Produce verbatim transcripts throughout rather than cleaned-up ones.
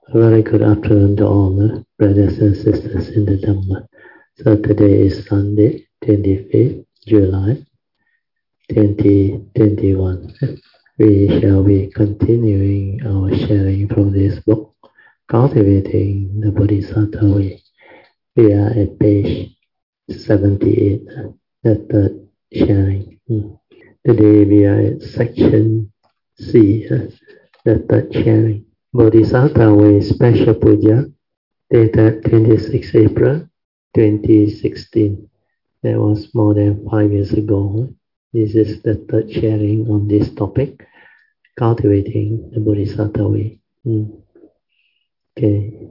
A very good afternoon to all uh, brothers and sisters in the Dhamma. So today is Sunday, twenty-fifth July, twenty twenty-one. We shall be continuing our sharing from this book, Cultivating the Bodhisattva Way. We are at page seventy-eight, the third sharing. Today we are at section C, the third sharing. Bodhisattva Way Special Puja, dated twenty-sixth April twenty sixteen. That was more than five years ago. This is the third sharing on this topic, cultivating the Bodhisattva Way. Hmm. Okay.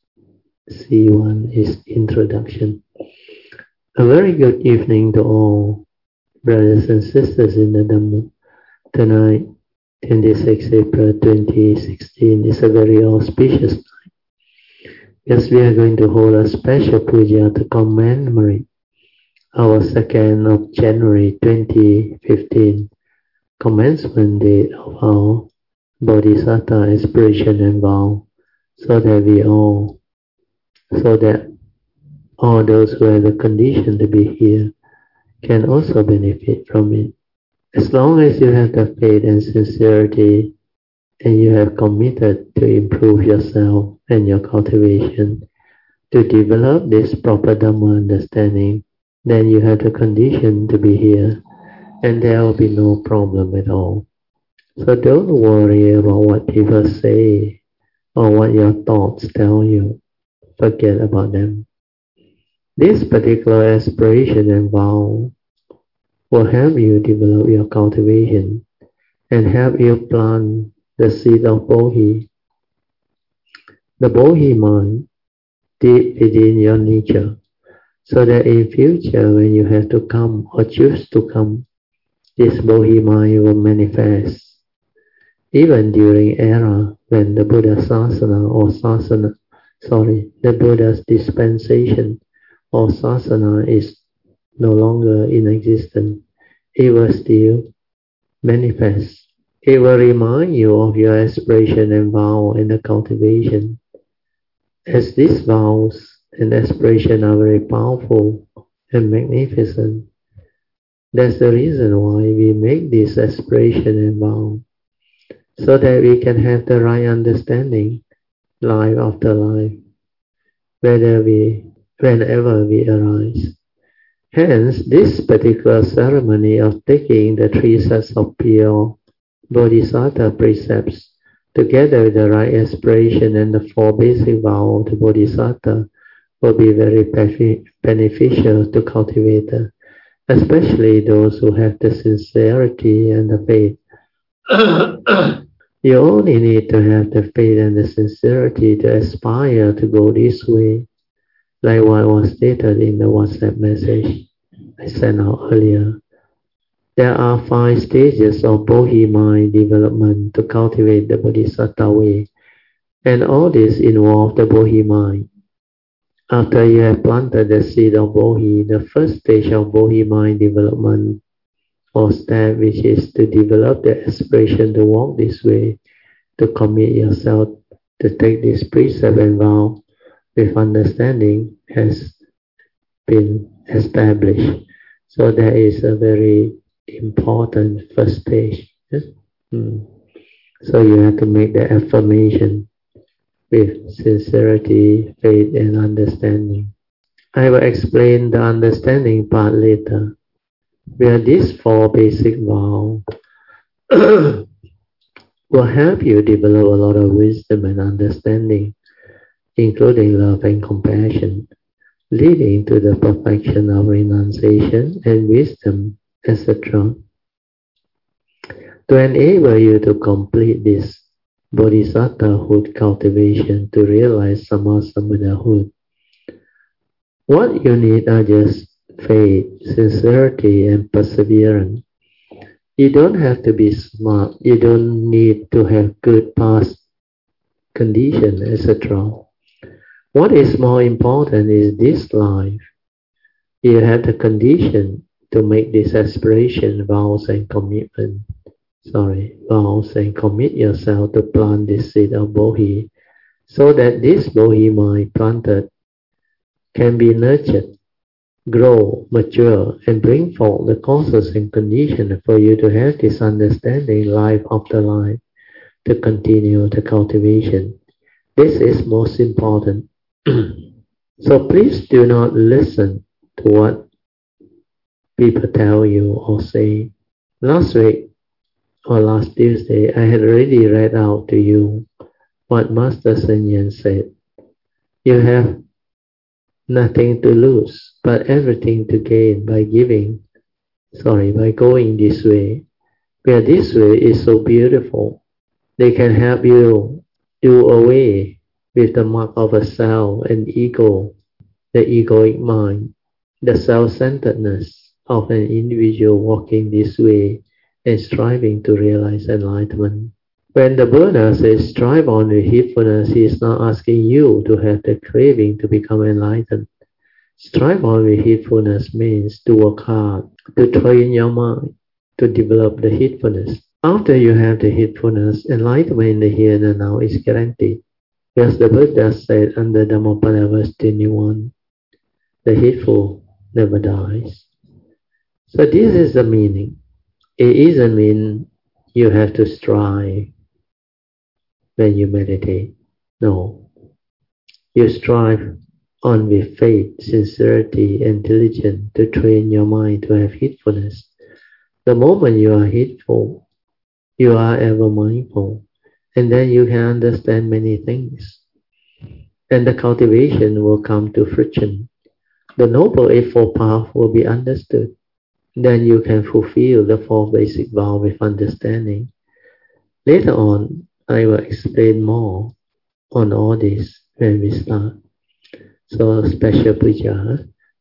C one is introduction. A very good evening to all brothers and sisters in the Dhamma. Tonight, twenty-sixth April twenty sixteen, is a very auspicious night. Yes, we are going to hold a special puja to commemorate our second of January twenty fifteen commencement date of our Bodhisattva aspiration and vow, so that we all, so that all those who have the condition to be here can also benefit from it. As long as you have the faith and sincerity, and you have committed to improve yourself and your cultivation, to develop this proper Dhamma understanding, then you have the condition to be here, and there will be no problem at all. So don't worry about what people say or what your thoughts tell you. Forget about them. This particular aspiration and vow will help you develop your cultivation and help you plant the seed of Bodhi, the Bodhi mind, deep within your nature, so that in future when you have to come or choose to come, this Bodhi mind will manifest. Even during era when the Buddha Sasana or Sasana, sorry, the Buddha's dispensation or Sasana is no longer in existence, it will still manifest. It will remind you of your aspiration and vow and the cultivation. As these vows and aspiration are very powerful and magnificent, that's the reason why we make this aspiration and vow, so that we can have the right understanding life after life, whether we, whenever we arise. Hence, this particular ceremony of taking the three sets of pure Bodhisattva precepts, together with the right aspiration and the four basic vows of the Bodhisattva, will be very beneficial to cultivator, especially those who have the sincerity and the faith. You only need to have the faith and the sincerity to aspire to go this way, like what was stated in the WhatsApp message I sent out earlier. There are five stages of Bodhi mind development to cultivate the Bodhisattva way, and all this involve the Bodhi mind. After you have planted the seed of Bodhi, the first stage of Bodhi mind development, or step, which is to develop the aspiration to walk this way, to commit yourself to take this precept and vow with understanding, has been established. So that is a very important first stage. Hmm. So you have to make the affirmation with sincerity, faith, and understanding. I will explain the understanding part later, where these four basic vows will help you develop a lot of wisdom and understanding, including love and compassion, leading to the perfection of renunciation and wisdom, et cetera. To enable you to complete this Bodhisattvahood cultivation to realize Sammasambuddhahood, what you need are just faith, sincerity, and perseverance. You don't have to be smart. You don't need to have good past condition, et cetera. What is more important is this life. You have the condition to make this aspiration, vows, and commitment. Sorry, vows and commit yourself to plant this seed of Bodhi so that this Bodhi mind planted can be nurtured, grow, mature, and bring forth the causes and conditions for you to have this understanding life after life, to continue the cultivation. This is most important. So please do not listen to what people tell you or say. Last week or last Tuesday, I had already read out to you what Master Sun Yan said. You have nothing to lose, but everything to gain by giving, sorry, by going this way. Where this way is so beautiful, they can help you do away with the mark of a self and ego, the egoic mind, the self-centeredness of an individual walking this way and striving to realize enlightenment. When the Buddha says strive on with heedfulness, he is not asking you to have the craving to become enlightened. Strive on with heedfulness means to work hard, to train your mind, to develop the heedfulness. After you have the heedfulness, enlightenment in the here and now is guaranteed. As the Buddha said under Dhammapada verse twenty-one, the heedful never dies. So this is the meaning. It doesn't mean you have to strive when you meditate. No. You strive on with faith, sincerity, and diligence to train your mind to have heedfulness. The moment you are heedful, you are ever mindful, and then you can understand many things. And the cultivation will come to fruition. The Noble Eightfold Path will be understood. Then you can fulfill the four basic vows with understanding. Later on, I will explain more on all this when we start. So, special puja.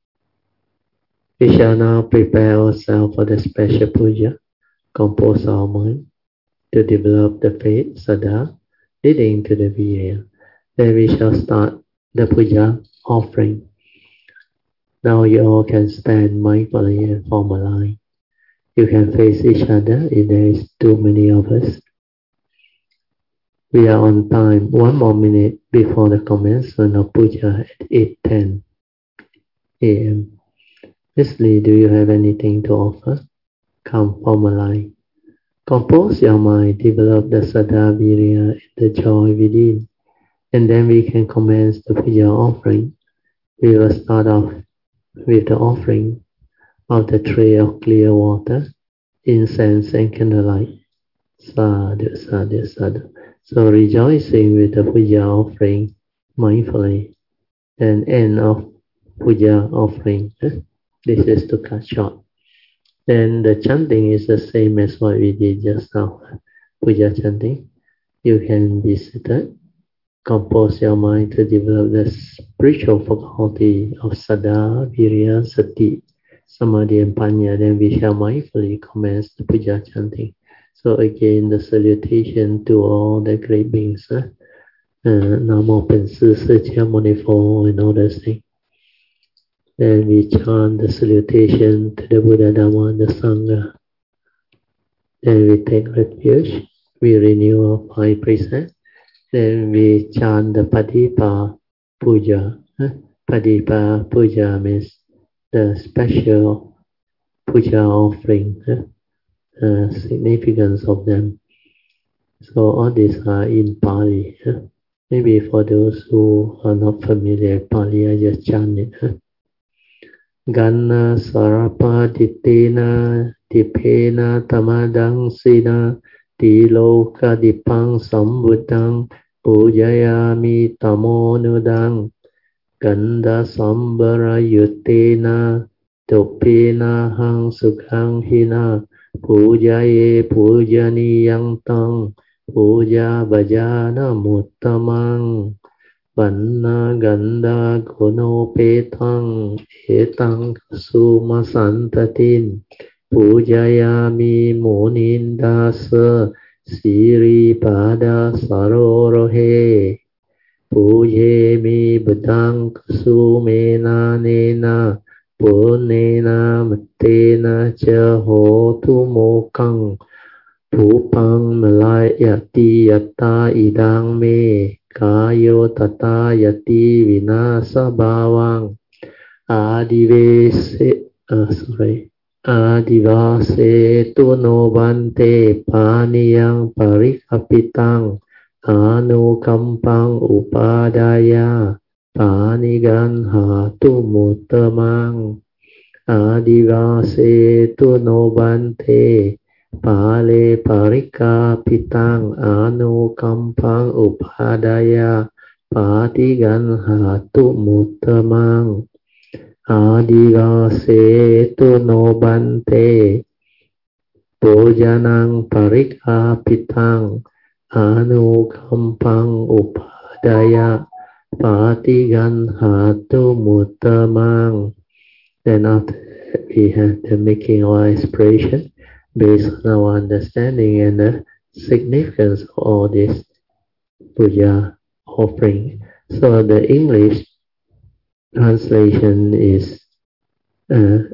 We shall now prepare ourselves for the special puja, compose our mind to develop the faith, sada, leading to the virya. Then we shall start the puja offering. Now you all can stand mindfully and form a line. You can face each other if there is too many of us. We are on time, one more minute before the commencement of puja at eight ten a m Miss Lee, do you have anything to offer? Come, form a line. Compose your mind, develop the sada, virya, and the joy within. And then we can commence the puja offering. We will start off with the offering of the tray of clear water, incense and candlelight. Sadhu, sadhu, sadhu. So rejoicing with the puja offering mindfully, and end of puja offering. This is to cut short. Then the chanting is the same as what we did just now. Puja chanting. You can be seated. Compose your mind to develop the spiritual faculty of sada, virya, sati, samadhi, and panya. Then we shall mindfully commence the puja chanting. So again, the salutation to all the great beings. Huh? Uh, Namo Pensi Sitya Monifo and all those things. Then we chant the salutation to the Buddha, Dhamma, and the Sangha. Then we take refuge. We renew our five precepts. Then we chant the Padipa Puja. Huh? Padipa Puja means the special puja offering, huh? uh, significance of them. So all these are in Pali. Huh? Maybe for those who are not familiar with Pali, I just chant it. Huh? Ganna Sarapa Ditena Dipena Tamadang Sina Tiloka Dipang Sambutang Pujayami Tamonudang Ganda Sambara Yutena Topena Hang Sukhang Hina Pujaye Pujaniyang Tang Puja Bhajana Muttamang Vanna Ganda Gono Petang Etang Suma Santatin Pujayami Munindasa Siri Pada Sarorohe Pujemi Budang Sumena Nena Punena Matena Jahotu Mokang Pupang Malayati Yata Idang Me kayo tatayati vinasa bhavang adivese uh, sorry adivase tu no bante paniyang parikapitang anukampang upadaya paniganha tu mutamang adivase tu no bante pale parikapitang anukampang upadaya patiganha tu mutamang adivase tu no bante bojanang parikapitang anukampang upadaya patiganha tu mutamang. Then after that we have the making our aspiration based on our understanding and the significance of all this puja offering. So the English translation is uh,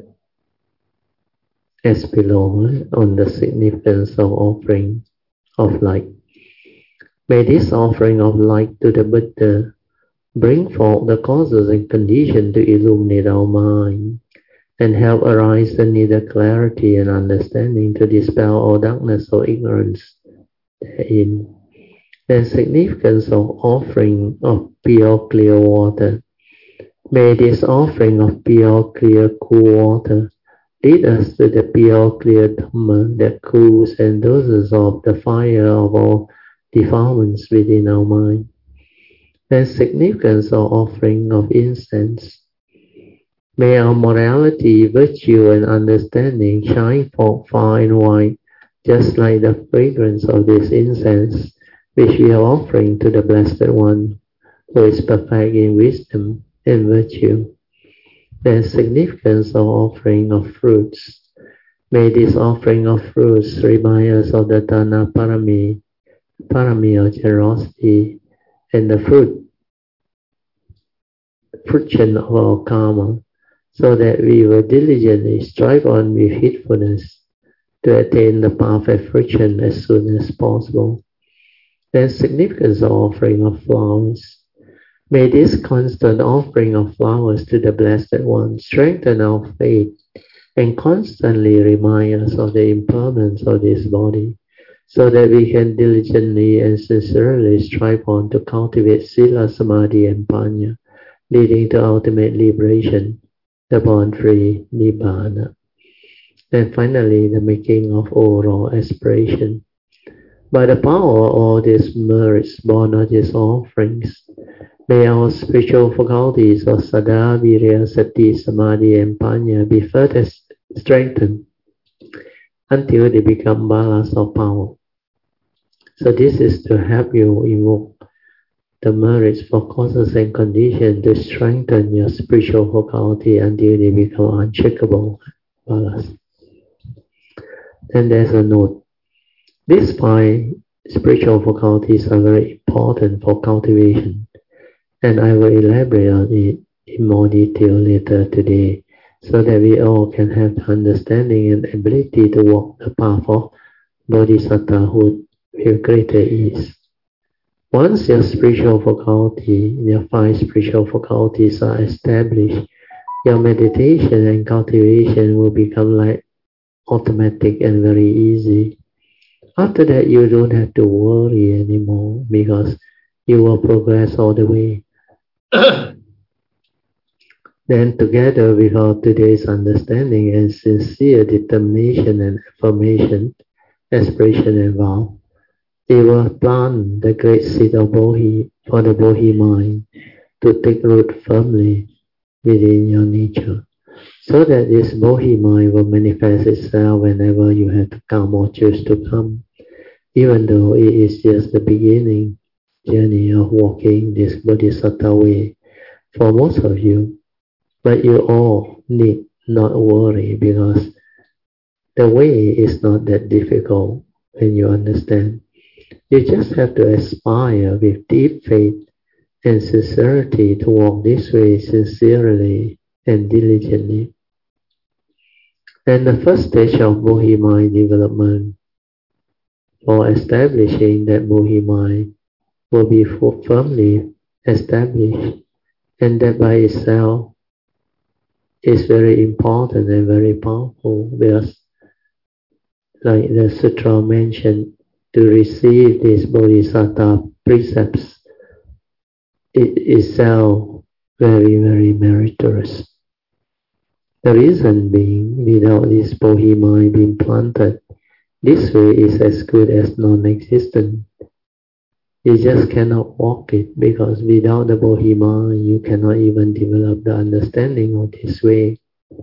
as below on the significance of offering of light. May this offering of light to the Buddha bring forth the causes and conditions to illuminate our mind and help arise the needed clarity and understanding to dispel all darkness or ignorance therein. The significance of offering of pure clear water. May this offering of pure clear cool water lead us to the pure clear Dhamma that cools and doses off the fire of all defilements within our mind. The significance of offering of incense. May our morality, virtue, and understanding shine forth far and wide, just like the fragrance of this incense, which we are offering to the Blessed One, who is perfect in wisdom and virtue. The significance of offering of fruits. May this offering of fruits remind us of the Dana Parami, Parami of generosity, and the fruit, fruition of our karma, so that we will diligently strive on with heedfulness to attain the path of fruition as soon as possible. The significance of offering of flowers. May this constant offering of flowers to the Blessed One strengthen our faith and constantly remind us of the impermanence of this body, so that we can diligently and sincerely strive on to cultivate Sila, Samadhi, and Panya, leading to ultimate liberation, the born-free Nibbana. And finally, the making of overall aspiration. By the power of all these merits born of these offerings, may our spiritual faculties of Saddha, Virya, Sati, Samadhi, and Panya be further strengthened until they become balas of power. So this is to help you invoke the merits for causes and conditions to strengthen your spiritual faculty until they become unshakable balas. Then there's a note. These five spiritual faculties are very important for cultivation, and I will elaborate on it in more detail later today, so that we all can have the understanding and ability to walk the path of bodhisattvahood with greater ease. Once your spiritual faculty, your five spiritual faculties are established, your meditation and cultivation will become like automatic and very easy. After that, you don't have to worry anymore because you will progress all the way. Then together with our today's understanding and sincere determination and affirmation, aspiration and vow, they will plant the great seed of Bodhi for the Bodhi mind to take root firmly within your nature, so that this Bodhi mind will manifest itself whenever you have to come or choose to come, even though it is just the beginning journey of walking this Bodhisattva way for most of you. But you all need not worry, because the way is not that difficult when you understand. You just have to aspire with deep faith and sincerity to walk this way sincerely and diligently. And the first stage of Bodhi mind development, for establishing that Bodhi mind, will be firmly established, and that by itself is very important and very powerful, because like the sutra mentioned, to receive these bodhisattva precepts, it is itself very, very meritorious. The reason being, without this bodhi mind being planted, this way is as good as non-existent. You just cannot walk it, because without the bodhi mind, you cannot even develop the understanding of this way.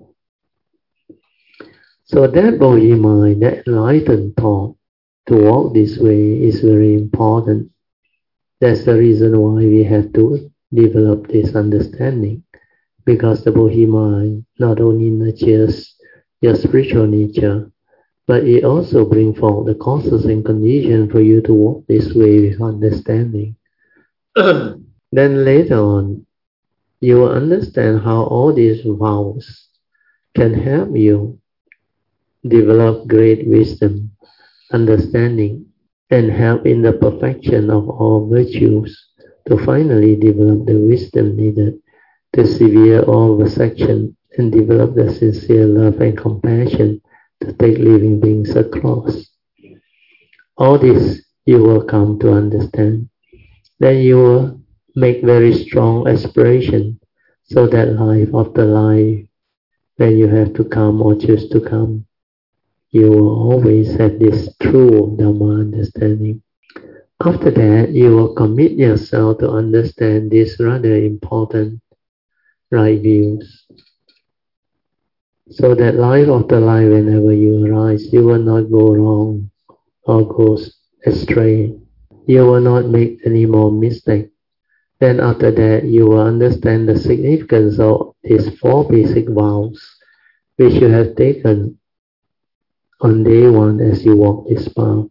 So that bodhi mind, that enlightened thought, to walk this way is very important. That's the reason why we have to develop this understanding, because the bodhi mind not only nurtures your spiritual nature, but it also brings forth the causes and conditions for you to walk this way with understanding. Then later on, you will understand how all these vows can help you develop great wisdom, understanding, and help in the perfection of all virtues to finally develop the wisdom needed to sever all vexation and develop the sincere love and compassion to take living beings across. All this you will come to understand. Then you will make very strong aspiration, so that life after life, when you have to come or choose to come, you will always have this true Dhamma understanding. After that, you will commit yourself to understand these rather important right views, so that life after life, whenever you arise, you will not go wrong or go astray. You will not make any more mistakes. Then after that, you will understand the significance of these four basic vows, which you have taken on day one as you walk this path.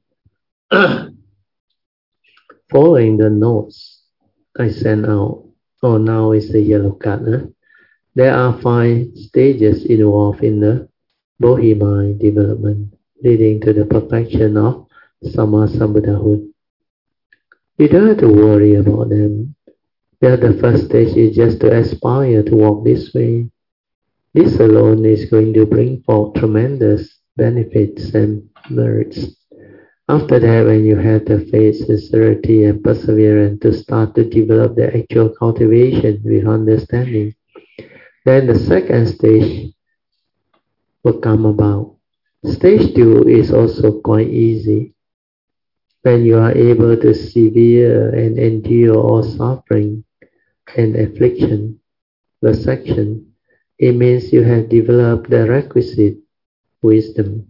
Following the notes I sent out, oh, now is the yellow card. Huh? There are five stages involved in the bodhi mind development, leading to the perfection of Sammasambuddhahood. You don't have to worry about them. Yeah, the first stage is just to aspire to walk this way. This alone is going to bring forth tremendous benefits and merits. After that, when you have the faith, sincerity, and perseverance to start to develop the actual cultivation with understanding, then the second stage will come about. Stage two is also quite easy. When you are able to severe and endure all suffering and affliction, vexation, it means you have developed the requisite wisdom.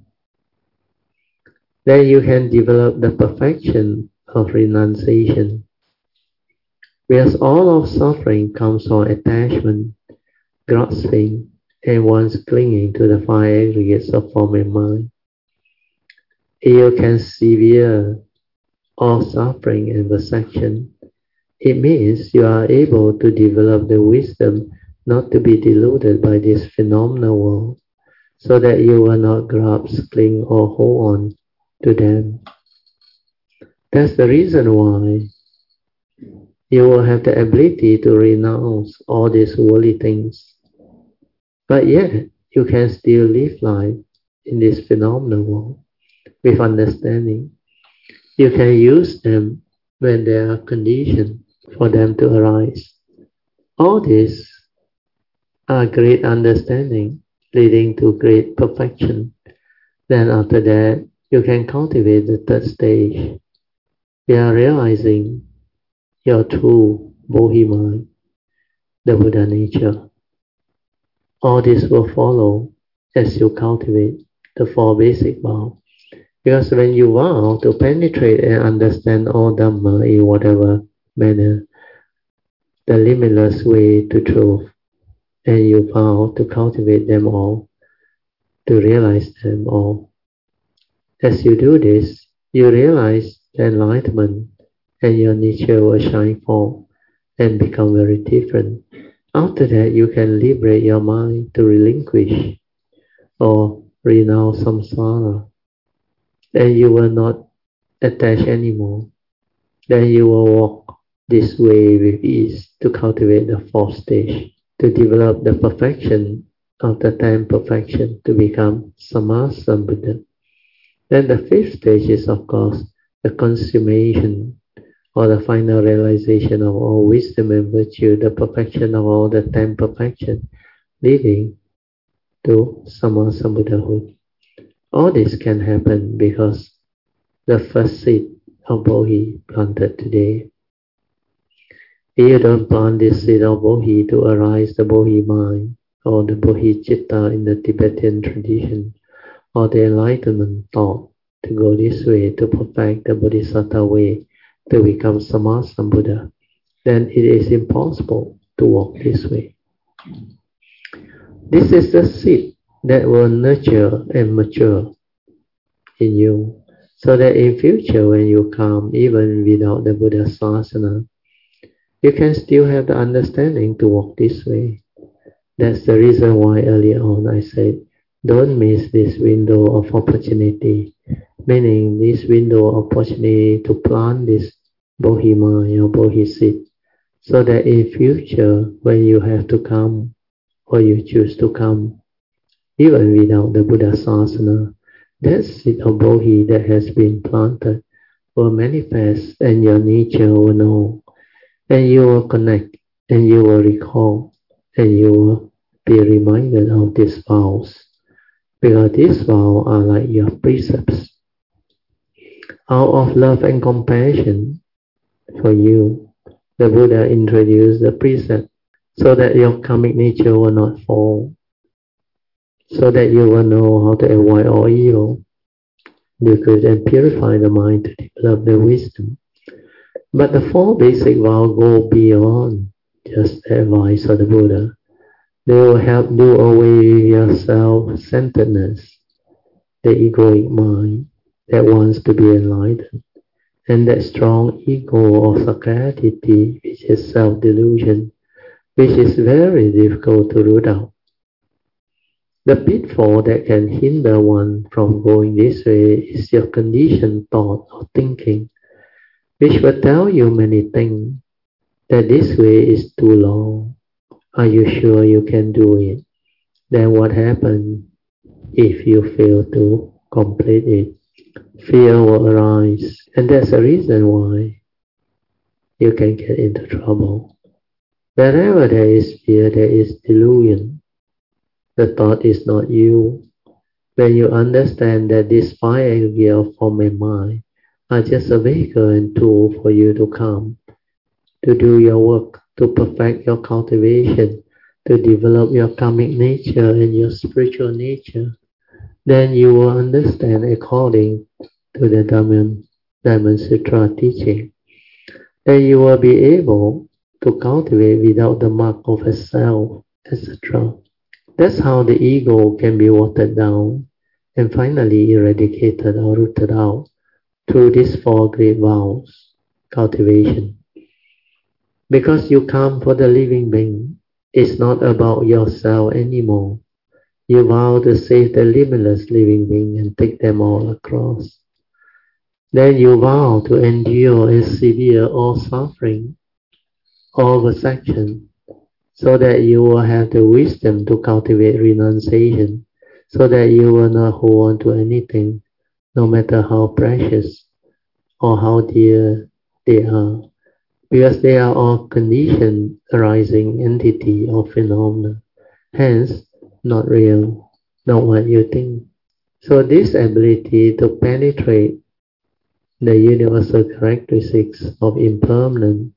Then you can develop the perfection of renunciation. Because all of suffering comes from attachment, grasping, and one's clinging to the five aggregates of form and mind. If you can sever all suffering and vexation, it means you are able to develop the wisdom not to be deluded by this phenomenal world, so that you will not grasp, cling, or hold on to them. That's the reason why you will have the ability to renounce all these worldly things. But yet, you can still live life in this phenomenal world with understanding. You can use them when there are conditions for them to arise. All these are great understanding, leading to great perfection. Then after that, you can cultivate the third stage. You are realizing your true bodhi mind, the Buddha nature. All this will follow as you cultivate the four basic vows. Because when you vow to penetrate and understand all Dhamma in whatever manner, the limitless way to truth, and you vow to cultivate them all, to realize them all. As you do this, you realize the enlightenment, and your nature will shine forth and become very different. After that, you can liberate your mind to relinquish or renounce samsara, and you will not attach anymore. Then you will walk this way with ease to cultivate the fourth stage, to develop the perfection of the ten perfection to become Sammasambuddha. Then the fifth stage is, of course, the consummation or the final realization of all wisdom and virtue, the perfection of all the ten perfections, leading to Sammasambuddhahood. All this can happen because the first seed of Bodhi planted today. If you don't plant this seed of Bodhi to arise the Bodhi mind, or the Bodhicitta in the Tibetan tradition, or the enlightenment thought to go this way to perfect the Bodhisattva way to become Sammasambuddha, then it is impossible to walk this way. This is the seed that will nurture and mature in you, so that in future when you come, even without the Buddha Sasana, you can still have the understanding to walk this way. That's the reason why earlier on I said, don't miss this window of opportunity, meaning this window of opportunity to plant this Bodhi mind or Bodhi seed, so that in future when you have to come or you choose to come, even without the Buddha Sasana, that seed of Bodhi that has been planted will manifest and your nature will know, and you will connect, and you will recall, and you will be reminded of these vows, because these vows are like your precepts. Out of love and compassion for you, the Buddha introduced the precept so that your karmic nature will not fall, so that you will know how to avoid all evil, do good and purify the mind to develop the wisdom. But the four basic vows go beyond just the advice of the Buddha. They will help do away with your self-centeredness, the egoic mind that wants to be enlightened, and that strong ego or sakkayatiti, which is self-delusion, which is very difficult to root out. The pitfall that can hinder one from going this way is your conditioned thought or thinking, which will tell you many things, that this way is too long. Are you sure you can do it? Then what happens if you fail to complete it? Fear will arise, and that's the reason why you can get into trouble. Wherever there is fear, there is delusion. The thought is not you. When you understand that these five aggregates of form and mind are just a vehicle and tool for you to come, to do your work, to perfect your cultivation, to develop your karmic nature and your spiritual nature, then you will understand according to the Dhamma, Dhamma Sutra teaching, that you will be able to cultivate without the mark of a self, et cetera. That's how the ego can be watered down and finally eradicated or rooted out through these four great vows, cultivation. Because you come for the living being, it's not about yourself anymore. You vow to save the limitless living being and take them all across. Then you vow to endure and severe all suffering, all vexation, so that you will have the wisdom to cultivate renunciation, so that you will not hold on to anything, no matter how precious or how dear they are, because they are all conditioned arising entity or phenomena, hence not real, not what you think. So this ability to penetrate the universal characteristics of impermanence,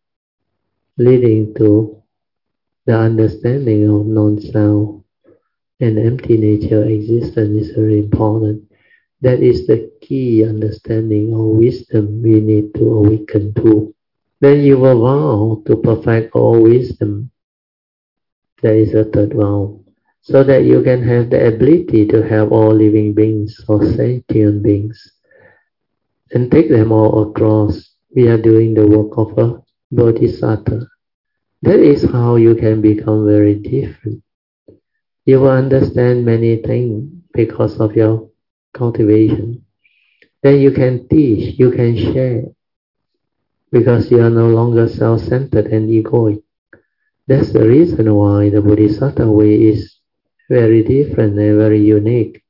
leading to the understanding of non-self and empty nature existence, is very important. That is the key understanding or wisdom we need to awaken to. Then you will vow to perfect all wisdom. That is the third vow. So that you can have the ability to have all living beings or sentient beings and take them all across. We are doing the work of a bodhisattva. That is how you can become very different. You will understand many things because of your cultivation. Then you can teach, you can share. because you are no longer self-centered and egoic. That's the reason why the Bodhisattva way is very different and very unique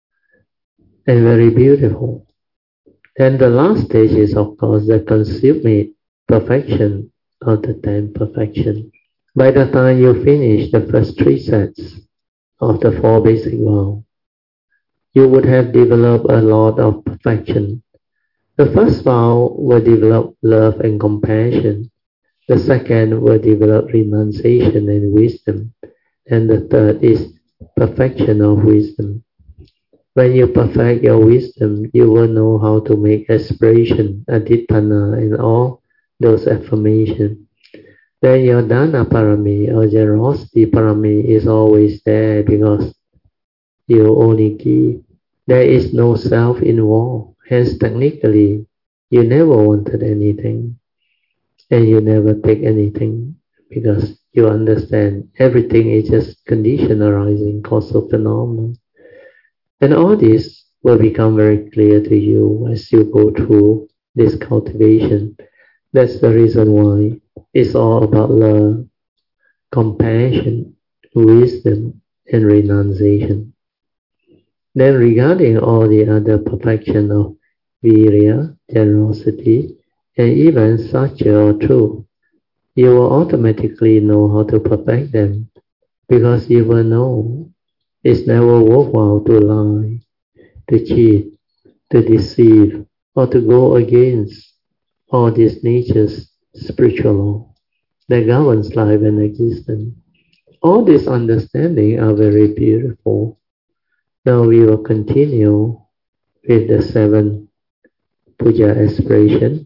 and very beautiful. And the last stage is, of course, the consummate perfection of the ten perfection. By the time you finish the first three sets of the four basic vows, you would have developed a lot of perfection. The first vow will develop love and compassion. The second will develop renunciation and wisdom. And the third is perfection of wisdom. When you perfect your wisdom, you will know how to make aspiration, adhitthana, and all those affirmations. Then your dana parami or generosity parami is always there because you only give. There is no self involved. Hence, technically, you never wanted anything and you never take anything because you understand everything is just condition arising cause of phenomenon. And all this will become very clear to you as you go through this cultivation. That's the reason why it's all about love, compassion, wisdom, and renunciation. Then regarding all the other perfection of virya, generosity, and even satya or truth, you will automatically know how to perfect them because you will know it's never worthwhile to lie, to cheat, to deceive, or to go against all these nature's spiritual law that governs life and existence. All these understanding are very beautiful. Now we will continue with the seven puja aspiration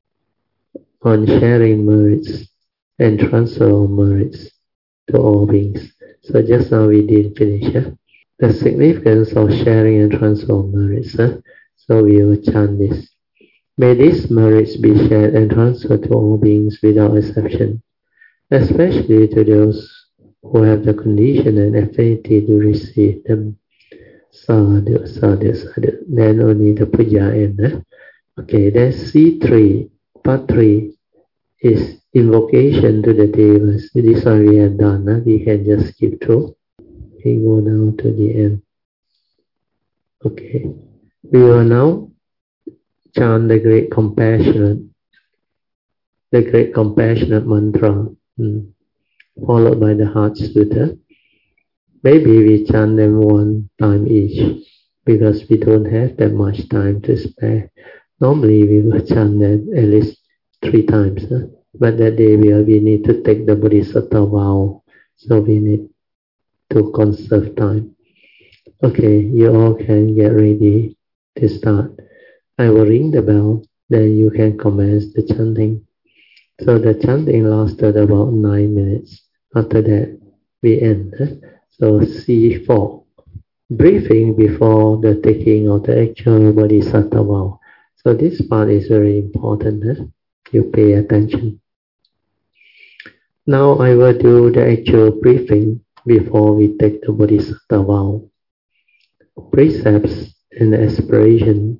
on sharing merits and transfer of merits to all beings. So just now we did finish huh? the significance of sharing and transfer of merits. Huh? So we will chant this. May these merits be shared and transferred to all beings without exception, especially to those who have the condition and affinity to receive them. Sadhu, sadhu, sadhu. Then only the puja end. Huh? Okay, then C three, part three is invocation to the devas. This one we have done. Huh? We can just skip through. We go now to the end. Okay, we will now chant the great compassionate, the great compassionate mantra, hmm, followed by the heart sutta. Maybe we chant them one time each because we don't have that much time to spare. Normally we will chant them at least three times, huh? But that day we, we need to take the Bodhisattva vow, so we need to conserve time. Okay, you all can get ready to start. I will ring the bell, then you can commence the chanting. So the chanting lasted about nine minutes. After that, we end. Huh? So C four, briefing before the taking of the actual Bodhisattva vow. So this part is very important. Huh? You pay attention. Now I will do the actual briefing before we take the Bodhisattva vow. Precepts and aspiration.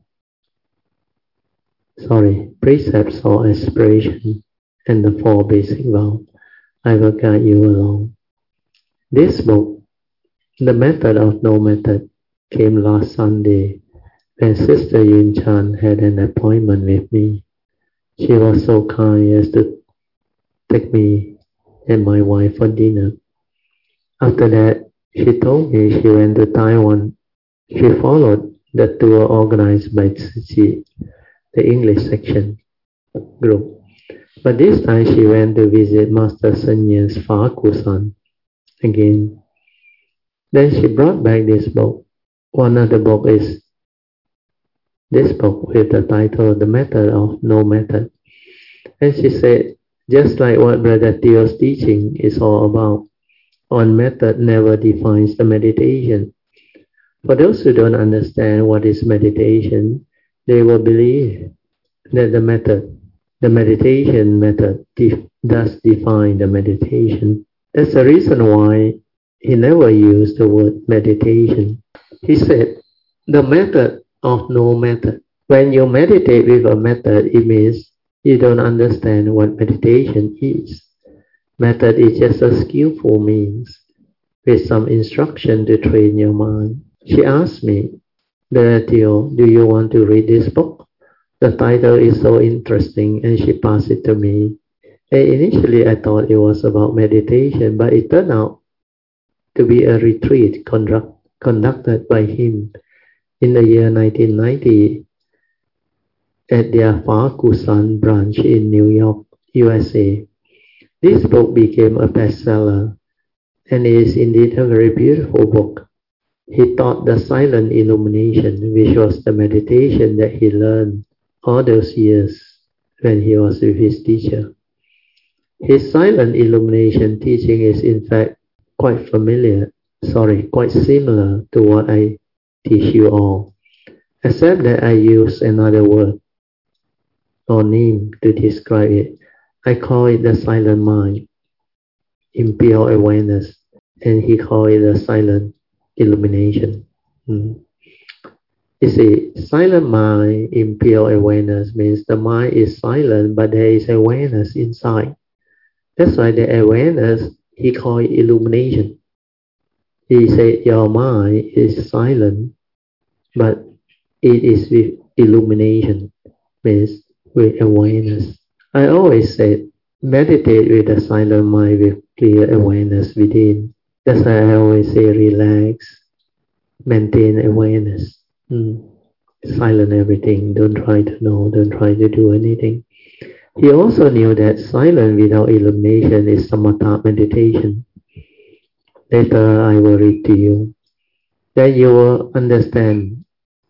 Sorry, precepts or aspiration and the four basic vows. I will guide you along. This book, The Method of No Method, came last Sunday when Sister Yun Chan had an appointment with me. She was so kind as to take me and my wife for dinner. After that, she told me she went to Taiwan. She followed the tour organized by Tzu Chi, the English section group. But this time she went to visit Master Sun Yan's Fa Kusan again. Then she brought back this book. One of the book is this book with the title The Method of No Method. And she said, just like what Brother Theo's teaching is all about, one method never defines the meditation. For those who don't understand what is meditation, they will believe that the method, the meditation method, def- does define the meditation. That's the reason why he never used the word meditation. He said, the method of no method. When you meditate with a method, it means You don't understand what meditation is. Method is just a skillful means with some instruction to train your mind. She asked me, Theo, do you want to read this book? The title is so interesting, and she passed it to me. And initially, I thought it was about meditation, but it turned out to be a retreat conduct, conducted by him in the year nineteen ninety at their Farguson branch in New York, U S A. This book became a bestseller, and is indeed a very beautiful book. He taught the silent illumination, which was the meditation that he learned all those years when he was with his teacher. His silent illumination teaching is in fact quite familiar, sorry, quite similar to what I teach you all, except that I use another word or name to describe it. I call it the silent mind, impure awareness, and he called it the silent illumination. Mm. You see, silent mind, impure awareness means the mind is silent, but there is awareness inside. That's why the awareness, he called it illumination. He said your mind is silent, but it is with illumination, means with awareness. I always said, meditate with a silent mind with clear awareness within. That's why I always say relax, maintain awareness. Mm. Silent everything, don't try to know, don't try to do anything. He also knew that silence without illumination is samatha meditation. Later I will read to you. Then you will understand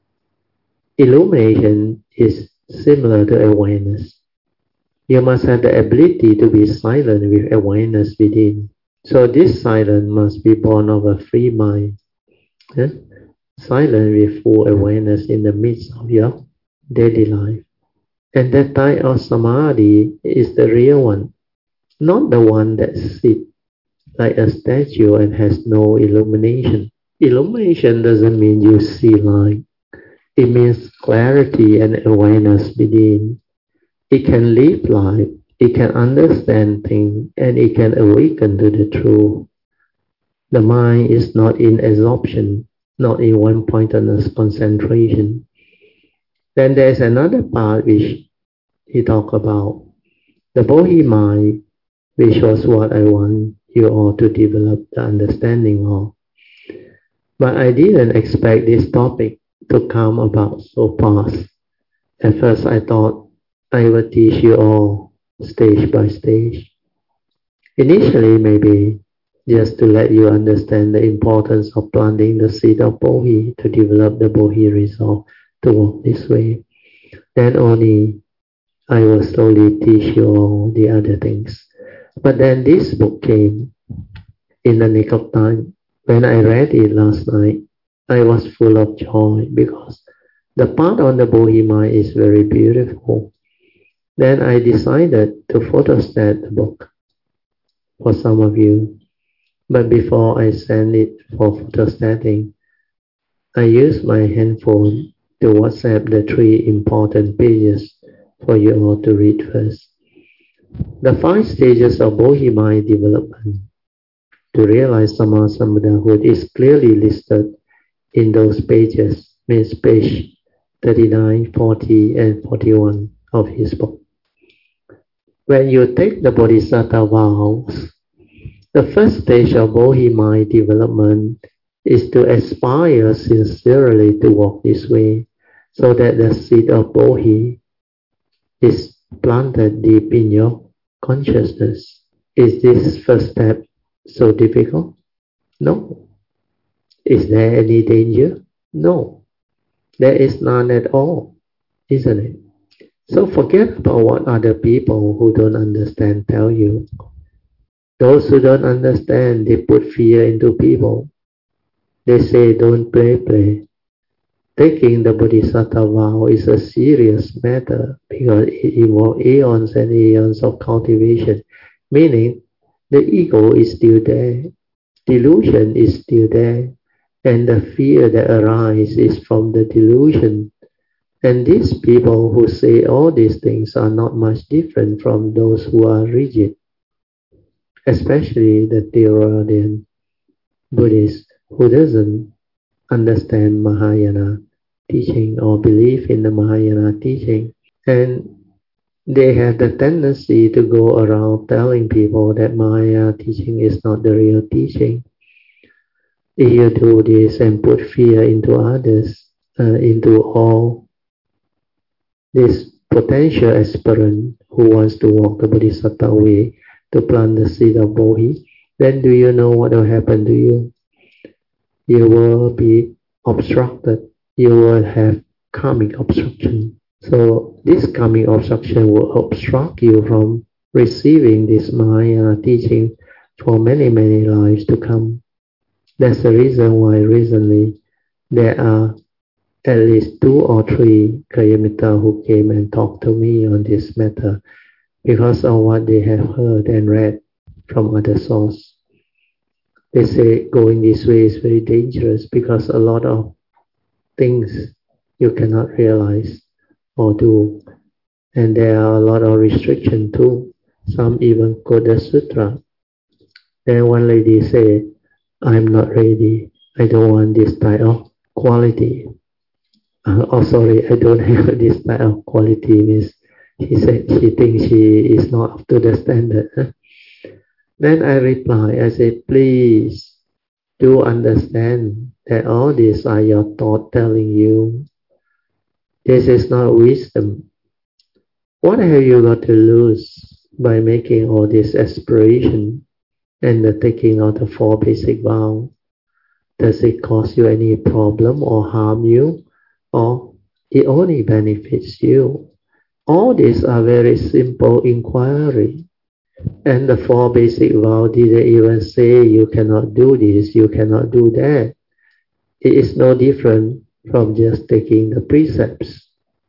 illumination is similar to awareness. You must have the ability to be silent with awareness within. So this silence must be born of a free mind. Yeah? Silent with full awareness in the midst of your daily life. And that type of samadhi is the real one, not the one that sits like a statue and has no illumination. Illumination doesn't mean you see light. It means clarity and awareness within. It can live life, it can understand things, and it can awaken to the truth. The mind is not in absorption, not in one-pointedness concentration. Then there's another part which he talked about, the Bodhi mind, which was what I want you all to develop the understanding of. But I didn't expect this topic to come about so fast. At first I thought I would teach you all stage by stage. Initially maybe just to let you understand the importance of planting the seed of Bodhi to develop the Bodhi resolve to walk this way. Then only I will slowly teach you all the other things. But then this book came in the nick of time. When I read it last night, I was full of joy because the part on the Bodhi mind is very beautiful. Then I decided to photostat the book for some of you. But before I send it for photostating, I used my handphone to WhatsApp the three important pages for you all to read first. The five stages of Bodhi mind development to realize Sammasa Buddhahood is clearly listed in those pages, means page thirty-nine, forty, and forty-one of his book. When you take the Bodhisattva vows, the first stage of Bodhi mind development is to aspire sincerely to walk this way, so that the seed of Bodhi is planted deep in your consciousness. Is this first step so difficult? No. Is there any danger? No. There is none at all, isn't it? So forget about what other people who don't understand tell you. Those who don't understand, they put fear into people. They say, don't play, play. Taking the Bodhisattva vow is a serious matter because it involves eons and eons of cultivation, meaning the ego is still there, delusion is still there, and the fear that arises is from the delusion, And these people who say all these things are not much different from those who are rigid, especially the Theravada Buddhist who doesn't understand Mahayana teaching or believe in the Mahayana teaching. And they have the tendency to go around telling people that Mahayana teaching is not the real teaching. If you do this and put fear into others, uh, into all this potential aspirant who wants to walk the Bodhisattva way to plant the seed of Bodhi, then do you know what will happen to you? You will be obstructed. You will have karmic obstruction. So this karmic obstruction will obstruct you from receiving this Mahayana teaching for many, many lives to come. That's the reason why recently there are at least two or three Kalyamita who came and talked to me on this matter because of what they have heard and read from other sources. They say going this way is very dangerous because a lot of things you cannot realize or do. And there are a lot of restrictions too. Some even quote the sutra. Then one lady said, I'm not ready. I don't want this type of quality. Uh, oh, sorry, I don't have this type of quality. Means she said she thinks she is not up to the standard. Huh? Then I reply, I say, please do understand that all these are your thought telling you. This is not wisdom. What have you got to lose by making all this aspiration and the taking of the four basic vows? Does it cause you any problem or harm you? Or it only benefits you? All these are very simple inquiry. And the four basic vows didn't even say you cannot do this, you cannot do that. It is no different from just taking the precepts.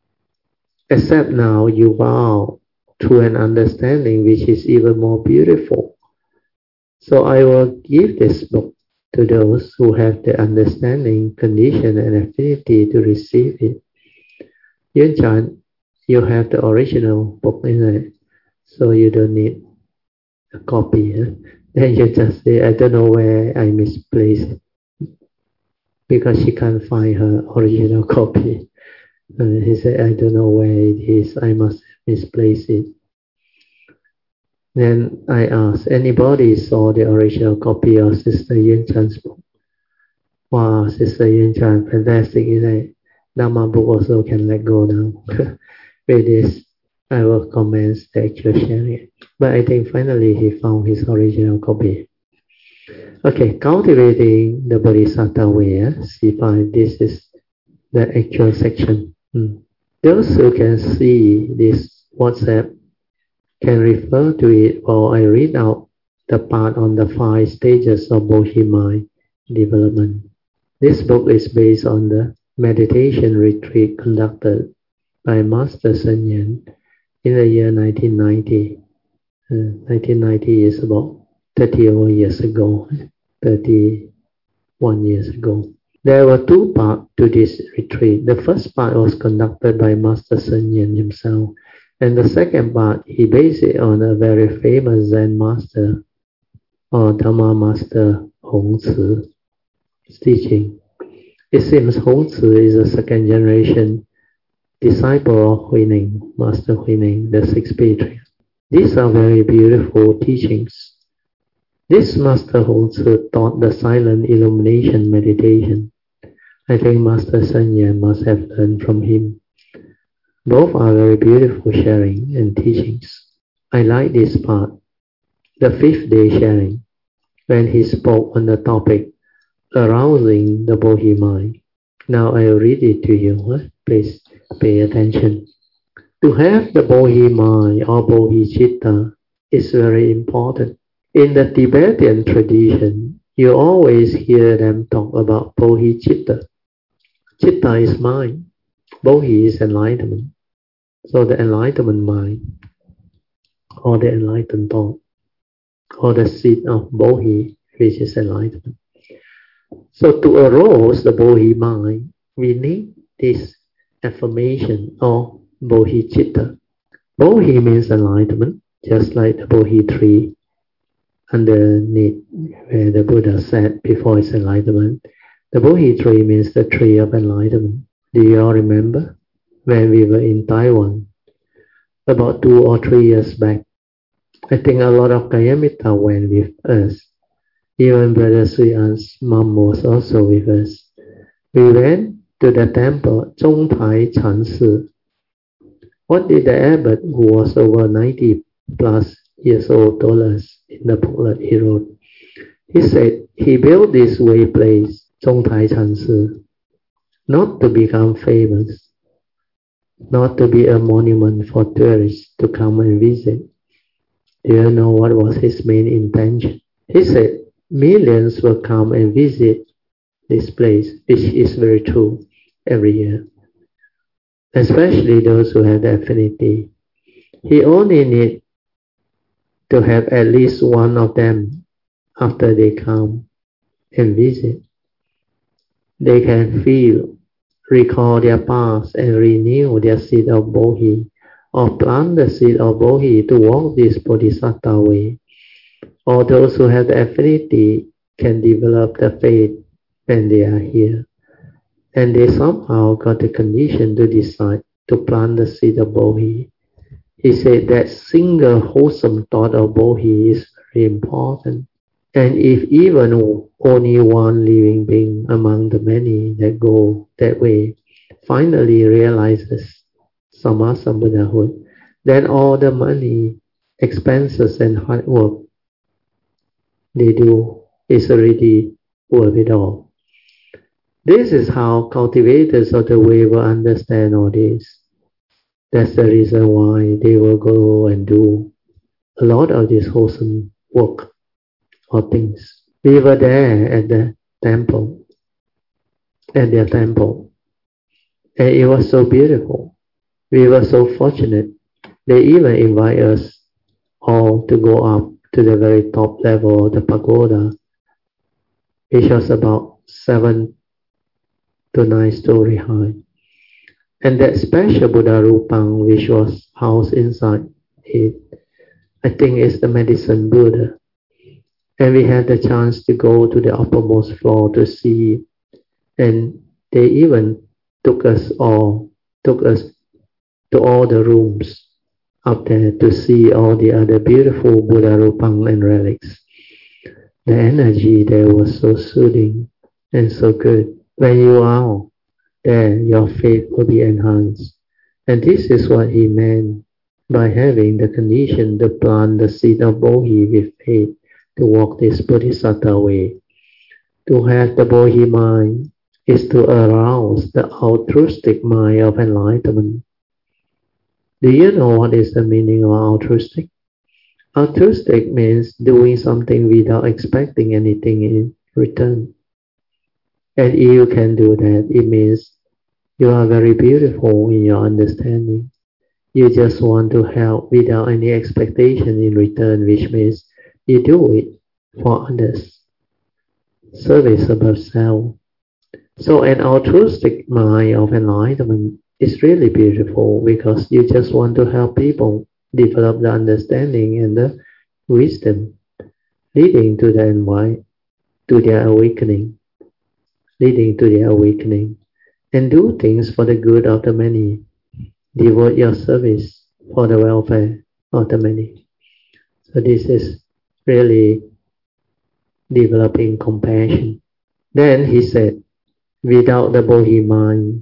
Except now you vow through an understanding which is even more beautiful. So I will give this book to those who have the understanding, condition and affinity to receive it. Yun Chan, you have the original book in it, so you don't need a copy. Huh? Then you just say, I don't know where I misplaced it, because she can't find her original copy. And he said, I don't know where it is, I must misplace it. Then I asked, anybody saw the original copy of Sister Yun Chan's book? Wow, Sister Yun Chan, fantastic, isn't it? Now my book also can let go now. With this, I will commence the actual sharing. But I think finally he found his original copy. Okay, cultivating the Bodhisattva way, C five, this is the actual section. Hmm. Those who can see this WhatsApp can refer to it while I read out the part on the five stages of Bodhi mind development. This book is based on the meditation retreat conducted by Master Sun Yan in the year nineteen ninety. Uh, nineteen ninety is about thirty over years ago, thirty-one years ago. There were two parts to this retreat. The first part was conducted by Master Sun Yan himself, and the second part, he based it on a very famous Zen master, or Dhamma master Hong Tzu's teaching. It seems Hong Tzu is a second generation disciple of Huineng, Master Huineng, the sixth patriarch. These are very beautiful teachings. This Master Hong Tzu taught the silent illumination meditation. I think Master Sun Yan must have learned from him. Both are very beautiful sharing and teachings. I like this part, the fifth day sharing, when he spoke on the topic, arousing the Bodhi mind. Now I will read it to you. Huh? Please pay attention. To have the Bodhi mind or Bodhi Chitta is very important. In the Tibetan tradition, you always hear them talk about Bodhi Chitta. Chitta is mind. Bodhi is enlightenment. So the enlightenment mind, or the enlightened thought, or the seed of Bodhi, which is enlightenment. So to arouse the Bodhi mind, we need this affirmation or bodhicitta. Bodhi means enlightenment, just like the Bodhi tree underneath where the Buddha sat before his enlightenment. The Bodhi tree means the tree of enlightenment. Do you all remember when we were in Taiwan about two or three years back? I think a lot of Kayamita went with us. Even Brother Sui An's mom was also with us. We went to the temple, Zhongtai Chansi. What did the abbot, who was over ninety plus years old, told us in the booklet he wrote? He said he built this way place, Zhongtai Chansi, not to become famous, not to be a monument for tourists to come and visit. Do you know what was his main intention? He said millions will come and visit this place, which is very true, every year, especially those who have the affinity. He only needs to have at least one of them after they come and visit. They can feel, recall their past and renew their seed of Bodhi, or plant the seed of Bodhi to walk this Bodhisattva way. Or those who have the affinity can develop the faith when they are here. And they somehow got the condition to decide to plant the seed of Bodhi. He said that single wholesome thought of Bodhi is very important. And if even only one living being among the many that go that way finally realizes Sammasambuddhahood, then all the money, expenses and hard work they do is already worth it all. This is how cultivators of the way will understand all this. That's the reason why they will go and do a lot of this wholesome work or things. We were there at the temple, at their temple, and it was so beautiful. We were so fortunate. They even invite us all to go up to the very top level of the pagoda, which was about seven to nine story high. And that special Buddha Rupang, which was housed inside it, I think is the medicine Buddha. And we had the chance to go to the uppermost floor to see, and they even took us all, took us to all the rooms up there to see all the other beautiful Buddha Rupang and relics. The energy there was so soothing and so good. When you are there, your faith will be enhanced. And this is what he meant by having the condition to plant the seed of Bodhi with faith, to walk this Bodhisattva way. To have the Bodhi mind is to arouse the altruistic mind of enlightenment. Do you know what is the meaning of altruistic? Altruistic means doing something without expecting anything in return. And if you can do that, it means you are very beautiful in your understanding. You just want to help without any expectation in return, which means you do it for others. Service above self. So an altruistic mind of enlightenment is really beautiful because you just want to help people develop the understanding and the wisdom leading to the to their awakening, leading to their awakening, and do things for the good of the many. Devote your service for the welfare of the many. So this is really developing compassion. Then he said, without the Bodhi mind,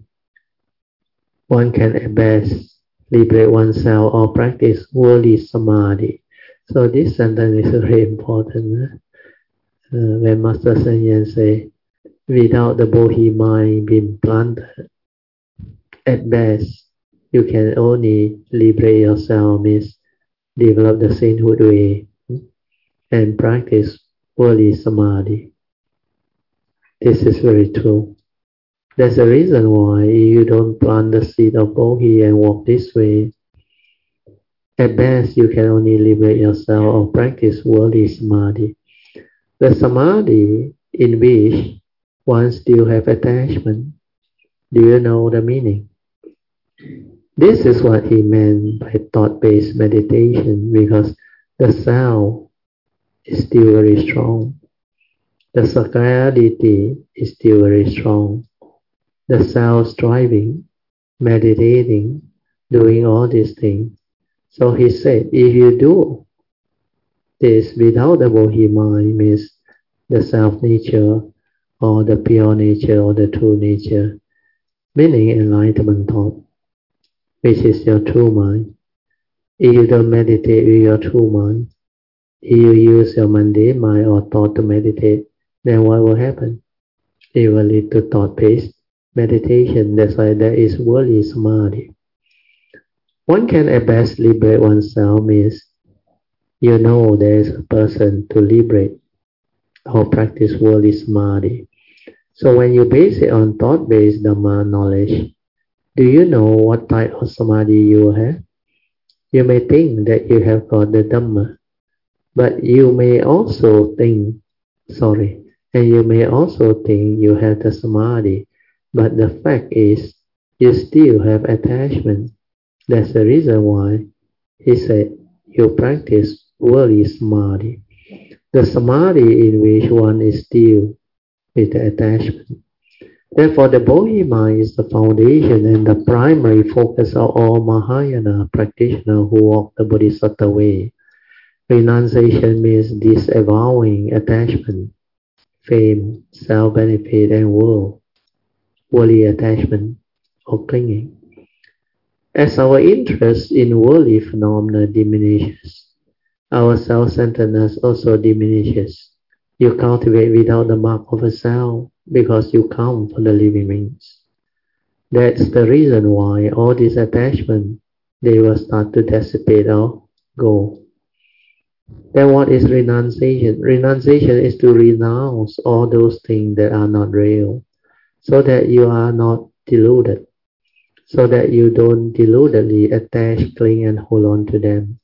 one can at best liberate oneself or practice worldly samadhi. So this sentence is very important. Uh, when Master Sen Yen say, without the Bodhi mind being planted, at best you can only liberate yourself, means develop the sainthood way and practice worldly samadhi. This is very true. There's a reason why you don't plant the seed of Bodhi and walk this way. At best, you can only liberate yourself or practice worldly samadhi. The samadhi in which one still have attachment. Do you know the meaning? This is what he meant by thought-based meditation, because the sound is still very strong. The sakayaditi is still very strong. The self-striving, meditating, doing all these things. So he said, if you do this without the Bodhi mind, means the self-nature, or the pure nature, or the true nature, meaning enlightenment thought, which is your true mind. If you don't meditate with your true mind, if you use your mundane mind or thought to meditate, then what will happen? It will lead to thought-based meditation. That's why there is worldly samadhi. One can at best liberate oneself, means you know there is a person to liberate or practice worldly samadhi. So when you base it on thought-based Dhamma knowledge, do you know what type of samadhi you have? You may think that you have got the Dhamma, but you may also think, sorry, and you may also think you have the samadhi, but the fact is, you still have attachment. That's the reason why he said you practice worldly samadhi. The samadhi in which one is still with the attachment. Therefore, the Bodhi mind is the foundation and the primary focus of all Mahayana practitioners who walk the Bodhisattva way. Renunciation means disavowing attachment, fame, self-benefit, and world, worldly attachment or clinging. As our interest in worldly phenomena diminishes, our self-centeredness also diminishes. You cultivate without the mark of a self, because you come for the living beings. That's the reason why all this attachment, they will start to dissipate or go. Then what is renunciation? Renunciation is to renounce all those things that are not real, so that you are not deluded, so that you don't deludedly attach, cling, and hold on to them.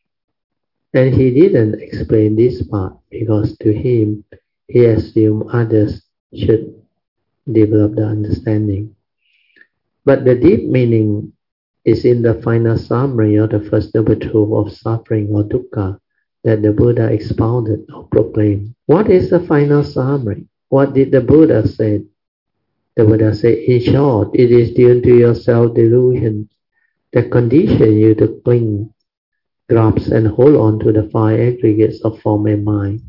And he didn't explain this part, because to him, he assumed others should develop the understanding. But the deep meaning is in the final summary of the First Noble Truth of suffering or dukkha that the Buddha expounded or proclaimed. What is the final summary? What did the Buddha say? The Buddha said, in short, it is due to your self-delusion that condition you to cling, grasp, and hold on to the five aggregates of form and mind.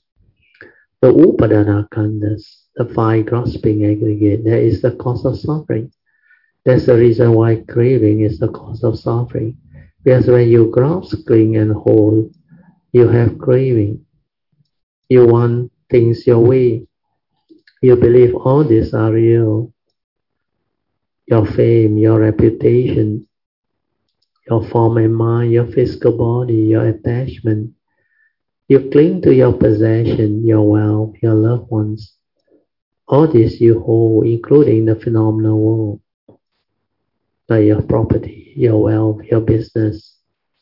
The upadana khandhas, the five grasping aggregate, that is the cause of suffering. That's the reason why craving is the cause of suffering. Because when you grasp, cling, and hold, you have craving. You want things your way. You believe all these are real. Your fame, your reputation, your form and mind, your physical body, your attachment. You cling to your possession, your wealth, your loved ones. All this you hold, including the phenomenal world, like your property, your wealth, your business,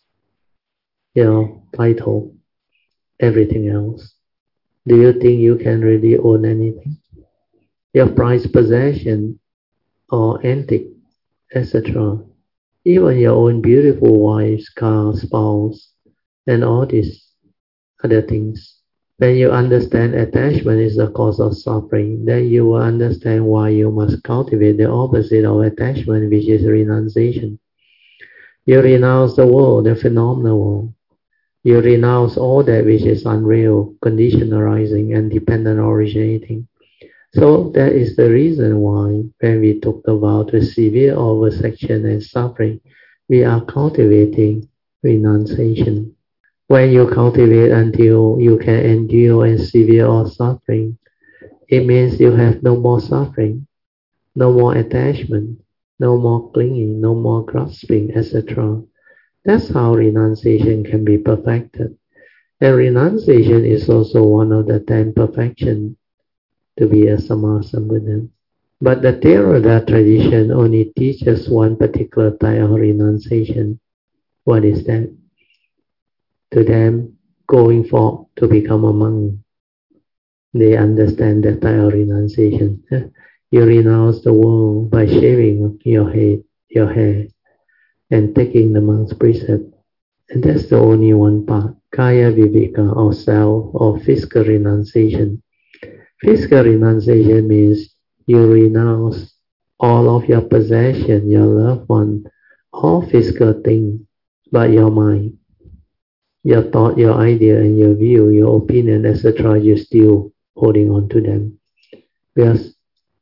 your title, everything else. Do you think you can really own anything? Your prized possession or antique, et cetera. Even your own beautiful wife, car, spouse, and all these other things. When you understand attachment is the cause of suffering, then you will understand why you must cultivate the opposite of attachment, which is renunciation. You renounce the world, the phenomenal world. You renounce all that which is unreal, conditioned arising, and dependent originating. So that is the reason why when we took the vow to severe oversection and suffering, we are cultivating renunciation. When you cultivate until you can endure and severe all suffering, it means you have no more suffering, no more attachment, no more clinging, no more grasping, et cetera. That's how renunciation can be perfected. And renunciation is also one of the ten perfections to be a Sammasambuddha. But the Theravada tradition only teaches one particular type of renunciation. What is that? To them, going forth to become a monk, they understand that type of renunciation. You renounce the world by shaving your head. your hair, and taking the monk's precept. And that's the only one part, Kaya Viveka, or self, or physical renunciation. Physical renunciation means you renounce all of your possession, your loved one, all physical things, but your mind, your thought, your idea, and your view, your opinion, et cetera, you're still holding on to them. Because,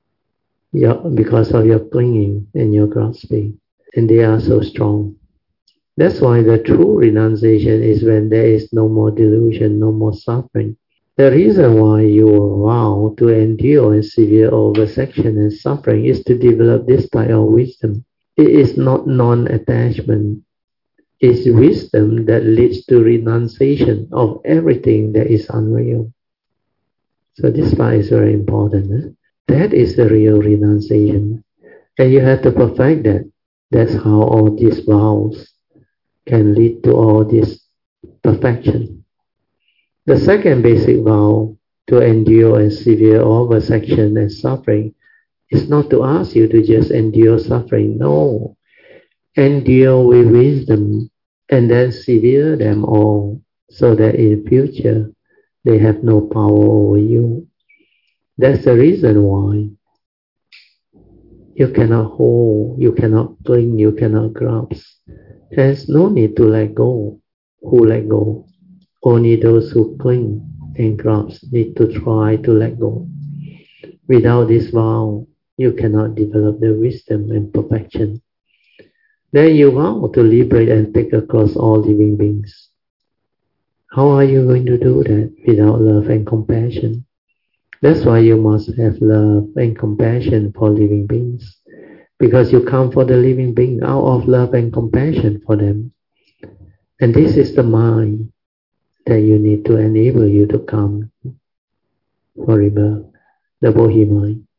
because of your clinging and your grasping, and they are so strong. That's why the true renunciation is when there is no more delusion, no more suffering. The reason why you vow to endure and severe oversection and suffering is to develop this type of wisdom. It is not non-attachment. It's wisdom that leads to renunciation of everything that is unreal. So this part is very important. Eh? That is the real renunciation. And you have to perfect that. That's how all these vows can lead to all this perfection. The second basic vow, to endure and severe oversection and suffering, is not to ask you to just endure suffering. No. Endure with wisdom and then severe them all so that in future they have no power over you. That's the reason why you cannot hold, you cannot cling, you cannot grasp. There's no need to let go. Who let go? Only those who cling and grasp need to try to let go. Without this vow, you cannot develop the wisdom and perfection. Then you vow to liberate and take across all living beings. How are you going to do that without love and compassion? That's why you must have love and compassion for living beings. Because you come for the living being out of love and compassion for them. And this is the mind that you need to enable you to come for rebirth, the Bodhi mind.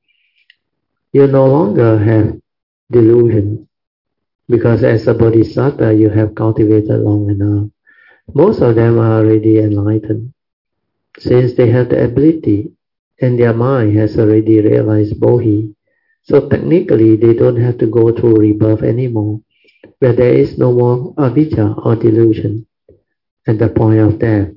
You no longer have delusion. Because as a bodhisattva, you have cultivated long enough. Most of them are already enlightened. Since they have the ability and their mind has already realized Bodhi, so technically they don't have to go through rebirth anymore, where there is no more avijja or delusion at the point of death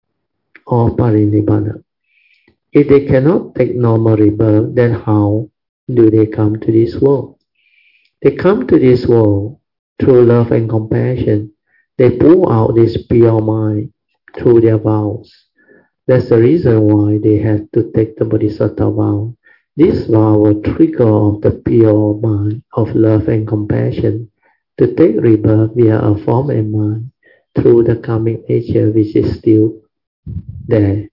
or parinibbana. If they cannot take normal rebirth, then how do they come to this world? They come to this world through love and compassion. They pull out this pure mind through their vows. That's the reason why they have to take the Bodhisattva vow. This vow will trigger off the pure mind of love and compassion to take rebirth via a form and mind through the karmic nature which is still there.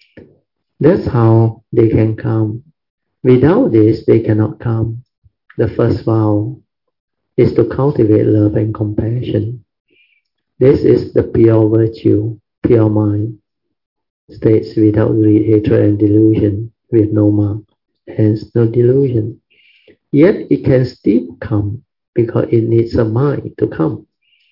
That's how they can come. Without this, they cannot come. The first vow is to cultivate love and compassion. This is the pure virtue, pure mind, states without greed, hatred, and delusion, with no mark, hence no delusion. Yet it can still come because it needs a mind to come.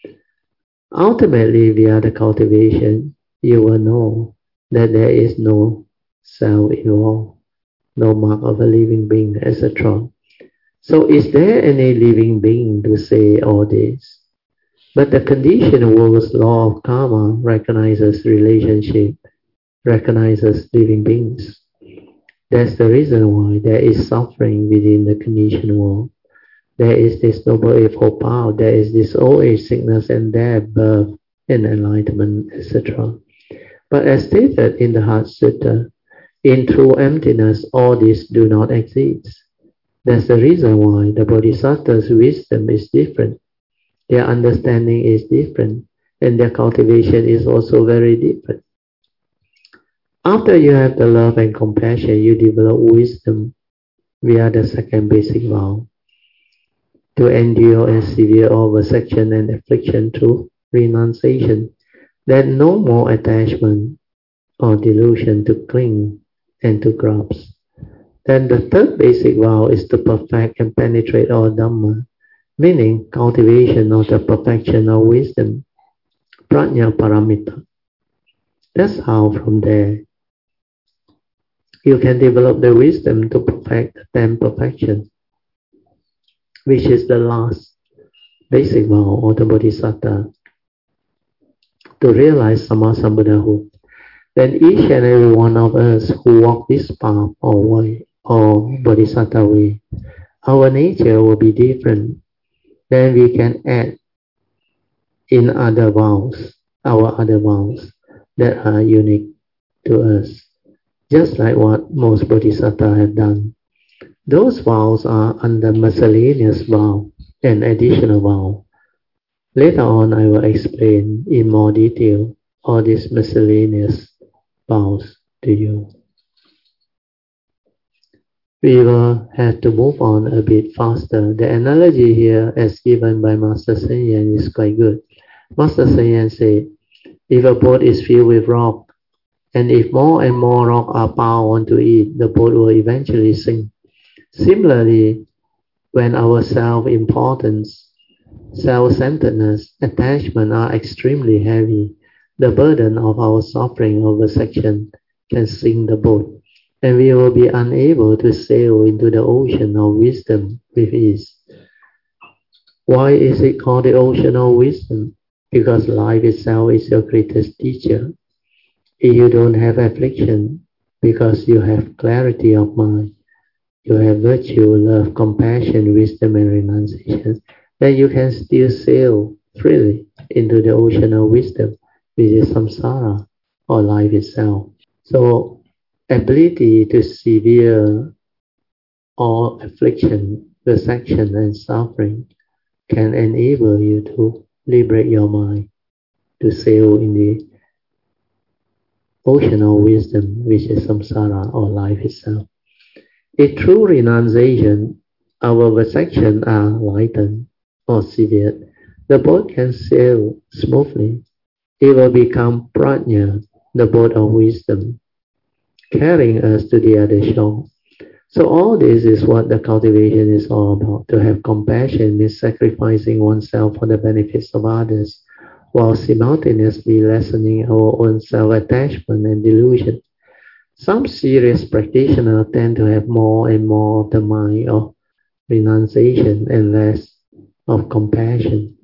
Ultimately, via the cultivation, you will know that there is no self involved, no mark of a living being, et cetera. So is there any living being to say all this? But the conditioned world's law of karma recognizes relationship, recognizes living beings. That's the reason why there is suffering within the conditioned world. There is this noble eightfold path, there is this old age, sickness and death, birth and enlightenment, et cetera. But as stated in the Heart Sutta, in true emptiness, all these do not exist. That's the reason why the Bodhisattva's wisdom is different. Their understanding is different, and their cultivation is also very different. After you have the love and compassion, you develop wisdom via the second basic vow, to endure and severe oversection and affliction through renunciation. Then no more attachment or delusion to cling and to grasp. Then the third basic vow is to perfect and penetrate all Dhamma, meaning cultivation of the perfection of wisdom, prajna paramita. That's how from there you can develop the wisdom to perfect the ten perfection, which is the last basic vow or the bodhisattva to realize Sammasambuddhahood, then each and every one of us who walk this path or way or bodhisattva way, our nature will be different. Then we can add in other vows, our other vows that are unique to us, just like what most bodhisattvas have done. Those vows are under miscellaneous vow and additional vow. Later on, I will explain in more detail all these miscellaneous vows to you. We will have to move on a bit faster. The analogy here as given by Master Sheng Yen is quite good. Master Sheng Yen said, if a boat is filled with rock, and if more and more rock are piled onto it, the boat will eventually sink. Similarly, when our self-importance, self-centeredness, attachment are extremely heavy, the burden of our suffering of section can sink the boat, and we will be unable to sail into the ocean of wisdom with ease. Why is it called the ocean of wisdom? Because life itself is your greatest teacher. If you don't have affliction, because you have clarity of mind, you have virtue, love, compassion, wisdom, and renunciation, then you can still sail freely into the ocean of wisdom, which is samsara, or life itself. So, ability to severe all affliction, vexation, and suffering can enable you to liberate your mind, to sail in the ocean of wisdom, which is samsara, or life itself. In true renunciation, our vexation are lightened or severed. The boat can sail smoothly. It will become prajna, the boat of wisdom, carrying us to the other shore. So all this is what the cultivation is all about. To have compassion means sacrificing oneself for the benefits of others, while simultaneously lessening our own self-attachment and delusion. Some serious practitioners tend to have more and more of the mind of renunciation and less of compassion.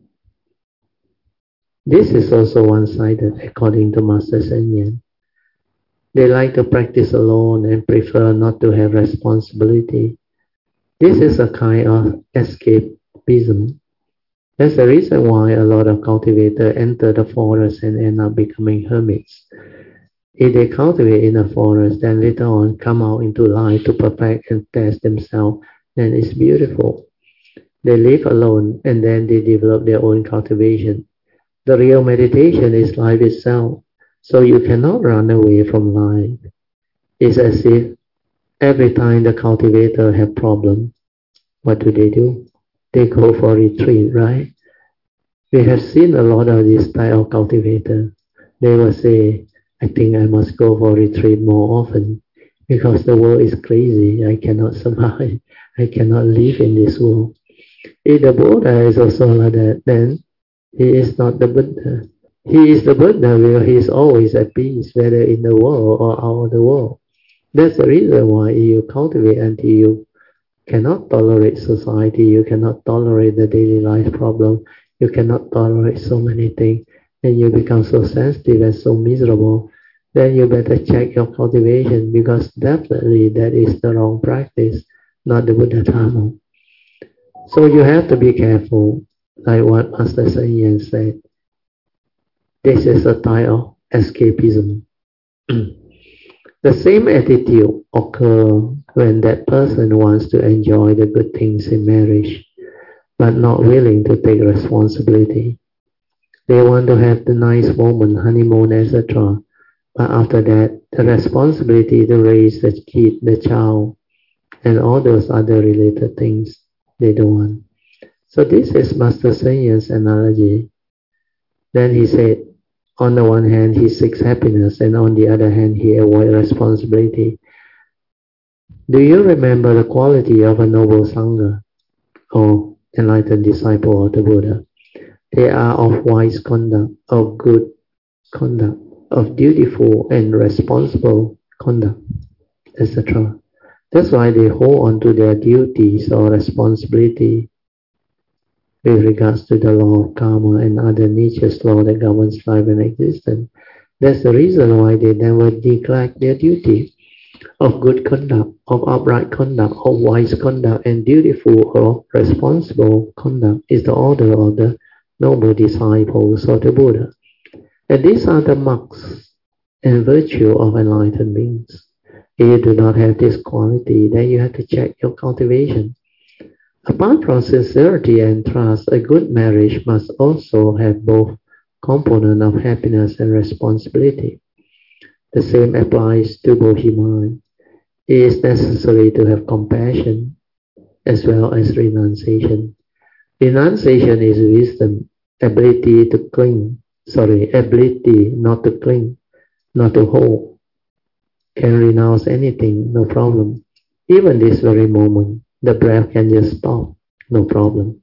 This is also one-sided, according to Master Sheng Yen. They like to practice alone and prefer not to have responsibility. This is a kind of escapism. That's the reason why a lot of cultivators enter the forest and end up becoming hermits. If they cultivate in the forest, then later on come out into life to perfect and test themselves, then it's beautiful. They live alone and then they develop their own cultivation. The real meditation is life itself, so you cannot run away from life. It's as if every time the cultivator have problem, what do they do? They go for retreat, right? We have seen a lot of this type of cultivator. They will say, I think I must go for retreat more often because the world is crazy. I cannot survive. I cannot live in this world. If the Buddha is also like that, then he is not the Buddha. He is the Buddha because he is always at peace, whether in the world or out of the world. That's the reason why you cultivate until you cannot tolerate society, you cannot tolerate the daily life problem, you cannot tolerate so many things, and you become so sensitive and so miserable, then you better check your cultivation, because definitely that is the wrong practice, not the Buddha Dharma. So you have to be careful, like what Master Sheng Yen said. This is a type of escapism. The same attitude occurs when that person wants to enjoy the good things in marriage, but not willing to take responsibility. They want to have the nice moment, honeymoon, et cetera. But after that, the responsibility to raise the kid, the child, and all those other related things, they don't want. So this is Master Sheng Yen's analogy. Then he said, on the one hand, he seeks happiness, and on the other hand, he avoids responsibility. Do you remember the quality of a noble Sangha, or enlightened disciple of the Buddha? They are of wise conduct, of good conduct, of dutiful and responsible conduct, et cetera. That's why they hold on to their duties or responsibility. with regards to the law of karma and other nature's law that governs life and existence. That's the reason why they never neglect their duty of good conduct, of upright conduct, of wise conduct, and dutiful or responsible conduct is the order of the noble disciples of the Buddha. And these are the marks and virtue of enlightened beings. If you do not have this quality, then you have to check your cultivation. Apart from sincerity and trust, a good marriage must also have both components of happiness and responsibility. The same applies to Bodhi-mind. It is necessary to have compassion as well as renunciation. Renunciation is wisdom, ability to cling, sorry, ability not to cling, not to hold. Can renounce anything, no problem. Even this very moment, the breath can just stop, no problem.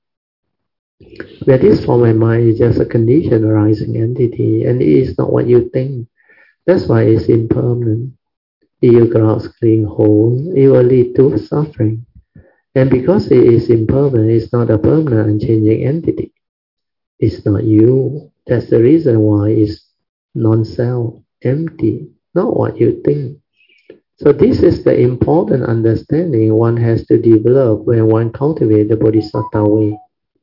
Where this form and mind is just a condition arising entity, and it is not what you think. That's why it's impermanent. If you grasp cling hold, it will lead to suffering. And because it is impermanent, it's not a permanent and changing entity. It's not you. That's the reason why it's non-self, empty, not what you think. So this is the important understanding one has to develop when one cultivates the Bodhisattva way.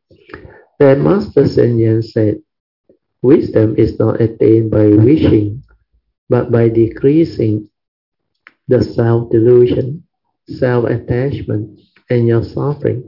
The Master Sen Yen said, wisdom is not attained by wishing, but by decreasing the self-delusion, self-attachment, and your suffering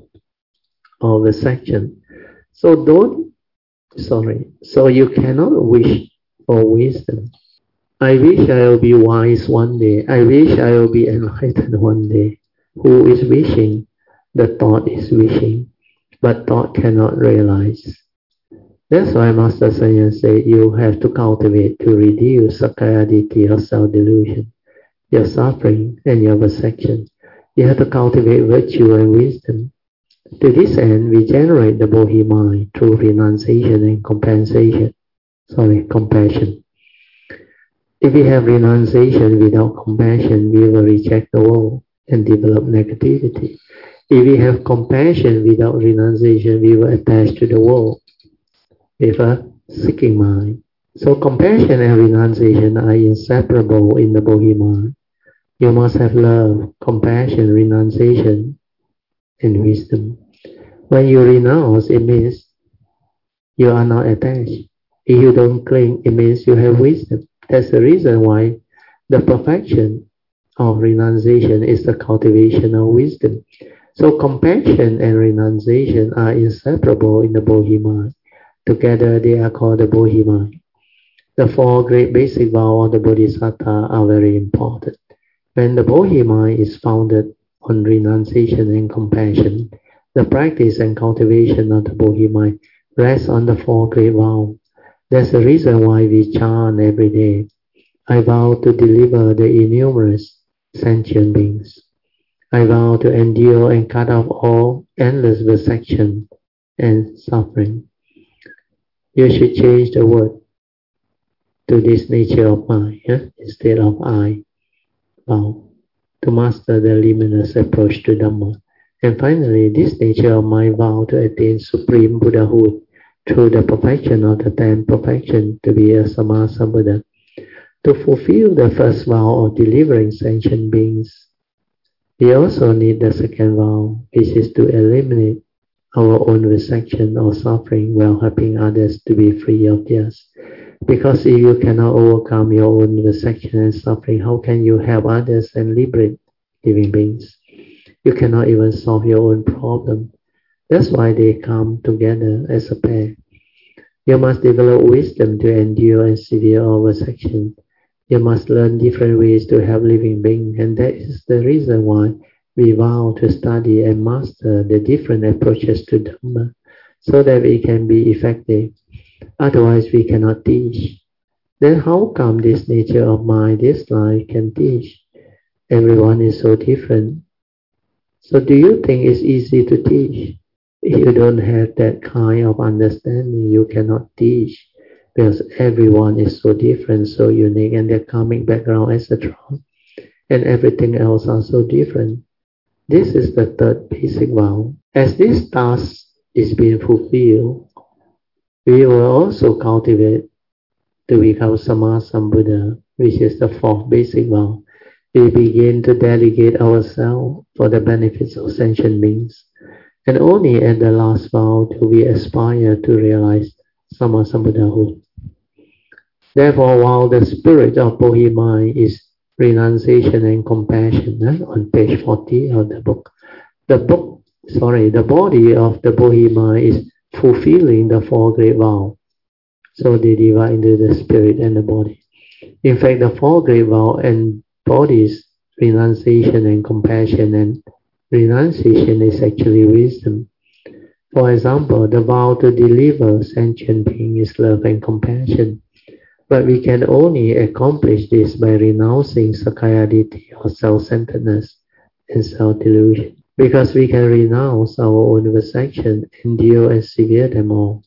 of the section. So don't, sorry, so you cannot wish for wisdom. I wish I will be wise one day. I wish I will be enlightened one day. Who is wishing? The thought is wishing, but thought cannot realize. That's why Master Sen Yen said you have to cultivate to reduce Sakkaya Ditthi or self-delusion, your suffering and your perception. You have to cultivate virtue and wisdom. To this end, we generate the Bodhi mind through renunciation and compensation. Sorry, compassion. If we have renunciation without compassion, we will reject the world and develop negativity. If we have compassion without renunciation, we will attach to the world with a seeking mind. So compassion and renunciation are inseparable in the Bodhi mind. You must have love, compassion, renunciation, and wisdom. When you renounce, it means you are not attached. If you don't cling, it means you have wisdom. That's the reason why the perfection of renunciation is the cultivation of wisdom. So compassion and renunciation are inseparable in the Bodhi mind. Together they are called the Bodhi mind. The four great basic vows of the Bodhisattva are very important. When the Bodhi mind is founded on renunciation and compassion, the practice and cultivation of the Bodhi mind rests on the four great vows. That's the reason why we chant every day. I vow to deliver the innumerable sentient beings. I vow to endure and cut off all endless vexation and suffering. You should change the word to this nature of mind, yeah? Instead of I vow to master the limitless approach to Dhamma. And finally, this nature of mind vow to attain supreme Buddhahood through the perfection of the ten perfection to be a Sammasambuddha. To fulfill the first vow of delivering sentient beings, we also need the second vow, which is to eliminate our own vexation or suffering while helping others to be free of theirs. Because if you cannot overcome your own vexation and suffering, how can you help others and liberate living beings? You cannot even solve your own problem. That's why they come together as a pair. You must develop wisdom to endure and severe all vexation. You must learn different ways to help living beings, and that is the reason why we vow to study and master the different approaches to Dhamma, so that we can be effective. Otherwise, we cannot teach. Then how come this nature of mind, this life, can teach? Everyone is so different. So do you think it's easy to teach? If you don't have that kind of understanding, you cannot teach, because everyone is so different, so unique, and their karmic background, et cetera, and everything else are so different. This is the third basic vow. As this task is being fulfilled, we will also cultivate to become Sama Sambuddha, which is the fourth basic vow. We begin to delegate ourselves for the benefits of sentient beings. And only at the last vow do we aspire to realize Sama Sambuddhahood. Therefore, while the spirit of Bodhi-mind is renunciation and compassion, eh, on page forty of the book, the book, sorry, the body of the Bodhi-mind is fulfilling the four great vows. So they divide into the spirit and the body. In fact, the four great vows embodies renunciation and compassion, and renunciation is actually wisdom. For example, the vow to deliver sentient beings is love and compassion. But we can only accomplish this by renouncing Sakkaya Ditthi or self-centeredness and self-delusion. Because we can renounce our own perception, endure and severe them all.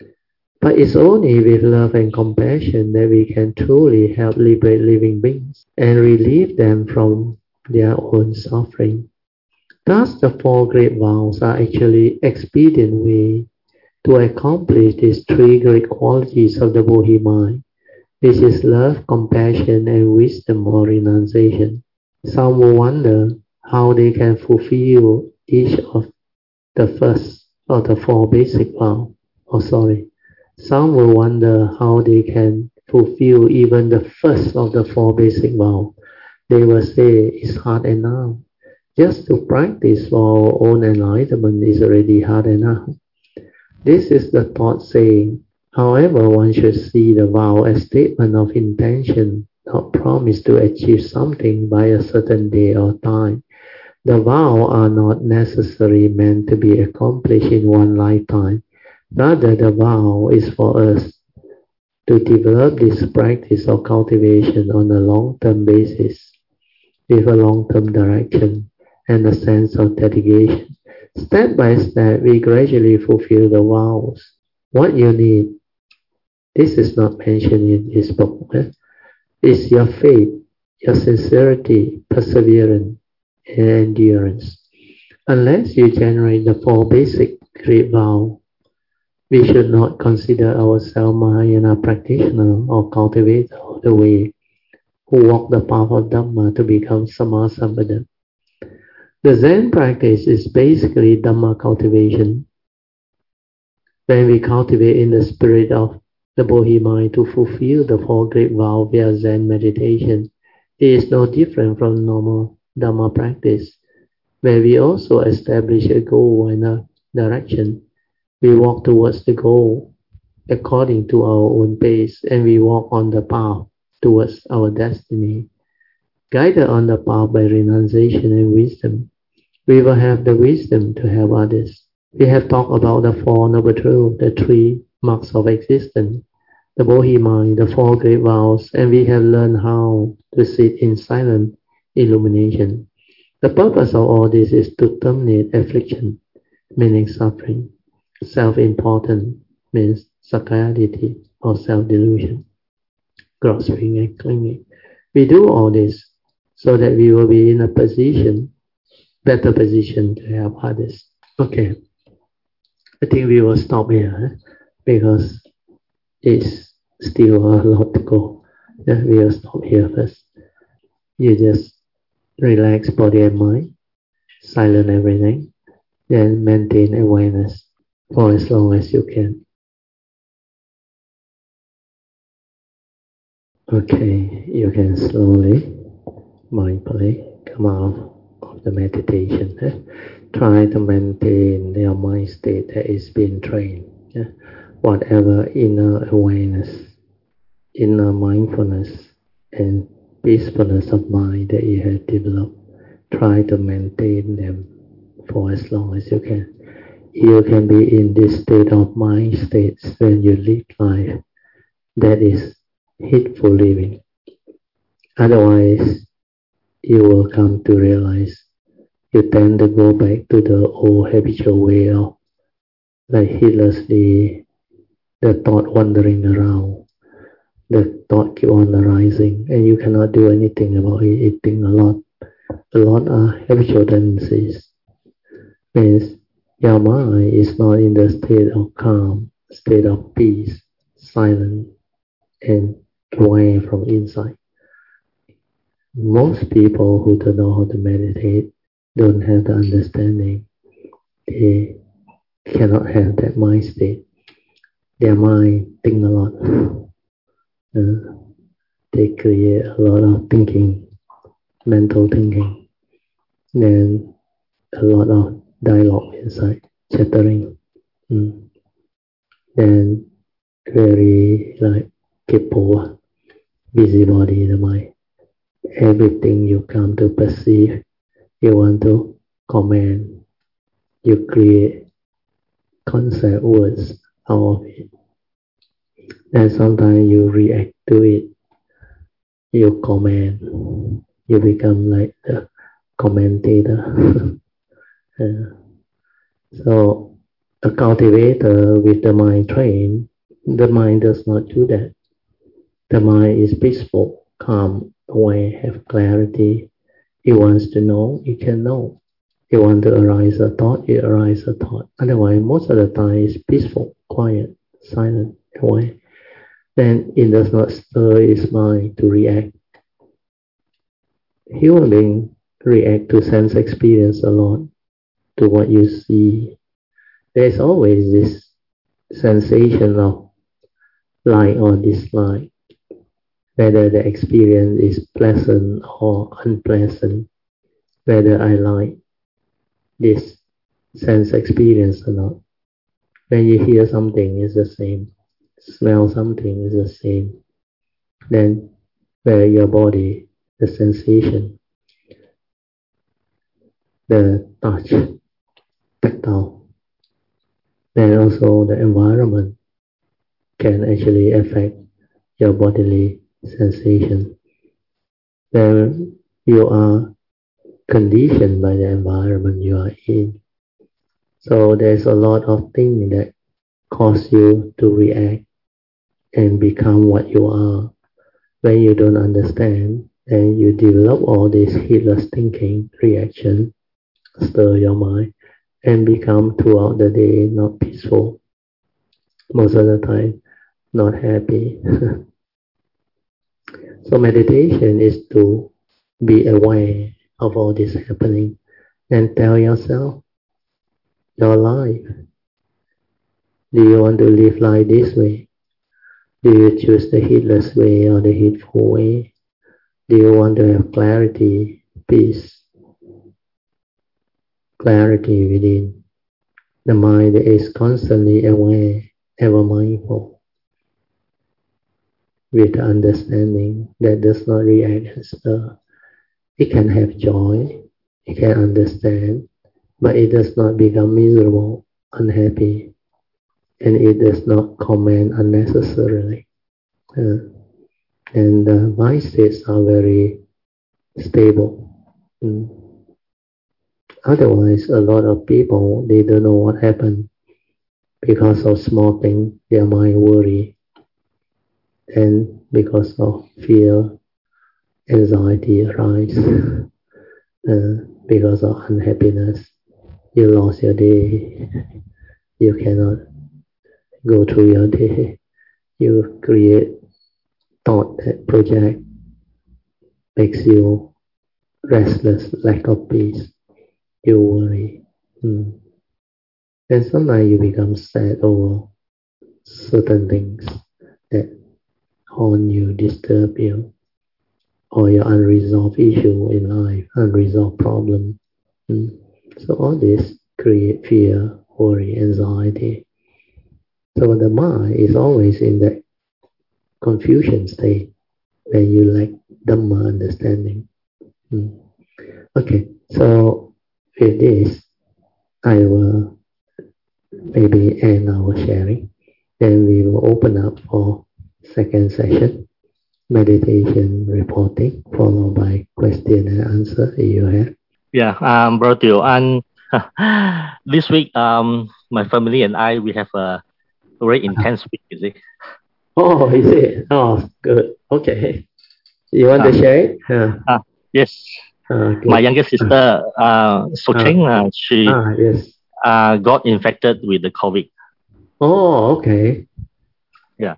But it's only with love and compassion that we can truly help liberate living beings and relieve them from their own suffering. Thus, the four great vows are actually expedient way to accomplish these three great qualities of the Bodhi-mind. This is love, compassion, and wisdom or renunciation. Some will wonder how they can fulfill each of the first of the four basic vows. Oh, sorry. Some will wonder how they can fulfill even the first of the four basic vows. They will say it's hard enough. Just to practice for our own enlightenment is already hard enough. This is the thought saying. However, one should see the vow as statement of intention, not promise to achieve something by a certain day or time. The vows are not necessarily meant to be accomplished in one lifetime. Rather, the vow is for us to develop this practice of cultivation on a long-term basis, with a long-term direction and a sense of dedication. Step by step, we gradually fulfill the vows. What you need, this is not mentioned in this book, eh? is your faith, your sincerity, perseverance, and endurance. Unless you generate the four basic great vows, we should not consider ourselves Mahayana practitioner or cultivator of the way who walk the path of Dhamma to become Sama Sambuddha. The Zen practice is basically Dhamma cultivation. When we cultivate in the spirit of the Bodhi-mind to fulfill the four great vows via Zen meditation, it is no different from normal Dhamma practice, where we also establish a goal and a direction. We walk towards the goal according to our own pace, and we walk on the path towards our destiny. Guided on the path by renunciation and wisdom, we will have the wisdom to help others. We have talked about the Four Noble Truths, the three marks of existence, the Bodhi-mind, the four great vows, and we have learned how to sit in silent illumination. The purpose of all this is to terminate affliction, meaning suffering. Self-importance means Sakkaya Ditthi or self-delusion, grasping and clinging. We do all this so that we will be in a position, better position to help others. Okay, I think we will stop here eh? because it's still a lot to go. Yeah, we will stop here first. You just relax body and mind, silent everything, then maintain awareness for as long as you can. Okay, you can slowly, mindfully come out of the meditation. Eh? Try to maintain your mind state that is being trained. Yeah? Whatever inner awareness, inner mindfulness, and peacefulness of mind that you have developed, try to maintain them for as long as you can. You can be in this state of mind states when you live life that is heedful living. Otherwise, you will come to realize you tend to go back to the old habitual way of like heedlessly the thought wandering around, the thought keep on arising, and you cannot do anything about it. Eating a lot, a lot are habitual tendencies. Means Your mind is not in the state of calm, state of peace, silence, and away from inside. Most people who don't know how to meditate don't have the understanding. They cannot have that mind state. Their mind think a lot. Uh, they create a lot of thinking, mental thinking, then a lot of dialogue inside, chattering. Mm. Then very like kippo, busybody in the mind. Everything you come to perceive, you want to comment, you create concept words out of it. And sometimes you react to it, you comment, you become like the commentator. uh, so a cultivator with the mind trained, the mind does not do that. The mind is peaceful, calm, aware, have clarity. It wants to know, it can know. It wants to arise a thought, it arises a thought. Otherwise, most of the time it's peaceful, quiet, silent, aware. Then it does not stir its mind to react. Human beings react to sense experience a lot, to what you see. There's always this sensation of like or dislike, whether the experience is pleasant or unpleasant, whether I like this sense experience or not. When you hear something, it's the same. Smell something is the same. Then where your body, the sensation, the touch, tactile, then also the environment can actually affect your bodily sensation. Then you are conditioned by the environment you are in. So there's a lot of things that cause you to react and become what you are. When you don't understand, then you develop all this heedless thinking, reaction, stir your mind, and become throughout the day not peaceful. Most of the time, not happy. So meditation is to be aware of all this happening and tell yourself your life. Do you want to live life this way? Do you choose the heedless way or the heedful way? Do you want to have clarity, peace, clarity within? The mind is constantly aware, ever mindful, with the understanding that does not react and stir. It can have joy, it can understand, but it does not become miserable, unhappy, and it does not comment unnecessarily. Uh, and the mind states are very stable. Mm. Otherwise, a lot of people, they don't know what happened. Because of small things, their mind worry. And because of fear, anxiety arise. Uh, because of unhappiness, you lost your day. You cannot go through your day. You create thought that project makes you restless, lack of peace. You worry. Mm. And sometimes you become sad over certain things that haunt you, disturb you, or your unresolved issue in life, unresolved problem. Mm. So all this create fear, worry, anxiety. So the mind is always in that confusion state where you lack Dhamma understanding. Mm. Okay, so with this, I will maybe end our sharing. Then we will open up for second session, meditation reporting, followed by question and answer if you have. Yeah, um, Brother Teo, and this week, um, my family and I, we have a very intense week, you see. Oh, is it? Oh, good. Okay. You want uh, to share it? Uh, uh, yes. Uh, my younger sister, uh, So Cheng, uh, she, ah, yes. uh, got infected with the COVID. Oh, okay. Yeah.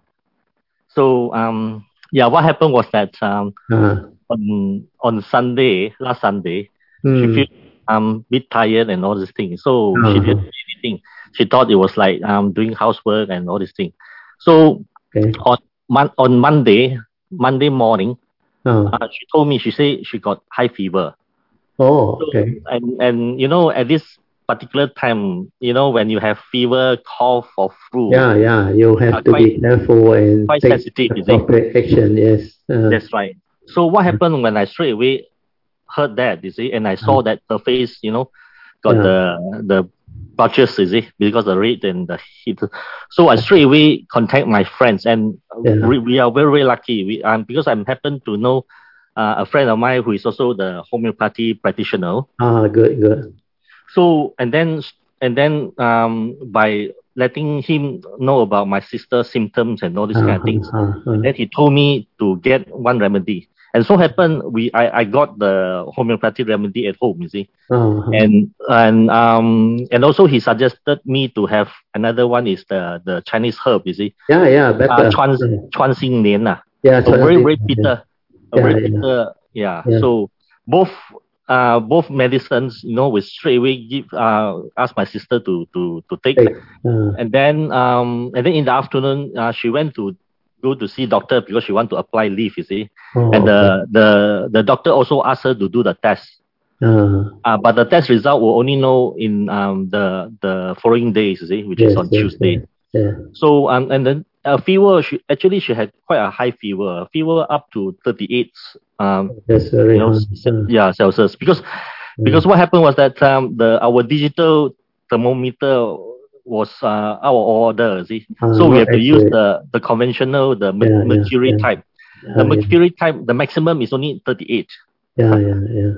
So um, yeah, what happened was that um, Uh, on on Sunday, last Sunday, she mm, feel um bit tired and all these things. So she didn't uh, do anything. She thought it was like um doing housework and all these things. So okay. on mon- on Monday, Monday morning, Uh, uh, she told me she said she got high fever. oh, So okay. and and you know at this particular time, you know when you have fever, cough or flu, Yeah, yeah. You are have to quite be careful and quite take sensitive, you see. appropriate action. Yes. Uh, That's right. So what happened when I straight away heard that, you see, and I uh, saw that her face, you know, got yeah, the the patches, you see, because the rate and the heat. So I straight away contact my friends, and yeah. we, we are very very lucky. We um because I happen to know uh, a friend of mine who is also the homeopathy practitioner. Ah, good, good. So and then and then um by letting him know about my sister's symptoms and all these Uh, kind of things, uh, uh, and uh, then he told me to get one remedy. And so happened we I, I got the homeopathic remedy at home, you see. uh, uh. And and um and also he suggested me to have another one is the the Chinese herb, you see. Yeah, yeah. Uh Better. chuan Uh, chuan xing nian, ah. yeah, A very, transit. very Yeah, bitter, a yeah, very yeah. bitter, yeah. Yeah. So both uh both medicines, you know, we straight away give uh ask my sister to to to take. Hey, uh, And then um and then in the afternoon uh, she went to go to see doctor because she want to apply leave, you see. And oh, okay. the the the doctor also asked her to do the test. Uh, Uh, but the test result will only know in um the the following days, you see, which is yes, on yes, Tuesday. yes. Yeah. So um and then a fever, she actually she had quite a high fever, fever up to thirty-eight um That's very you know hard. c- Uh, yeah Celsius, because uh, because what happened was that um the our digital thermometer was uh, out of order, see. uh, So we not have to use accurate. the the conventional, the mer- Yeah, yeah, mercury yeah. type. The Yeah, yeah. mercury type, the maximum is only thirty-eight. Yeah, yeah, yeah.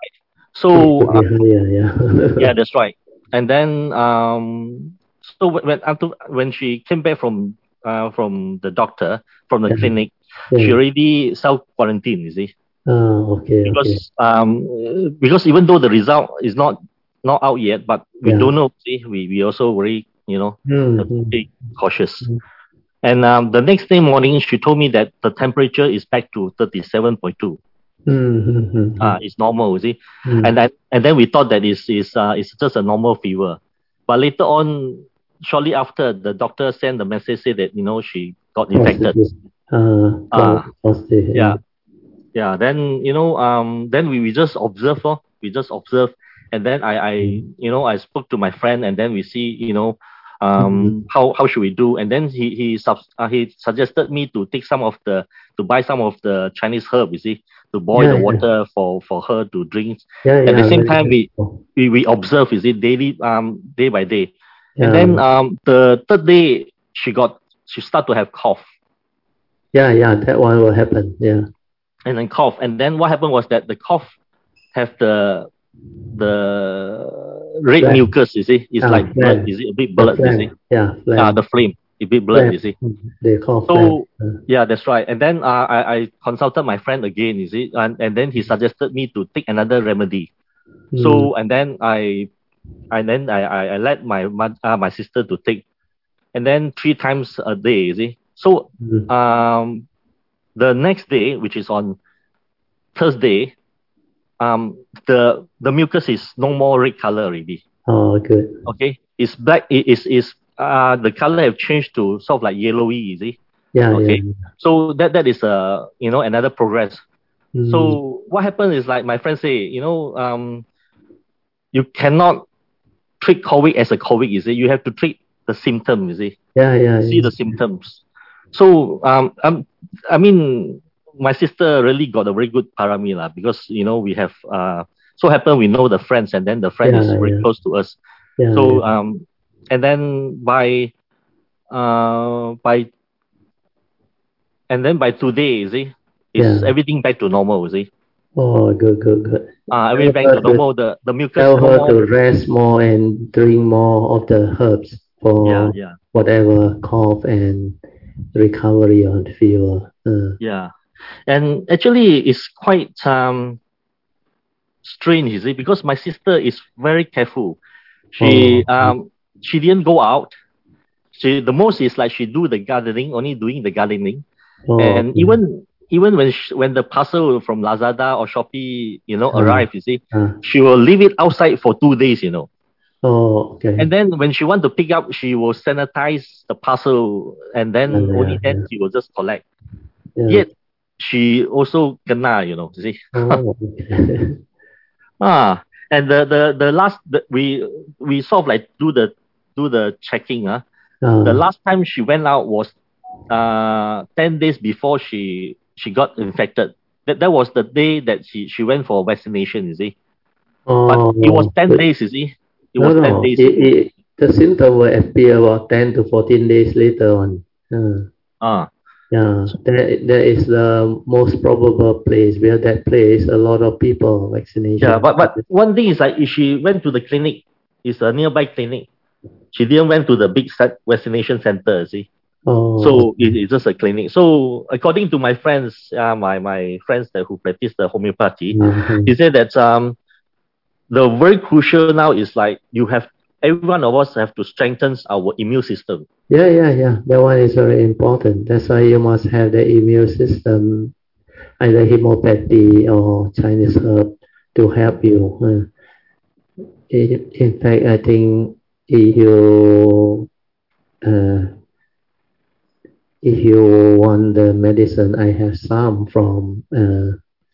It So should uh, be higher. yeah, Yeah. that's right. And then um, so when when after, when she came back from uh, from the doctor from the Yeah, clinic, she yeah. already self quarantined. You see, Ah, okay, okay. because um uh, because even though the result is not not out yet, but we Yeah. don't know. See, we we also very you know have to Mm-hmm. be cautious. And um, the next day morning, she told me that the temperature is back to thirty-seven point two. Mm-hmm. Uh, it's normal, you see. And Mm. then and then we thought that is is uh, it's just a normal fever. But later on, shortly after, the doctor sent the message say that you know she got infected. Positive. Uh, Uh COVID positive. Yeah. yeah, yeah. Then you know um then we, we just observe, oh, we just observe, and then I I you know I spoke to my friend, and then we see you know Mm. um how how should we do, and then he he sub, uh, he suggested me to take some of the to buy some of the Chinese herb, you see, to boil Yeah, the yeah. water for for her to drink. Yeah, At the yeah. same Very time, we helpful. we, we observe, is it daily um day by day. And Yeah. then um the third day she got she start to have cough Yeah, yeah. That one will happen. Yeah. and then cough, and then what happened was that the cough have the the red Flame. mucus, you see, it's Ah, like blood, flame. is it a bit The blood, you see? flame. Yeah, Uh, flame. the flame, a bit blood, you Flame. see. Mm. They call flame. So Uh, yeah, that's right. And then uh, I, I consulted my friend again, you see, and, and then he suggested me to take another remedy. mm. So and then I and then I, I, I let my mo- uh, my sister to take, and then three times a day, you see. So Mm. um the next day, which is on Thursday, um the the mucus is no more red color already. Oh, good. Okay, it's black. It is is uh the color have changed to sort of like yellowy, you see. Yeah, Okay, yeah. so that that is uh you know another progress. Mm. So what happened is like my friend say, you know, um, you cannot treat COVID as a COVID, you see. You have to treat the symptom, you see. Yeah, yeah, See yeah. the symptoms. So um, um I mean, my sister really got a very good parami lah, because you know we have uh so happen we know the friends, and then the friend Yeah, is very yeah. close to us. Yeah, So yeah. um and then by uh by and then by today, you see, is Yeah. everything back to normal, you see. Oh, good, good, good. Uh Tell everything back her to to normal. The the mucus tell no her more. to rest more and drink more of the herbs Yeah, for yeah, whatever cough and recovery on fever. Uh, yeah. And actually it's quite um strange, you see, because my sister is very careful. She Oh. um she didn't go out. She the most is like she do the gardening, only doing the gardening, Oh, and okay. even even when she, when the parcel from Lazada or Shopee, you know, Ah, arrive, you see, ah. she will leave it outside for two days, you know. Oh, okay. And then when she want to pick up, she will sanitize the parcel, and Yeah, then yeah, only then yeah. she will just collect. Yeah. Yet she also kena, you know, you see. Oh, okay. Ah, and the the the last the, we we sort of like do the do the checking. Uh, the Ah, last time she went out was uh ten days before she she got infected. That that was the day that she she went for vaccination. You see, but it was oh, ten but days. You see, it no, was ten no. days It, ago. it, the symptom will appear about ten to fourteen days later on. Uh, Ah, yeah, so, that, that is the most probable place where that place a lot of people yeah, vaccination. but but one thing is like if she went to the clinic, it's a nearby clinic. She didn't went to the big set vaccination center. You see. Oh, So it, it's just a clinic. So according to my friends, uh, my my friends that who practice the homeopathy, uh-huh. he said that um the very crucial now is like you have every one of us have to strengthen our immune system. Yeah, yeah, yeah. That one is very important. That's why you must have the immune system, either homeopathy or Chinese herb to help you. Uh, in, in fact, I think if you uh, if you want the medicine, I have some from uh,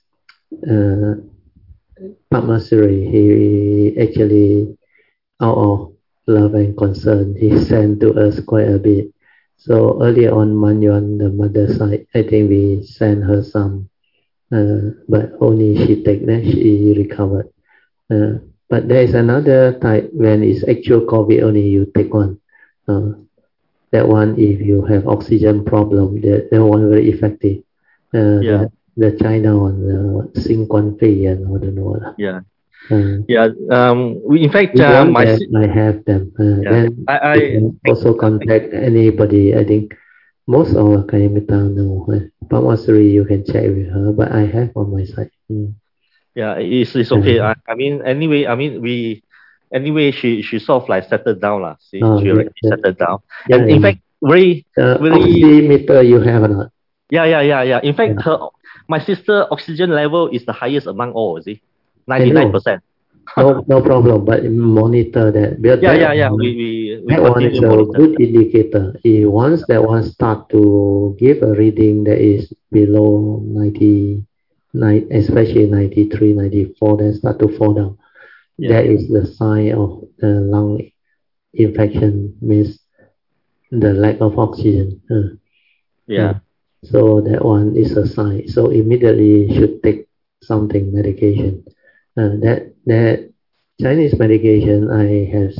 uh, Pamasuri. He actually, out of love and concern, he sent to us quite a bit. So earlier on, Manyuan, the mother side, I think we sent her some, uh, but only she take that, she recovered. Uh, but there is another type when it's actual COVID, only you take one. Uh, that one, if you have oxygen problem, that, that one very effective. Uh, Yeah, the the China one, the Xingguan Feiyan, I don't know. yeah, Uh, yeah. Um, we, in fact, if you uh, want my that, si- I have them. Uh, yeah, then I you I, can I, also I contact anybody. I think most of Kalimantan know. Uh, Pamasuri, you can check with her, but I have on my side. Mm. yeah, it's it's okay. Uh, I, I mean, anyway, I mean we anyway she she sort of like settled down lah. See, oh, she that, already that, settled down, yeah, and in yeah. fact, very The very oximeter you have or not? yeah, yeah, yeah, yeah. In Yeah. fact, her my sister oxygen level is the highest among all. See, I ninety nine know. percent. No, no problem, but monitor that. Because Yeah, that yeah, yeah. We one, we we that one is continue a monitor. good indicator. If once that one start to give a reading that is below ninety, nine, especially ninety-three, ninety-four, then start to fall down. Yeah, That is the sign of the lung infection, means the lack of oxygen. Uh, uh, yeah, so that one is a sign. So immediately should take something medication. Uh, that that Chinese medication I have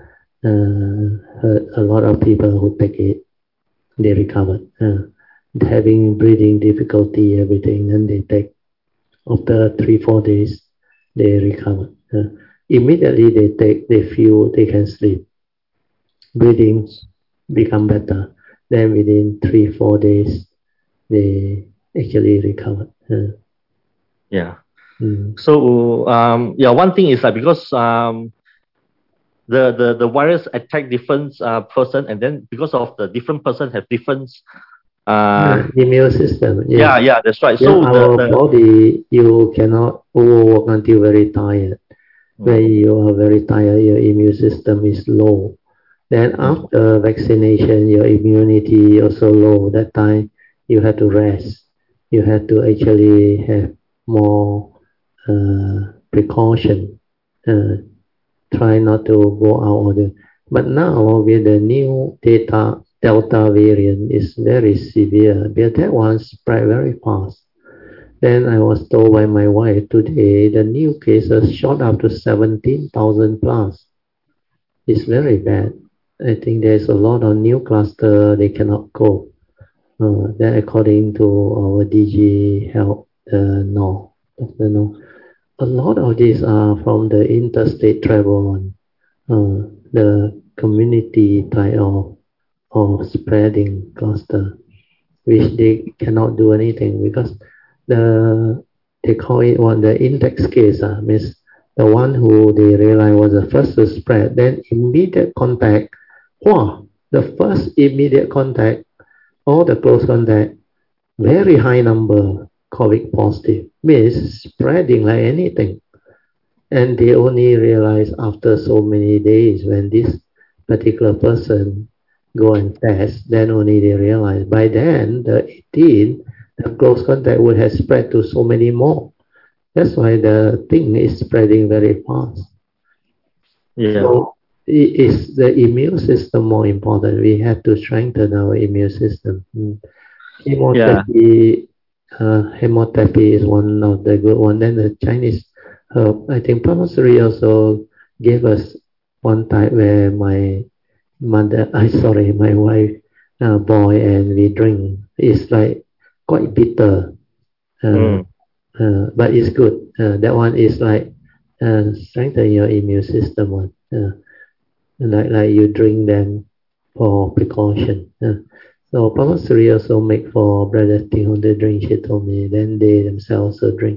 uh, heard a lot of people who take it, they recover. Uh, having breathing difficulty, everything, and they take after three four days, they recover. Uh, immediately they take, they feel they can sleep, breathing become better. Then within three four days, they actually recover. Uh, yeah. mm. So um yeah, one thing is like because um the the the virus attack different uh person, and then because of the different person have different Yeah, uh immune system. yeah, Yes. yeah, that's right. Yeah, So the our the body, you cannot overwork until very tired. When mm, you are very tired, your immune system is low. Then mm, after vaccination, your immunity also low. That time you have to rest. You have to actually have more uh, precaution. Uh, try not to go out of the. But now with the new data, Delta variant is very severe. Because that one spread very fast. Then I was told by my wife today the new cases shot up to seventeen thousand plus. It's very bad. I think there's a lot of new cluster they cannot go. Uh, that according to our D G Health, uh, no, Doctor No. A lot of these are from the interstate travel one, uh, the community type of, of spreading cluster, which they cannot do anything because the they call it what the index case uh, means the one who they realized was the first to spread, then immediate contact, wow, the first immediate contact, all the close contact, very high number COVID positive, means spreading like anything. And they only realize after so many days when this particular person go and test, then only they realize. By then, the eighteen, the close contact would have spread to so many more. That's why the thing is spreading very fast. Yeah. So is the immune system more important? We have to strengthen our immune system. Mm. Chemotherapy, yeah. uh, chemotherapy is one of the good one. Then the Chinese herb, I think Pamasuri also gave us one time where my mother, I sorry, my wife, uh, boy, and we drink. It's like quite bitter, uh, mm. uh, but it's good. Uh, that one is like uh, strengthen your immune system one. Uh, like like you drink them for precaution. Uh, so Pamasuri also make for Brother Ting they drink. She told me. Then they themselves also drink.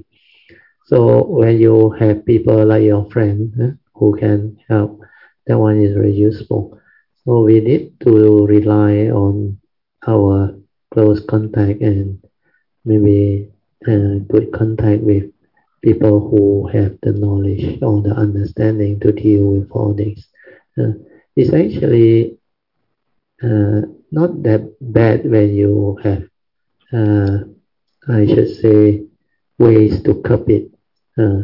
So when you have people like your friend uh, who can help, that one is very useful. So we need to rely on our close contact and maybe uh, good contact with people who have the knowledge or the understanding to deal with all this. Uh, it's actually uh, not that bad when you have, uh, I should say, ways to curb it. Uh,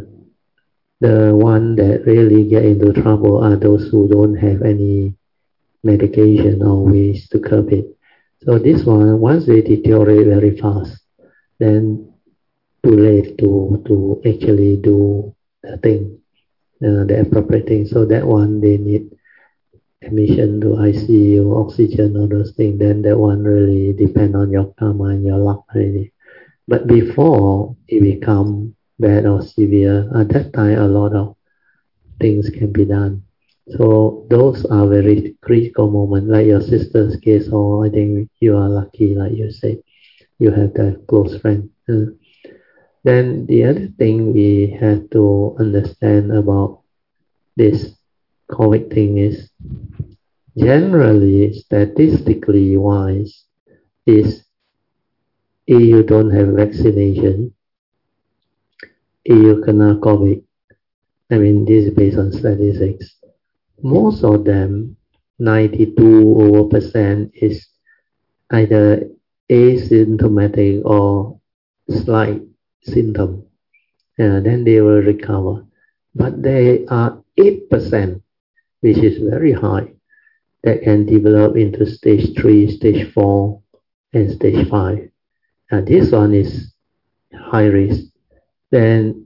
the one that really get into trouble are those who don't have any medication or ways to curb it. So this one, once they deteriorate very fast, then too late to, to actually do the thing, uh, the appropriate thing. So that one, they need admission to I C U, oxygen, all those things. Then that one really depend on your karma and your luck really. But before it become bad or severe, at that time a lot of things can be done. So those are very critical moments, like your sister's case, or I think you are lucky, like you said, you have that close friend. Uh, then the other thing we have to understand about this COVID thing is, generally, statistically wise, is if you don't have vaccination, if you kena COVID, I mean, this is based on statistics, most of them, ninety-two over percent, is either asymptomatic or slight symptom. Uh, then they will recover. But there are eight percent, which is very high, that can develop into stage three, stage four, and stage five. Uh, this one is high risk. Then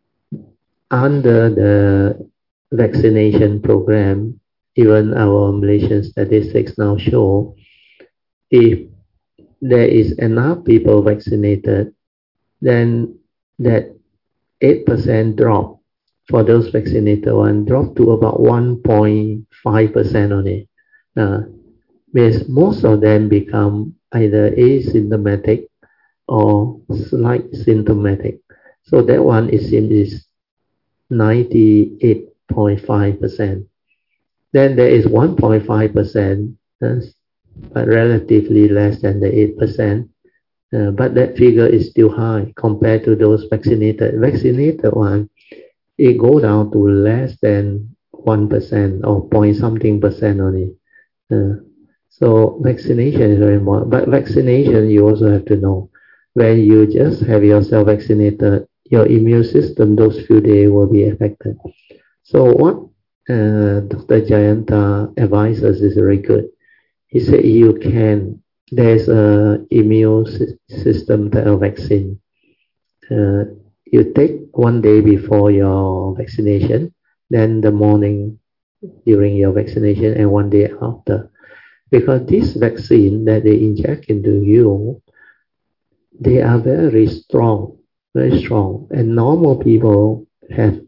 under the vaccination program, even our Malaysian statistics now show if there is enough people vaccinated, then that eight percent drop for those vaccinated one drop to about one point five percent only. Uh, means most of them become either asymptomatic or slight symptomatic. So that one is, is ninety-eight point five percent. Then there is one point five percent, uh, but relatively less than the eight percent. Uh, but that figure is still high compared to those vaccinated. Vaccinated one, it go down to less than one percent or point something percent only. Uh, so vaccination is very important. But vaccination, you also have to know, when you just have yourself vaccinated, your immune system those few days will be affected. So what uh, Doctor Jayanta advises is very good. He said you can, there's a immune system type of vaccine. Uh, you take one day before your vaccination, then the morning during your vaccination, and one day after. Because this vaccine that they inject into you, they are very strong, very strong. And normal people have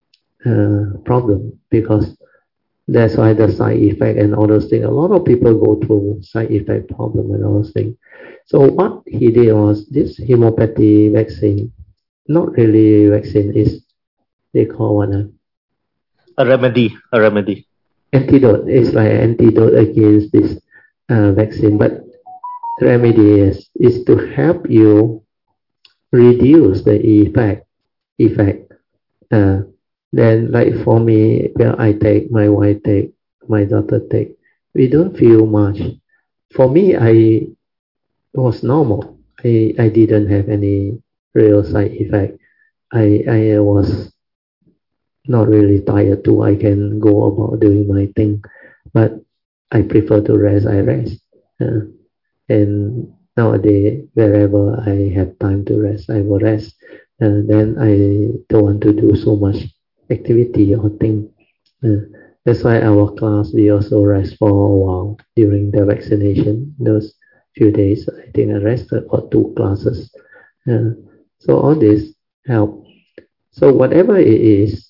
a problem because that's why the side effect and all those things. A lot of people go through side effect problem and all those things. So what he did was this homeopathy vaccine, not really vaccine, is they call what? Uh, A remedy, a remedy. Antidote. It's like antidote against this uh, vaccine. But remedy is, is to help you reduce the effect. effect. Uh, then like for me, well, I take, my wife take, my daughter take, we don't feel much. For me, I was normal. I, I didn't have any real side effect. I, I was not really tired too. I can go about doing my thing, but I prefer to rest. I rest. Uh, and nowadays, wherever I have time to rest, I will rest. Uh, then I don't want to do so much activity or thing. Uh, that's why our class, we also rest for a while during the vaccination. Those few days, I think I rested for two classes. Uh, so all this help. So whatever it is,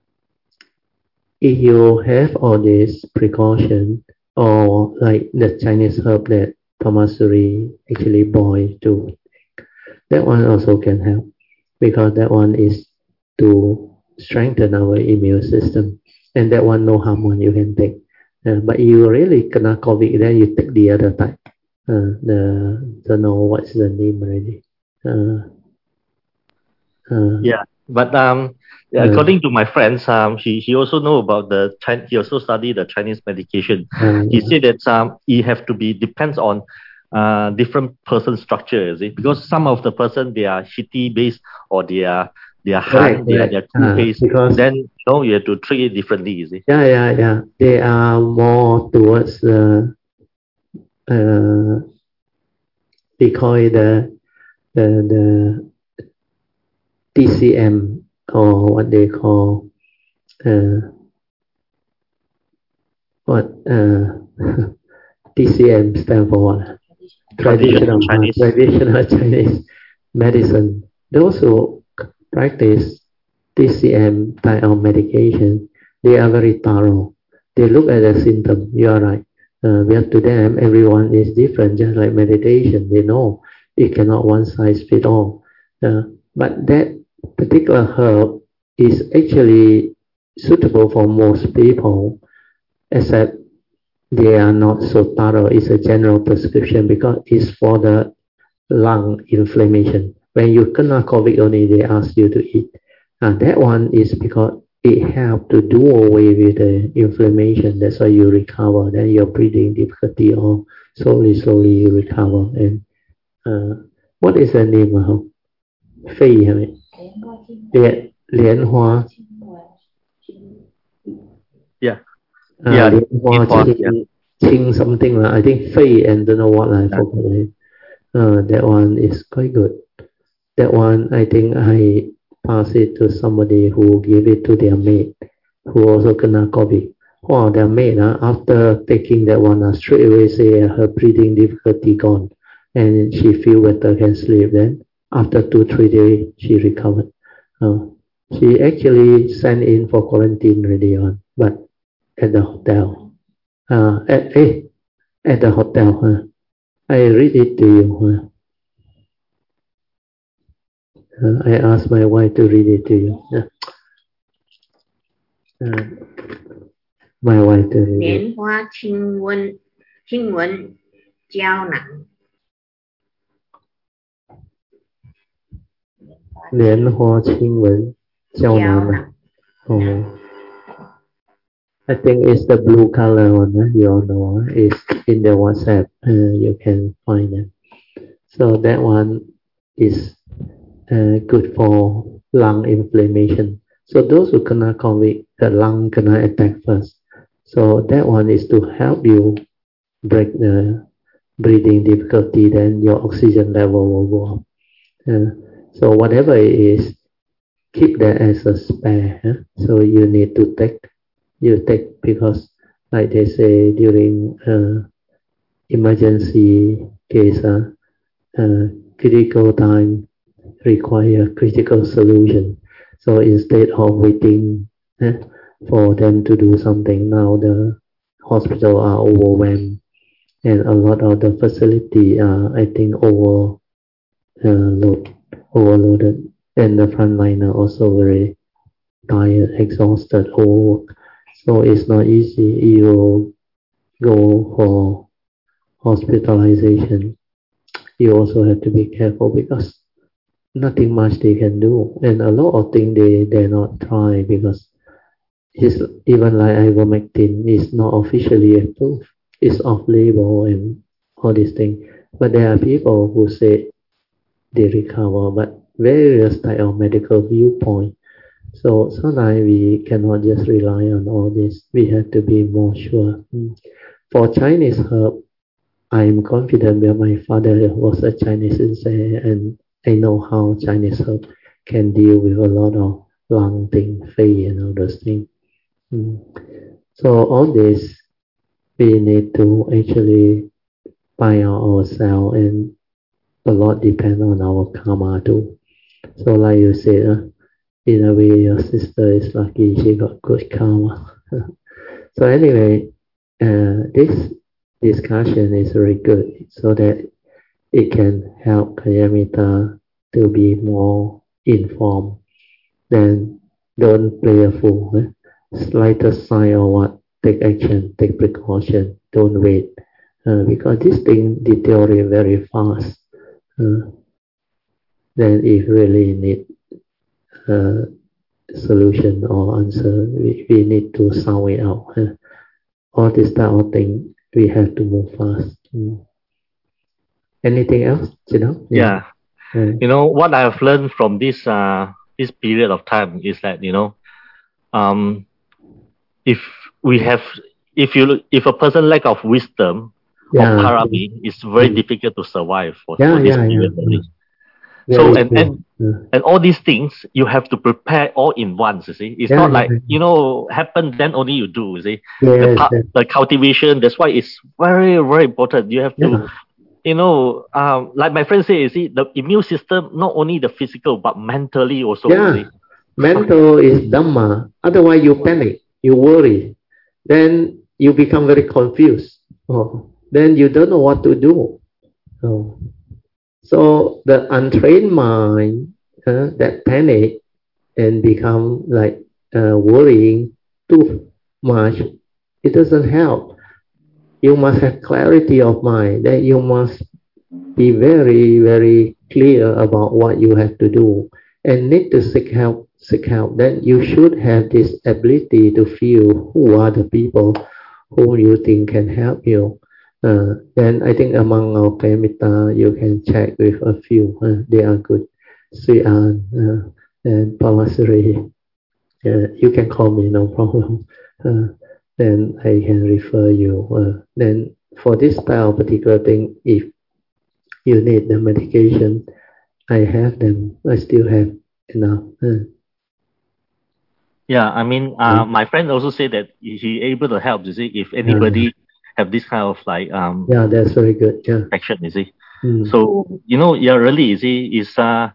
if you have all this precaution, or like the Chinese herb that Thomas Suri actually boiled to, that one also can help, because that one is to strengthen our immune system, and that one no harm one you can take. Uh, but you really kena COVID, then you take the other type. Uh, the don't know what's the name already. Uh, uh, Yeah, but um, yeah, uh, according to my friends, um, he he also know about the Chin- he also studied the Chinese medication. uh, He said that um, it have to be depends on uh different person structure, is it? Because some of the person they are shitty based or they are they are correct, han, they are they correct. are two Uh, faced. because Then you know you have to treat it differently, is it? yeah, yeah, yeah, they are more towards the uh, we call it the the, the T C M, or what they call uh, what uh, T C M stand for what? Traditional Traditional, uh, Chinese. traditional Chinese medicine. Those who practice T C M type of medication, they are very thorough. They look at the symptom. You are right. Uh, but to them, everyone is different, just like meditation. They know it cannot one size fit all. Uh, but that particular herb is actually suitable for most people, except they are not so thorough. It's a general prescription because it's for the lung inflammation. When you kena COVID only, they ask you to eat. And that one is because it helps to do away with the inflammation. That's why you recover. Then your breathing difficulty, or slowly, slowly you recover. And uh, what is the name of Fei? Lian Lian Hua. Yeah, Uh, yeah, Lian Hua Lianhua, yeah. Qing, Qing something. I think Fei and don't know what. I Yeah. forgot it. Uh, that one is quite good. That one, I think I pass it to somebody who give it to their mate, who also kena COVID. Wow, their mate, uh, after taking that one, uh, straight away say uh, her breathing difficulty gone, and she feel better, can sleep. Then after two, three days, she recovered. Uh, she actually sent in for quarantine already on, but at the hotel. Uh, at, eh, at the hotel. Huh? I read it to you. Huh? Uh, I asked my wife to read it to you. Uh, uh, my wife to read it. 莲花清瘟清瘟胶囊， 莲花清瘟胶胶囊. 囊 Oh, I think it's the blue color one. Huh? You all know. Huh? It's in the WhatsApp. Uh, you can find it. So that one is uh, good for lung inflammation. So those who kena COVID, the lung kena attack first. So that one is to help you break the breathing difficulty. Then your oxygen level will go up. Uh, so whatever it is, keep that as a spare. Huh? So you need to take, you take because, like they say, during uh, emergency case, uh, uh, critical time require critical solution. So instead of waiting uh, for them to do something, now the hospital are overwhelmed, and a lot of the facility are, I think, over uh, load, overloaded, and the frontliner also very tired, exhausted, overworked. So it's not easy. You go for hospitalization. You also have to be careful because nothing much they can do, and a lot of things they dare not try because it's even like ivermectin is not officially approved. It's off label and all these things. But there are people who say they recover, but various type of medical viewpoint. So sometimes we cannot just rely on all this. We have to be more sure. For Chinese herb, I am confident that my father was a Chinese sensei, and I know how Chinese herb can deal with a lot of lung thing, fei, and all those things. Mm. So all this, we need to actually find out ourselves, and a lot depends on our karma too. So like you said, uh, in a way, your sister is lucky; she got good karma. So anyway, uh, this discussion is very good, so that it can help Kayamita to be more informed. Then don't play a fool. Eh? Slightest sign or what, take action, take precaution, don't wait. Uh, because this thing deteriorates very fast. Uh, then if really need a solution or answer, we, we need to sound it out. Uh, all this type of thing, we have to move fast. Mm. Anything else, you know? Yeah. yeah. Uh, You know, what I have learned from this uh this period of time is that, you know, um if we have if you if a person lack of wisdom yeah. or parami, it's very Mm. difficult to survive for, Yeah, for this yeah, period. yeah. Really. Very So and, true. and Yeah. and all these things you have to prepare all in once, you see. It's Yeah, not like, yeah. you know, happen then only you do, you see. Yes, The pa- yes. the cultivation, that's why it's very, very important. You have to, Yeah. you know, um, like my friend said, you see, the immune system, not only the physical, but mentally also, you Yeah. see. Mental is Dhamma. Otherwise, you panic, you worry. Then you become very confused. Oh, then you don't know what to do. Oh. So the untrained mind uh, that panic and become like uh, worrying too much, it doesn't help. You must have clarity of mind. That you must be very, very clear about what you have to do and need to seek help. Seek help. Then you should have this ability to feel who are the people whom you think can help you. Uh, then I think among our Kayamita, you can check with a few. Uh, they are good. Sri An uh, and Palasari. Uh, you can call me, no problem. Uh, then I can refer you. Uh, then for this style particular thing, if you need the medication, I have them. I still have enough. Uh, Yeah, I mean, uh, my friend also said that he he able to help, you see, if anybody have this kind of like um yeah, that's very good. Yeah. action, you see. Mm. So, you know, yeah, really, you see, is uh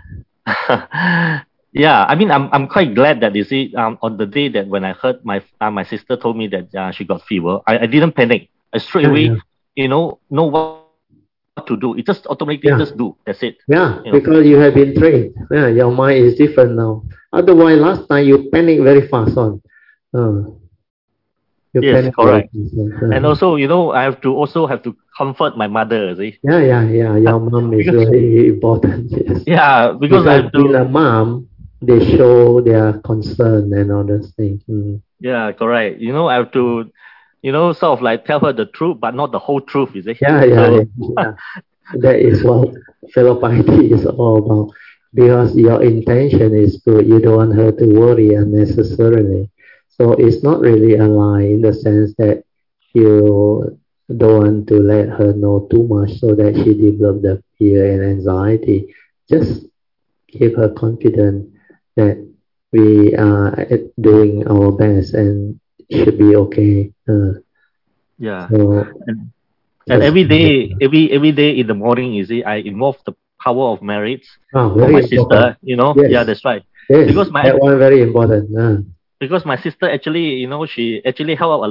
yeah, I mean, I'm I'm quite glad that, you see, um on the day that when I heard my uh, my sister told me that uh, she got fever, I, I didn't panic. I straight Yeah, away, yeah. you know, know what to do. It just automatically Yeah. just do. That's it. Yeah, You know. because you have been trained. Yeah, your mind is different now. Otherwise, last time you panic very fast on. Uh, you Yes, panic correct. very fast. Uh, And also, you know, I have to also have to comfort my mother, you see. yeah, yeah, yeah. Your mom is Because- very important. Yes. Yeah, because I have being to. a mom, they show their concern and all those things. Mm. Yeah, correct. You know, I have to, you know, sort of like tell her the truth, but not the whole truth, you see. Yeah, yeah, So, yeah, yeah. That is what philopiety is all about. Because your intention is good, you don't want her to worry unnecessarily. So it's not really a lie in the sense that you don't want to let her know too much so that she develop the fear and anxiety. Just give her confidence that we are doing our best and should be okay. Uh, yeah. so And, and every day, every every day in the morning, you see, I involve the power of merits oh, for very my important. sister, you know. Yes. Yeah, that's right. Yes, Because my that one very important. Uh. because my sister actually, you know, she actually helped out a lot.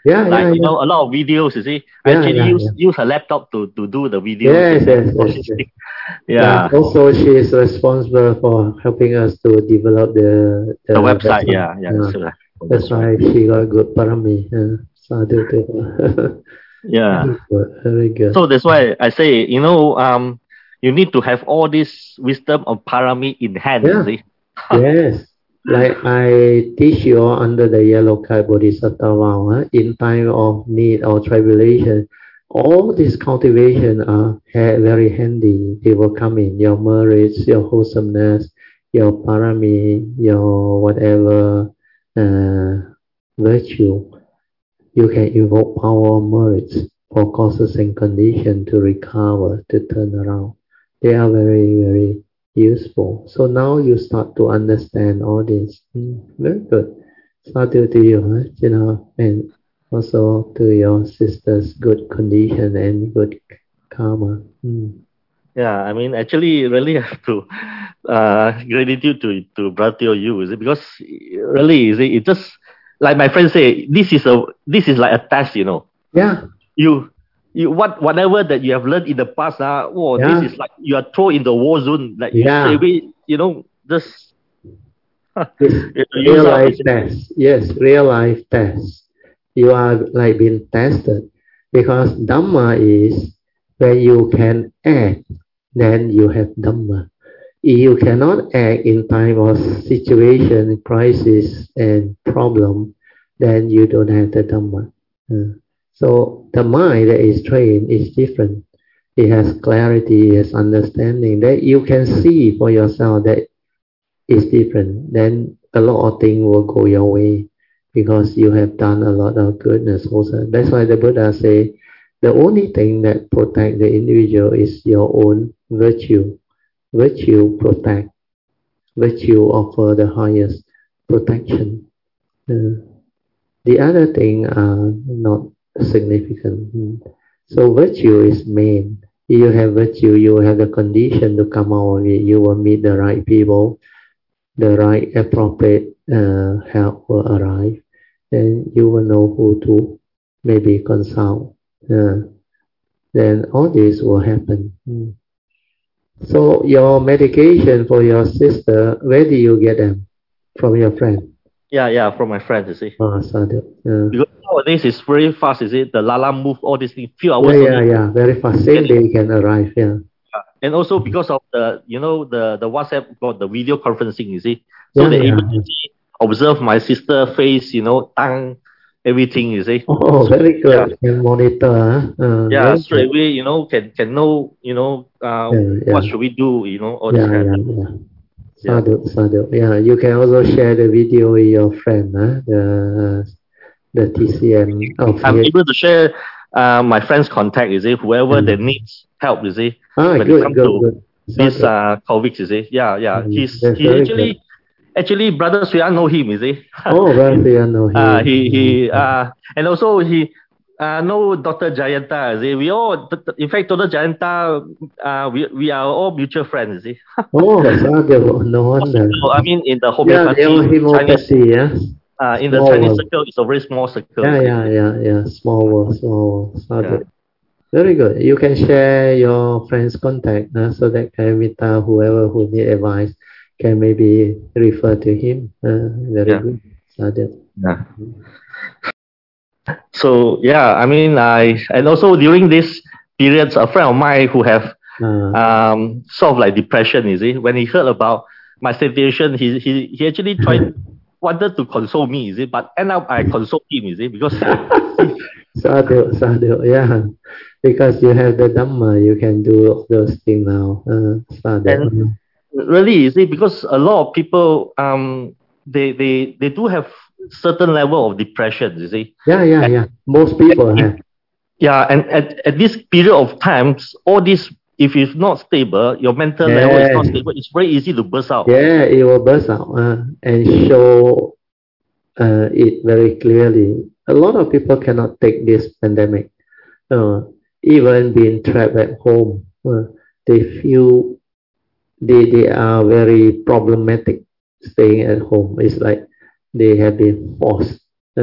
Yeah, like yeah, you yeah. know, a lot of videos. You see, I Yeah, actually yeah, use yeah. use her laptop to to do the videos. Yes, and then yes, all yes, these yes. things. Yeah. Yeah, Also, she is responsible for helping us to develop the the the website. website. Yeah, yeah, Yeah. so that- That's that's right. why she got good parami. Uh, sadhu to her. Yeah. Very good, very good. So that's why I say, you know, um, you need to have all this wisdom of parami in hand. You Yeah. see. Yes. Like I teach you all under the yellow kite bodhisattva vow, huh? In time of need or tribulation, all this cultivation are ha- very handy. They will come in your merits, your wholesomeness, your parami, your whatever uh, virtue. You can invoke power of merits for causes and conditions to recover, to turn around. They are very, very useful. So now you start to understand all this. Mm, very good. Sadhu to you, huh? You know, and also to your sister's good condition and good karma. Mm. Yeah, I mean, actually, really have to uh, gratitude to to Brother you, is it? Because really, is it? It just like my friend say, this is a this is like a test, you know. Yeah, You you what whatever that you have learned in the past, ah, oh, this yeah, is like you are thrown in the war zone, like you straight yeah. away, you know, just It's you have to use real up. life Is it? test. Yes, real life test. You are like being tested because Dhamma is when you can act, then you have Dhamma. If you cannot act in time of situation, crisis, and problem, then you don't have the Dhamma. Uh, so the mind that is trained is different. It has clarity, it has understanding that you can see for yourself that is different, then a lot of things will go your way because you have done a lot of goodness also. That's why the Buddha say the only thing that protect the individual is your own virtue. Virtue protect. Virtue offer the highest protection. Uh, the other thing are not significant. Mm. So virtue is main. If you have virtue, you will have the condition to come out of it. You will meet the right people, the right appropriate uh, help will arrive, then you will know who to maybe consult. Uh, then all this will happen. Mm. So your medication for your sister, where do you get them? From your friend? Yeah, yeah, from my friends, you see. Oh, sadhu. Uh, Because nowadays it's very fast, is it? The Lala move, all these things, few yeah, hours yeah, only. yeah. Very fast. Same day can arrive. Yeah. And also because of the, you know, the, the WhatsApp got the video conferencing, you see. So Yeah, they're yeah. able to see, observe my sister face, you know, tongue, everything, you see. Oh, So very yeah, good. Can monitor. Huh? Uh, yeah, very straight good. away, you know, can can know, you know, uh, Yeah, what yeah, should we do, you know, all this yeah, kind of yeah, thing. yeah. Yeah. Sadhu, sadhu. Yeah, you can also share the video with your friend, huh? the the T C M. Oh, I'm forget. able to share uh, my friend's contact, you see, whoever that Mm. needs help, you see, Ah, when it good, comes good, to good. this Sadhu. uh, COVID, you see. Yeah, yeah. Mm, He's that's he very good. actually actually brother Suya know him, you see. Oh, well, you know uh, him. he he Mm. uh, and also he uh, know Doctor Jayanta, you see. We all in fact Doctor Jayanta uh, we we are all mutual friends, you see. Oh, sadhu. No wonder. So, I mean in the Yeah, they are homeopathy Chinese homeopathy, yeah. uh, in the Small Chinese world. circle it's a very small circle, Yeah, you see. yeah, yeah, yeah. Small world, small world. Yeah. Sadhu. Very good. You can share your friend's contact uh, so that Kavita, whoever who need advice, can maybe refer to him. Uh, very Yeah. good. Sadhu. Yeah. So yeah, I mean, I and also during this periods, a friend of mine who have Uh, um sort of like depression, you see, when he heard about my situation, he he, he actually tried wanted to console me, you see, but end up I console him, you see, because he, sadhu, sadhu, yeah. Because you have the Dhamma, you can do all those things now. Uh, and sadhu. really, you see, because a lot of people um they they they do have certain level of depression, you see. Yeah, yeah, And yeah. Most people if have. yeah, and at, at this period of times, all this, if it's not stable, your mental level is not Yes. stable, it's very easy to burst out. Yeah, it will burst out uh, and show uh, it very clearly. A lot of people cannot take this pandemic. Uh, even being trapped at home, uh, they feel they, they are very problematic staying at home. It's like they have been forced. Uh,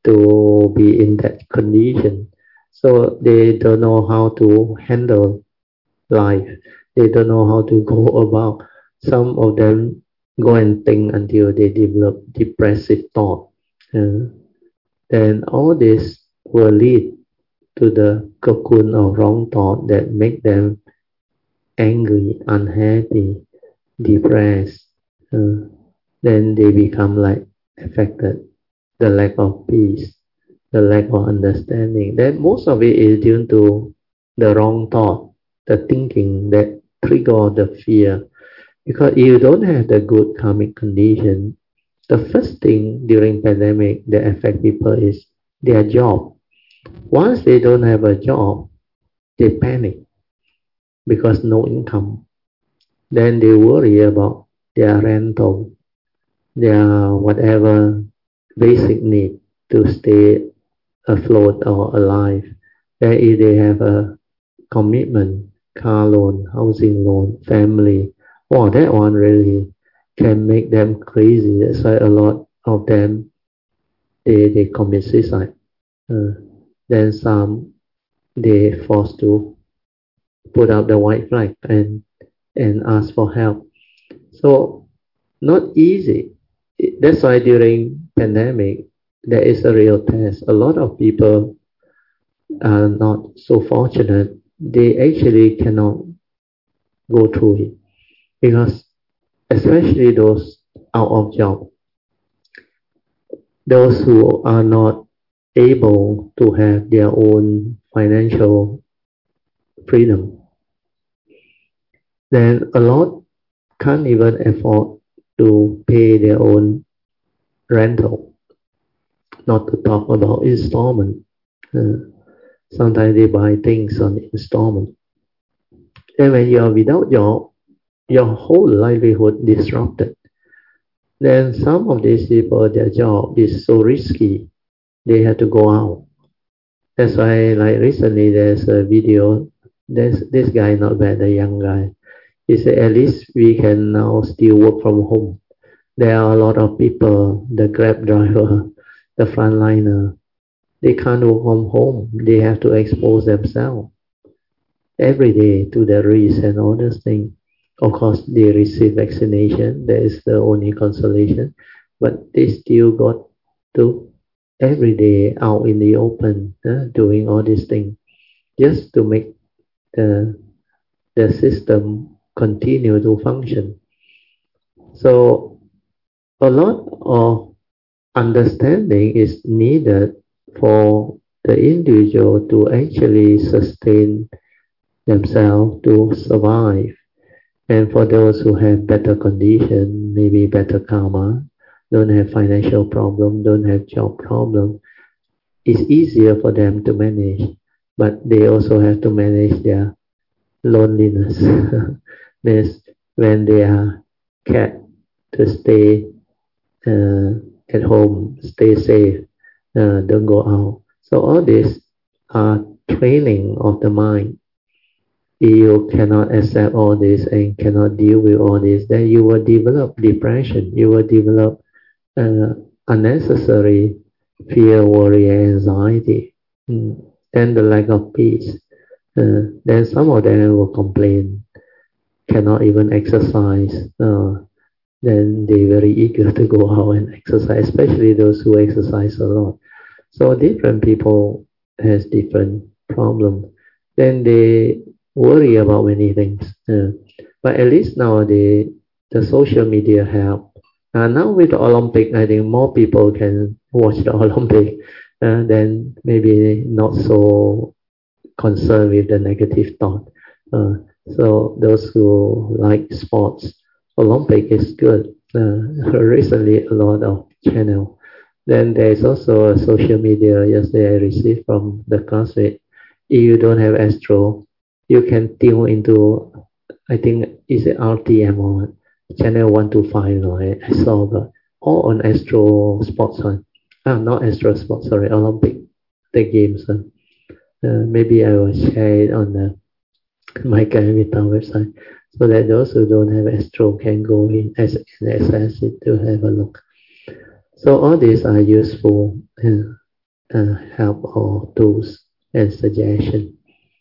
to be in that condition. So they don't know how to handle life. They don't know how to go about. Some of them go and think until they develop depressive thought. Uh, then all this will lead to the cocoon of wrong thought that make them angry, unhappy, depressed. Uh, then they become like affected, the lack of peace, the lack of understanding. That most of it is due to the wrong thought, the thinking that trigger the fear. Because if you don't have the good karmic condition, the first thing during pandemic that affect people is their job. Once they don't have a job, they panic because no income. Then they worry about their rental, their whatever basic need to stay afloat or alive. Then if they have a commitment, car loan, housing loan, family, oh, that one really can make them crazy. That's why a lot of them, they, they commit suicide. Uh, then some, they forced to put up the white flag and, and ask for help. So not easy. That's why during pandemic, there is a real test. A lot of people are not so fortunate. They actually cannot go through it because especially those out of job, those who are not able to have their own financial freedom, then a lot can't even afford to pay their own rental, not to talk about installment. Uh, sometimes they buy things on installment. And when you are without job, your whole livelihood disrupted. Then some of these people, their job is so risky, they have to go out. That's why, like recently, there's a video. There's this guy, not bad, a young guy. He said, at least we can now still work from home. There are a lot of people, the Grab driver, the frontliner, they can't work from home. They have to expose themselves every day to the risk and all those things. Of course, they receive vaccination. That is the only consolation. But they still got to every day out in the open, uh, doing all these things, just to make the, the system continue to function. So a lot of understanding is needed for the individual to actually sustain themselves to survive. And for those who have better condition, maybe better karma, don't have financial problem, don't have job problem, it's easier for them to manage. But they also have to manage their loneliness. There's when they are kept to stay uh, at home, stay safe, uh, don't go out. So all this are training of the mind. If you cannot accept all this and cannot deal with all this, then you will develop depression. You will develop uh, unnecessary fear, worry, and anxiety, mm. and the lack of peace. Uh, then some of them will complain, cannot even exercise. Uh, then they're very eager to go out and exercise, especially those who exercise a lot. So different people has different problems. Then they worry about many things. Uh, but at least nowadays, the social media help. Uh, now with the Olympic, I think more people can watch the Olympic. Uh, then maybe not so concerned with the negative thought. Uh, so those who like sports, Olympic is good. Uh, recently, a lot of channel. Then there is also a social media. Yesterday, I received from the classmate. If you don't have Astro, you can tune into, I think, is it R T M or channel one two five? No, I, I saw, but all on Astro Sports one. Ah, not Astro Sports, sorry, Olympic, the games one. Uh, maybe I will share it on the my Kayamita website, so that those who don't have Astro can go in as and access it to have a look. So all these are useful. Uh, uh, help or tools and suggestion.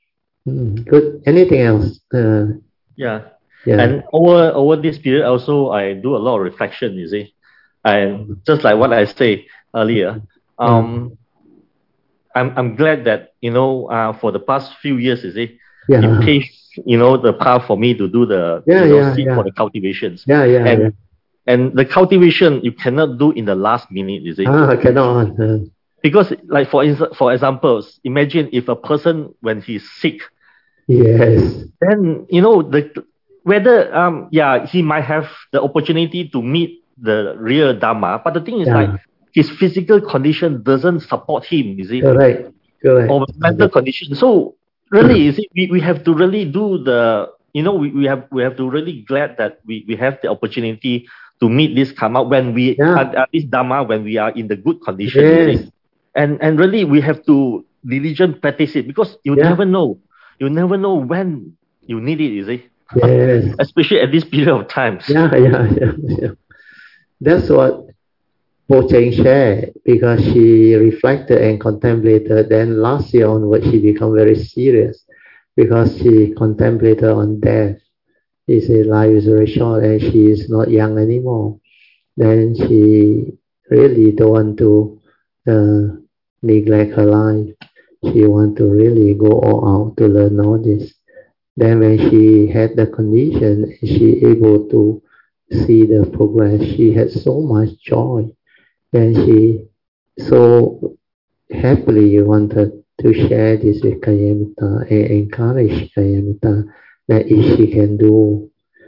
Mm, good. Anything else? Uh, Yeah. yeah. And over over this period also I do a lot of reflection, you see. And just like what I say earlier, um I'm I'm glad that, you know, uh for the past few years, you see, Yeah. it paved, you know, the path for me to do the Yeah, you know yeah, seed yeah. for the cultivations. Yeah, yeah, and yeah. and the cultivation you cannot do in the last minute, you see. Ah, cannot. Uh, Because like for instance, for examples, imagine if a person when he's sick, yes. then you know the whether um yeah he might have the opportunity to meet the real Dharma, but the thing is like Yeah. his physical condition doesn't support him, you see, Correct. Correct. or mental condition. So really, you see, we, we have to really do the you know we, we have we have to really glad that we, we have the opportunity to meet this karma when we Yeah. are uh, this Dharma when we are in the good condition, you Yes. see. And and really we have to diligent practice it because you Yeah. never know. You never know when you need it, you see. Yes. Especially at this period of times. Yeah, yeah, yeah, yeah. That's what Po Cheng shared because she reflected and contemplated. Then last year onward, she became very serious because she contemplated on death. She said life is very short and she is not young anymore. Then she really don't want to uh, neglect her life. She want to really go all out to learn all this. Then when she had the condition, she able to see the progress. She had so much joy. Then she so happily wanted to share this with Kayamita and encourage Kayamita that if she can do,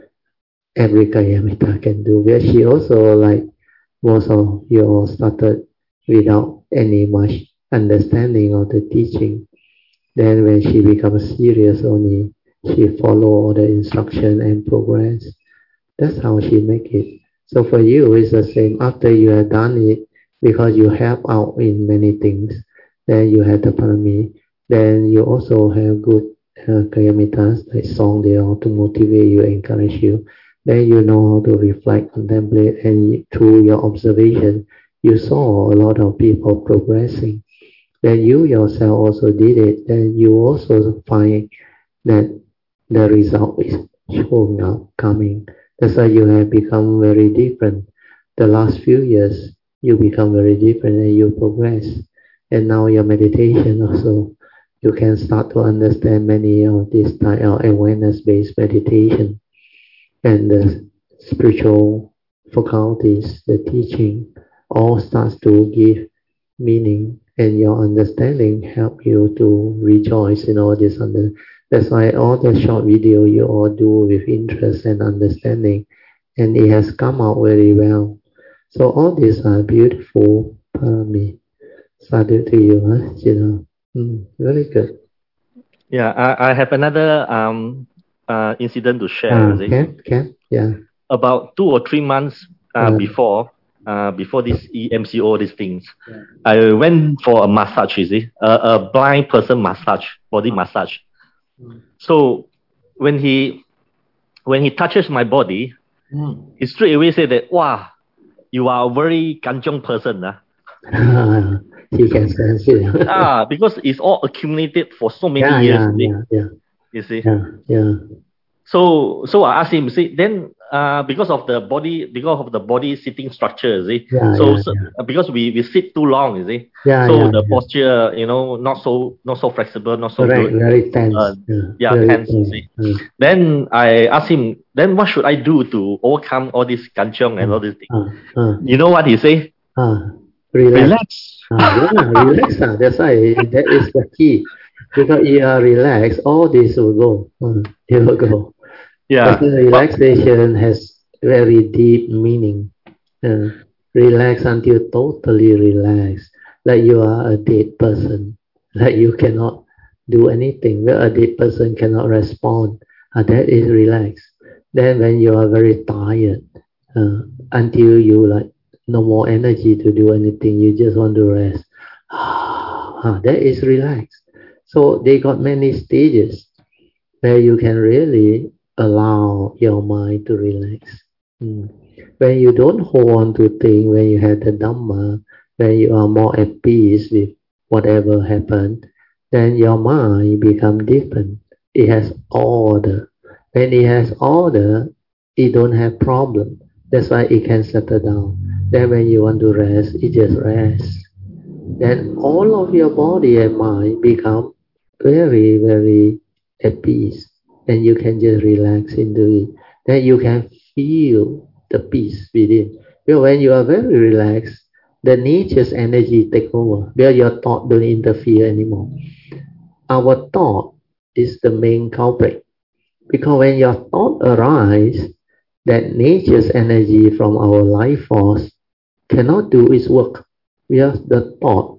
every Kayamita can do. Where she also, like most of you all, started without any much understanding of the teaching. Then when she becomes serious only, she follow all the instruction and progress. That's how she make it. So for you, it's the same. After you have done it, because you help out in many things, then you have the parami. Then you also have good uh, kayamitas, like song there to motivate you, encourage you. Then you know how to reflect, contemplate, and through your observation, you saw a lot of people progressing. Then you yourself also did it. Then you also find that the result is showing up, coming. That's why you have become very different. The last few years, you become very different and you progress. And now your meditation also, you can start to understand many of these type of awareness-based meditation and the spiritual faculties, the teaching, all starts to give meaning, and your understanding help you to rejoice in all this. Under that's why all the short video you all do with interest and understanding, and it has come out very well. So all these are beautiful parami. Sadhu to you, huh? You know, mm, very good. Yeah, I, I have another um uh incident to share. Ah, Is it? can can yeah. About two or three months uh, Uh, before uh before this E M C O, these things, I went for a massage. You see, a, a blind person massage, body massage. So when he when he touches my body, he straight away said that, "Wow, you are a very kanchong person, ah." he can sense it. ah, because it's all accumulated for so many yeah, years. yeah, You see, yeah, yeah, you see. yeah, yeah. So so I asked him, see, then uh because of the body because of the body sitting structure, you see. Yeah, So, yeah, so yeah. uh, because we, we sit too long, you see. Yeah, So yeah, the yeah. posture, you know, not so not so flexible, not so Correct, good. very tense. Uh, yeah, yeah, very tense, you tense. see. Uh, Then I asked him, then what should I do to overcome all this kanchong and all these things? uh, uh, You know what he say? uh, relax. Relax. Uh, yeah, relax. Uh, that's why that is the key. Because you are relaxed, all this will go. Uh, it will go. Yeah. Because But, relaxation has very deep meaning. Uh, relax until totally relaxed, like you are a dead person, like you cannot do anything. Where a dead person cannot respond, uh, that is relaxed. Then when you are very tired, uh, until you like no more energy to do anything, you just want to rest. Ah, that is relaxed. So they got many stages where you can really allow your mind to relax. Mm. When you don't hold on to things, when you have the Dhamma, when you are more at peace with whatever happened, then your mind become different. It has order. When it has order, it don't have problem. That's why it can settle down. Then when you want to rest, it just rests. Then all of your body and mind become very, very at peace. And you can just relax into it. Then you can feel the peace within. Because when you are very relaxed, the nature's energy take over. Where your thought don't interfere anymore. Our thought is the main culprit. Because when your thought arise, that nature's energy from our life force cannot do its work. Because the thought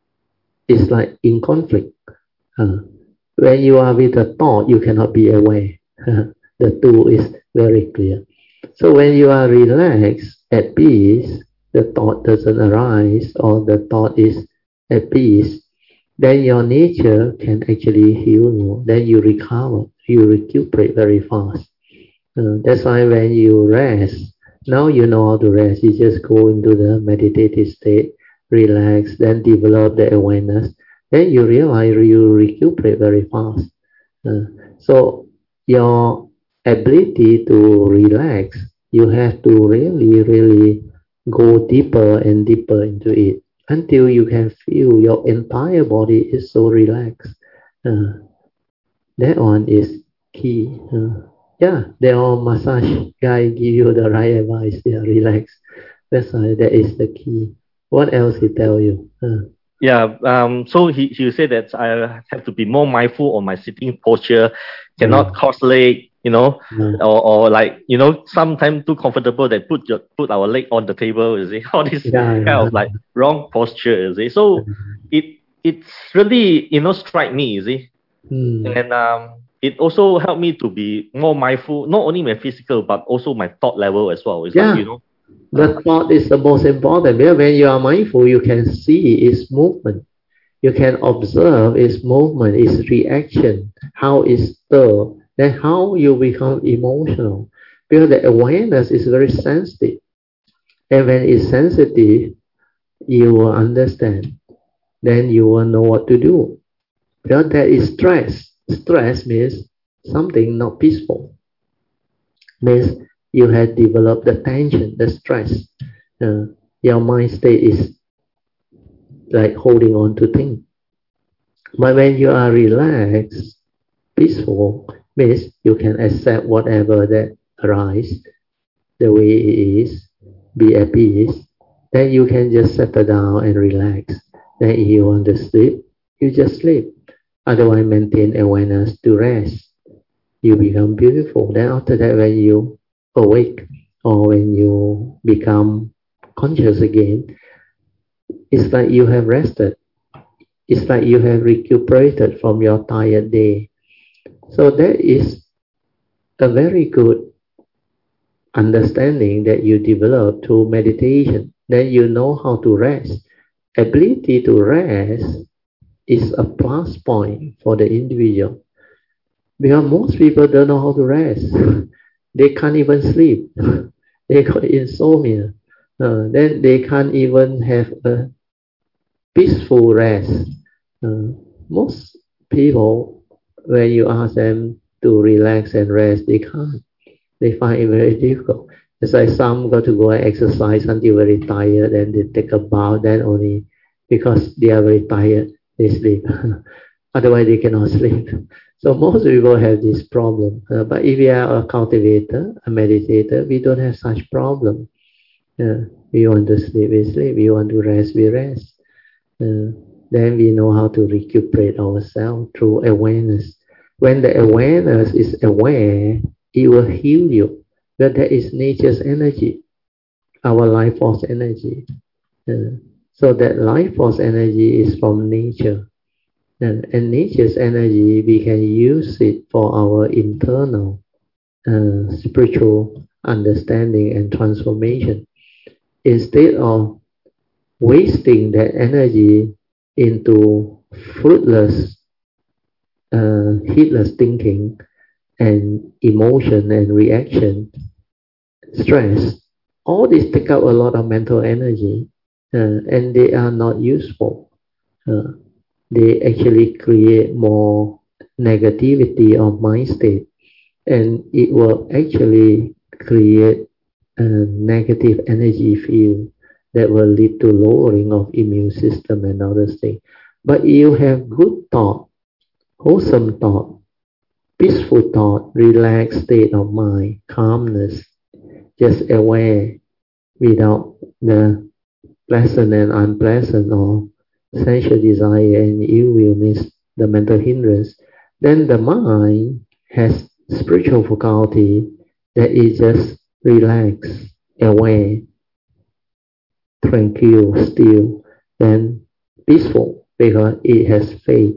is like in conflict. Uh, when you are with the thought, you cannot be aware. The two is very clear. So when you are relaxed, at peace, the thought doesn't arise or the thought is at peace, then your nature can actually heal you. Then you recover, you recuperate very fast. Uh, that's why when you rest, now you know how to rest. You just go into the meditative state, relax, then develop the awareness. Then you realize you recuperate very fast. Uh, so your ability to relax, you have to really, really go deeper and deeper into it until you can feel your entire body is so relaxed. Uh, that one is key. Uh, yeah, they all massage guy give you the right advice. Yeah, relax. That's why that is the key. What else he tell you? Uh, Yeah, um, so he, he said that I have to be more mindful on my sitting posture, cannot Mm. cross leg, you know, Mm. or, or like, you know, sometimes too comfortable that put your put our leg on the table, you see, all this Yeah, kind yeah. of like wrong posture, you see. So it it's really, you know, strike me, you see. Mm. And um, it also helped me to be more mindful, not only my physical, but also my thought level as well. It's like, Yeah, you know, the thought is the most important. Because when you are mindful, you can see its movement. You can observe its movement, its reaction, how it's stirred, then how you become emotional. Because the awareness is very sensitive. And when it's sensitive, you will understand. Then you will know what to do. Because there is stress. Stress means something not peaceful. Means you have developed the tension, the stress. Uh, your mind state is like holding on to things. But when you are relaxed, peaceful, means you can accept whatever that arises the way it is, be at peace. Then you can just settle down and relax. Then if you want to sleep, you just sleep. Otherwise, maintain awareness to rest. You become beautiful. Then after that, when you awake or when you become conscious again, it's like you have rested. It's like you have recuperated from your tired day. So that is a very good understanding that you develop through meditation. Then you know how to rest. Ability to rest is a plus point for the individual. Because most people don't know how to rest. They can't even sleep. They got insomnia. Uh, then they can't even have a peaceful rest. Uh, most people, when you ask them to relax and rest, they can't. They find it very difficult. It's like some got to go and exercise until very tired, and they take a bath, then only because they are very tired, they sleep. Otherwise, they cannot sleep. So most people have this problem. Uh, but if you are a cultivator, a meditator, we don't have such problem. Uh, we want to sleep, we sleep. We want to rest, we rest. Uh, then we know how to recuperate ourselves through awareness. When the awareness is aware, it will heal you. But that is nature's energy, our life force energy. Uh, so that life force energy is from nature. And, and nature's energy, we can use it for our internal uh, spiritual understanding and transformation. Instead of wasting that energy into fruitless, uh, heedless thinking and emotion and reaction, stress, all this take up a lot of mental energy, uh, and they are not useful. uh, they actually create more negativity of mind state, and it will actually create a negative energy field that will lead to lowering of immune system and other things. But you have good thought, wholesome thought, peaceful thought, relaxed state of mind, calmness, just aware without the pleasant and unpleasant or sensual desire and ill will means the mental hindrance, then the mind has spiritual faculty that is just relaxed, aware, tranquil, still, then peaceful because it has faith.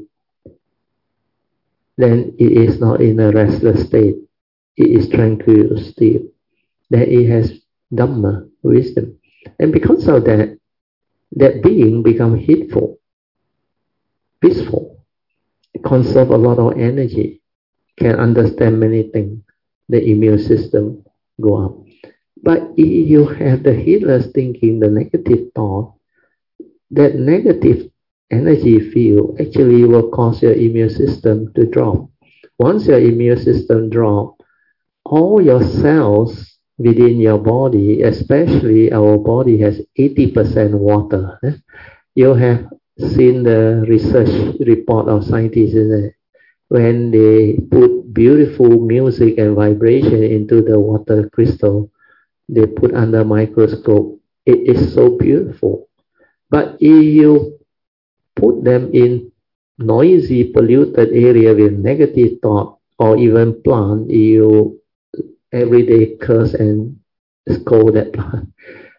Then it is not in a restless state. It is tranquil, still. Then it has Dhamma, wisdom. And because of that, that being becomes heedful, peaceful, conserve a lot of energy, can understand many things. The immune system go up. But if you have the heedless thinking, the negative thought, that negative energy field actually will cause your immune system to drop. Once your immune system drops, all your cells within your body, especially our body has eighty percent water. You have seen the research report of scientists, isn't it? When they put beautiful music and vibration into the water crystal, they put under microscope. It is so beautiful. But if you put them in noisy, polluted area with negative thought, or even plant, you every day curse and scold that plant,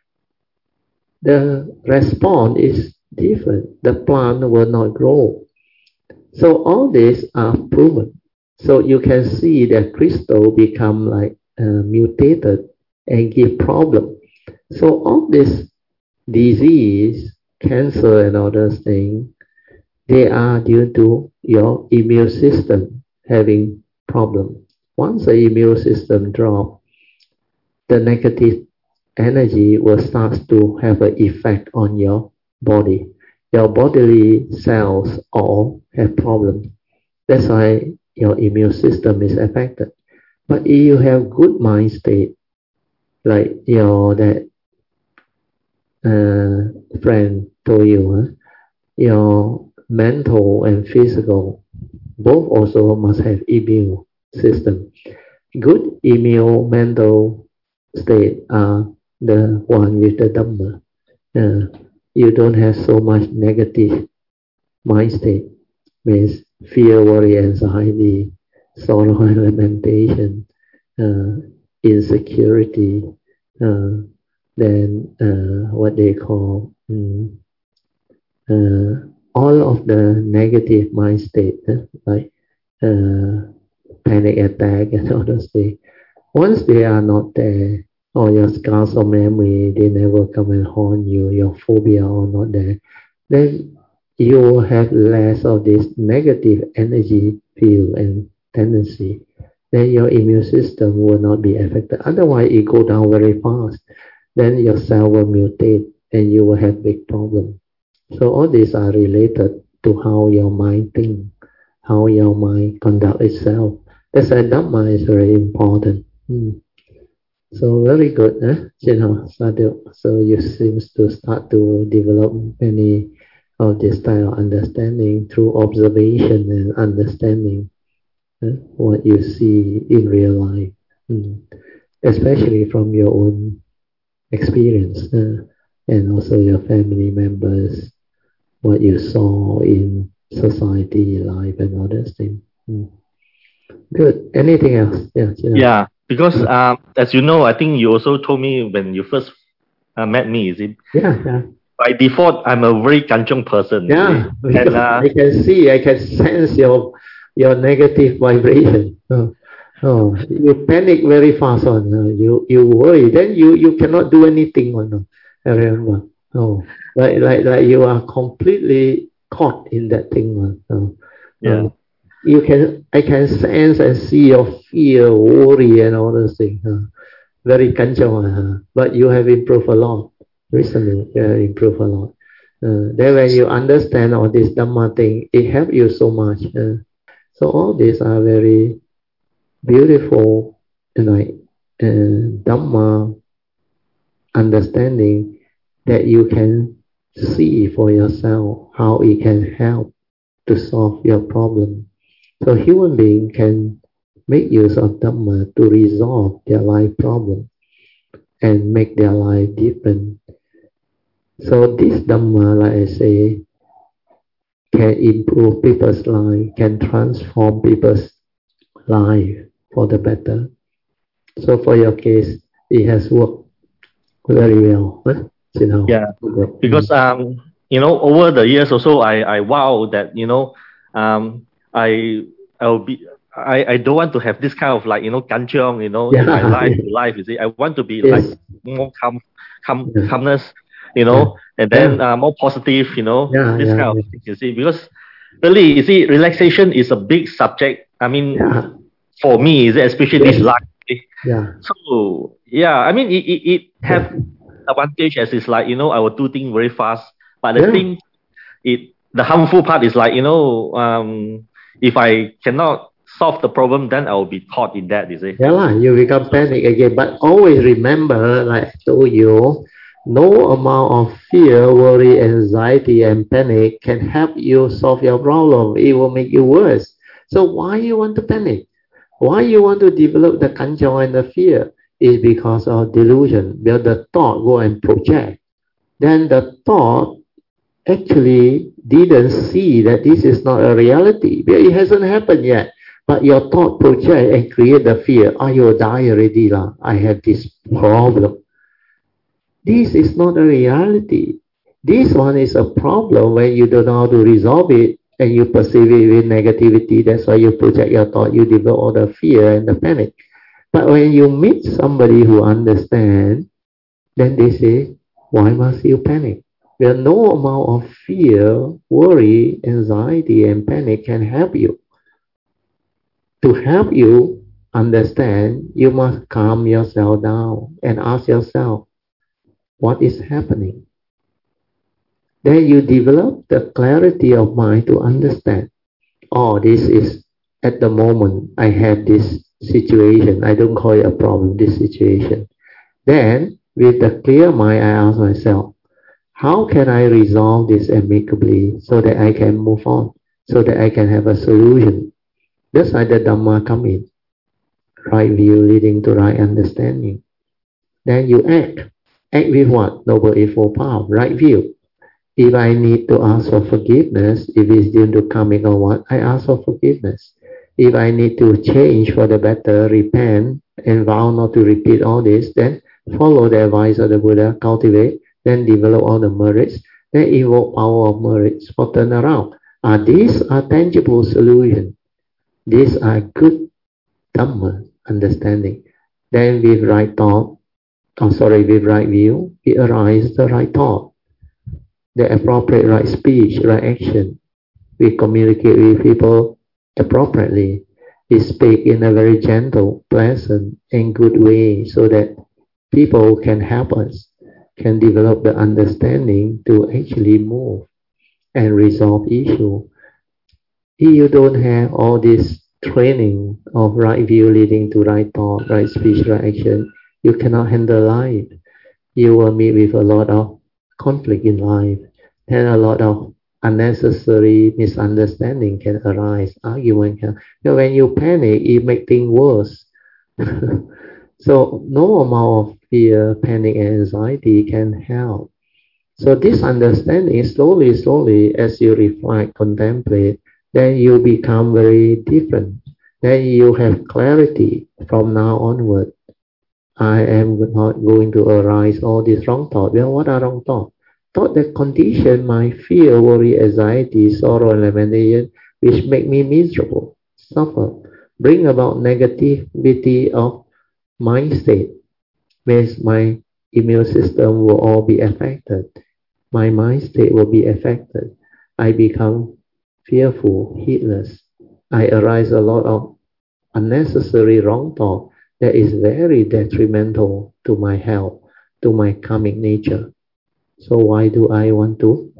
the response is different. The plant will not grow. So all these are proven. So you can see that crystal become like uh, mutated and give problem. So all this disease, cancer and other things, they are due to your immune system having problem. Once the immune system drop, the negative energy will start to have an effect on your body. Your bodily cells all have problem. That's why your immune system is affected. But if you have good mind state, like your that uh, friend told you, huh? Your mental and physical both also must have immune system. Good immune mental state are the one with the Dhamma. Uh, you don't have so much negative mind state, means fear, worry, anxiety, sorrow and lamentation, uh, insecurity, uh, then uh, what they call um, uh, all of the negative mind state, uh, like uh, panic attack and all those things. Once they are not there, or your scars of memory, they never come and haunt you, your phobia are not there, then you will have less of this negative energy field and tendency. Then your immune system will not be affected. Otherwise, it go down very fast. Then your cell will mutate and you will have big problem. So all these are related to how your mind thinks, how your mind conduct itself. That's why Dhamma is very important. Hmm. So very good, eh? You know, so you seem to start to develop many of this style of understanding through observation and understanding eh? What you see in real life, hmm. Especially from your own experience eh? And also your family members, what you saw in society, life, and all those things. Hmm. Good. Anything else? Yeah. You know. Yeah. Because um, as you know, I think you also told me when you first uh, met me, is it? Yeah, yeah. By default, I'm a very kanchong person. Yeah, and, uh, I can see, I can sense your your negative vibration. Oh, oh you panic very fast on. Uh, you you worry, then you you cannot do anything on. Uh, I remember. Oh, like like like you are completely caught in that thing. Uh, oh, yeah. Oh. You can, I can sense and see your fear, worry, and all those things. Uh, very kanchong, uh, but you have improved a lot recently. You have improved a lot. Uh, then when you understand all this Dhamma thing, it helps you so much. Uh, so all these are very beautiful, like uh, Dhamma understanding that you can see for yourself how it can help to solve your problem. So human being can make use of Dhamma to resolve their life problem and make their life different. So this Dhamma, like I say, can improve people's life, can transform people's life for the better. So for your case, it has worked very well. Huh? You know, Yeah, because um, you know, over the years also, I I vow that you know, um, I I'll be. I, I don't want to have this kind of like you know kancheong you know yeah, in my life yeah. life you see I want to be Yes. like more calm, calm Yeah. calmness you know Yeah. and then Yeah. uh, more positive you know Yeah, this yeah, kind of yeah. thing you see because really you see relaxation is a big subject. I mean Yeah. for me is especially this Yes. life. Okay? Yeah. So yeah, I mean it, it, it have Yeah. advantage as it's like you know I will do things very fast, but at the Yeah. same it the harmful part is like you know um if I cannot solve the problem then I will be caught in that you see. Yeah, lah, you become So panic again. But always remember, like I told you, no amount of fear, worry, anxiety, and panic can help you solve your problem. It will make you worse. So why you want to panic? Why you want to develop the kanchong and the fear? Is because of delusion. Where the thought go and project. Then the thought actually didn't see that this is not a reality. It hasn't happened yet. But your thought project and create the fear. I will die already. Lah. I have this problem. This is not a reality. This one is a problem when you don't know how to resolve it and you perceive it with negativity. That's why you project your thought. You develop all the fear and the panic. But when you meet somebody who understands, then they say, why must you panic? There are no amount of fear, worry, anxiety, and panic can help you. To help you understand, you must calm yourself down and ask yourself, what is happening? Then you develop the clarity of mind to understand. Oh, this is at the moment I have this situation. I don't call it a problem, this situation. Then, with the clear mind, I ask myself, how can I resolve this amicably so that I can move on, so that I can have a solution? That's why the Dhamma come in. Right view leading to right understanding. Then you act. Act with what? Noble Eightfold Path, right view. If I need to ask for forgiveness, if it's due to karmic or what, I ask for forgiveness. If I need to change for the better, repent, and vow not to repeat all this, then follow the advice of the Buddha, cultivate, then develop all the merits, then evoke power of merits for turnaround. Uh, these are tangible solutions. These are good Dhamma understanding. Then with right thought, oh sorry, with right view, it arises the right thought, the appropriate right speech, right action. We communicate with people appropriately. We speak in a very gentle, pleasant, and good way so that people can help us, can develop the understanding to actually move and resolve issue. If you don't have all this training of right view leading to right thought, right speech, right action, you cannot handle life. You will meet with a lot of conflict in life and a lot of unnecessary misunderstanding can arise, argument can. You know, when you panic, it makes things worse. So no amount of fear, panic, and anxiety can help. So this understanding, slowly, slowly, as you reflect, contemplate, then you become very different. Then you have clarity from now onward. I am not going to arise all these wrong thoughts. Well, what are wrong thoughts? Thought that condition my fear, worry, anxiety, sorrow, and lamentation, which make me miserable, suffer, bring about negativity of mind state, means my immune system will all be affected. My mind state will be affected. I become fearful, heedless. I arise a lot of unnecessary wrong thought that is very detrimental to my health, to my karmic nature. So why do I want to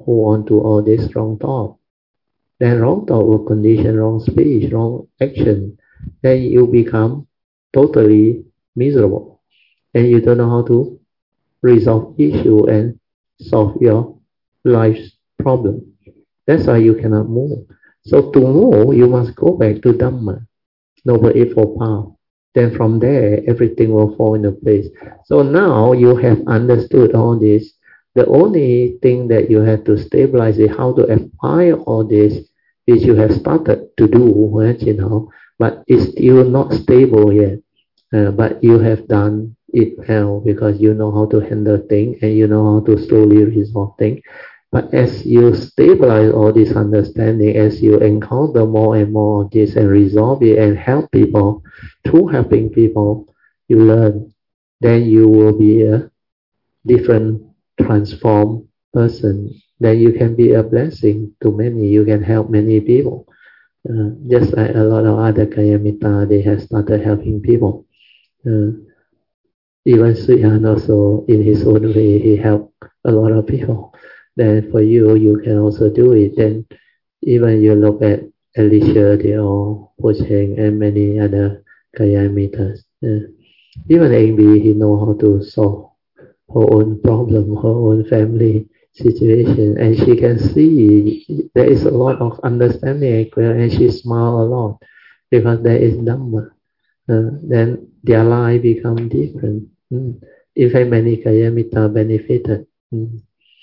hold on to all this wrong thought. Then wrong thought will condition wrong speech, wrong action. Then you become totally miserable. And you don't know how to resolve issue and solve your life's problem. That's why you cannot move. So to move, you must go back to Dhamma, Noble Eightfold Path. Then from there, everything will fall into place. So now you have understood all this. The only thing that you have to stabilize is how to apply all this, which you have started to do, you know, but it's still not stable yet. Uh, but you have done it well because you know how to handle things and you know how to slowly resolve things. But as you stabilize all this understanding, as you encounter more and more of this and resolve it and help people, through helping people, you learn, then you will be a different, transformed person. Then you can be a blessing to many. You can help many people. Uh, just like a lot of other Kayamita, they have started helping people. Uh, even Suyan also, in his own way, he helped a lot of people. Then for you, you can also do it. Then even you look at Alicia, they all pushing, and many other Kayamitas. Uh, even A B, he know how to solve her own problem, her own family situation, and she can see there is a lot of understanding, and she smile a lot because there is Dhamma. Uh, then their life become different. Mm. In fact, many Kayamita benefited. Mm.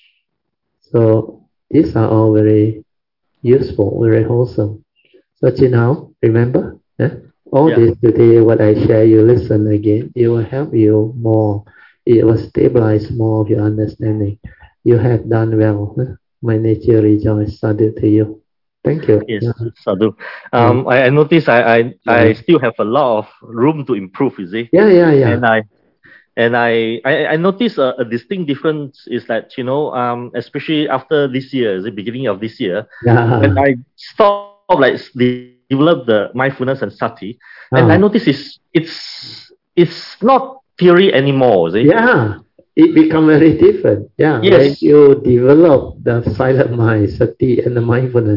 So these are all very useful, very wholesome. So now, remember, eh? all Yeah. this today, what I share, you listen again, it will help you more. It will stabilize more of your understanding. You have done well. Eh? My nature rejoice. Sadhu to you. Thank you. Yes, Yeah. Sadhu. Um, I, I noticed I, I I still have a lot of room to improve, you see. Yeah, yeah, yeah. And I and I I, I noticed a, a distinct difference is that, you know, um, especially after this year, the beginning of this year, Yeah. when I stopped like develop the mindfulness and sati, and Ah. I noticed it's it's it's not theory anymore, see? Yeah, it become very different. Yeah, Yes. when you develop the silent mind, sati, and the mindfulness,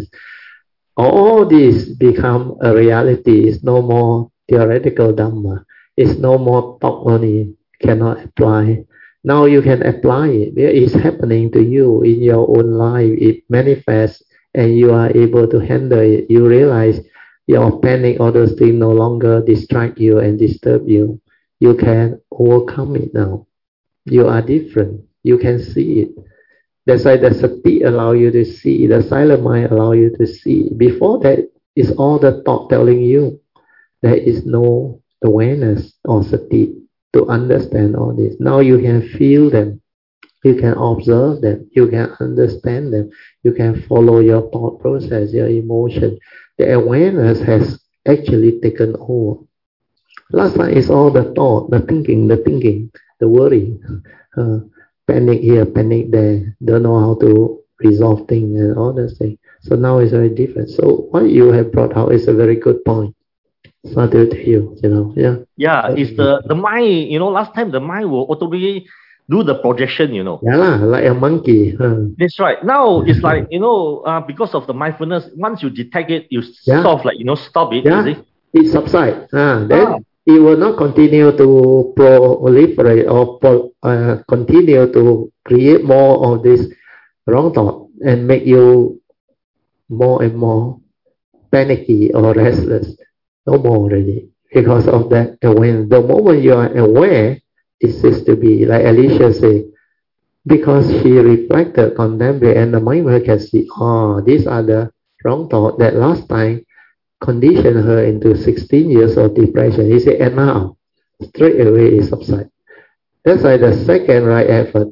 all this become a reality. It's no more theoretical Dhamma. It's no more talk only, cannot apply. Now you can apply it. It's happening to you in your own life. It manifests and you are able to handle it. You realize your panic, all those things no longer distract you and disturb you. You can overcome it now. You are different. You can see it. That's why the sati allow you to see. The silent mind allow you to see. Before that, it's all the thought telling you. There is no awareness or sati to understand all this. Now you can feel them. You can observe them. You can understand them. You can follow your thought process, your emotion. The awareness has actually taken over. Last time it's all the thought, the thinking, the thinking, the worry, uh, panic here, panic there, don't know how to resolve things and all those things. So now it's very different. So what you have brought out is a very good point. Sadhu to you, you know, yeah. Yeah, it's the, the mind, you know, last time the mind will automatically do the projection, you know. Yeah, lah, like a monkey. Huh? That's right. Now it's like, you know, uh, because of the mindfulness, once you detect it, you Yeah. sort of like, you know, stop it, Yeah, you see. it subsides. Ah, then Ah. it will not continue to proliferate or pro, uh, continue to create more of this wrong thought and make you more and more panicky or restless. No more already because of that awareness. The moment you are aware, it ceases to be, like Alicia said, because she reflected, contemplated, and the mind can see, oh, these are the wrong thoughts that last time conditioned her into sixteen years of depression. He said, and now, straight away it subsides. That's why the second right effort,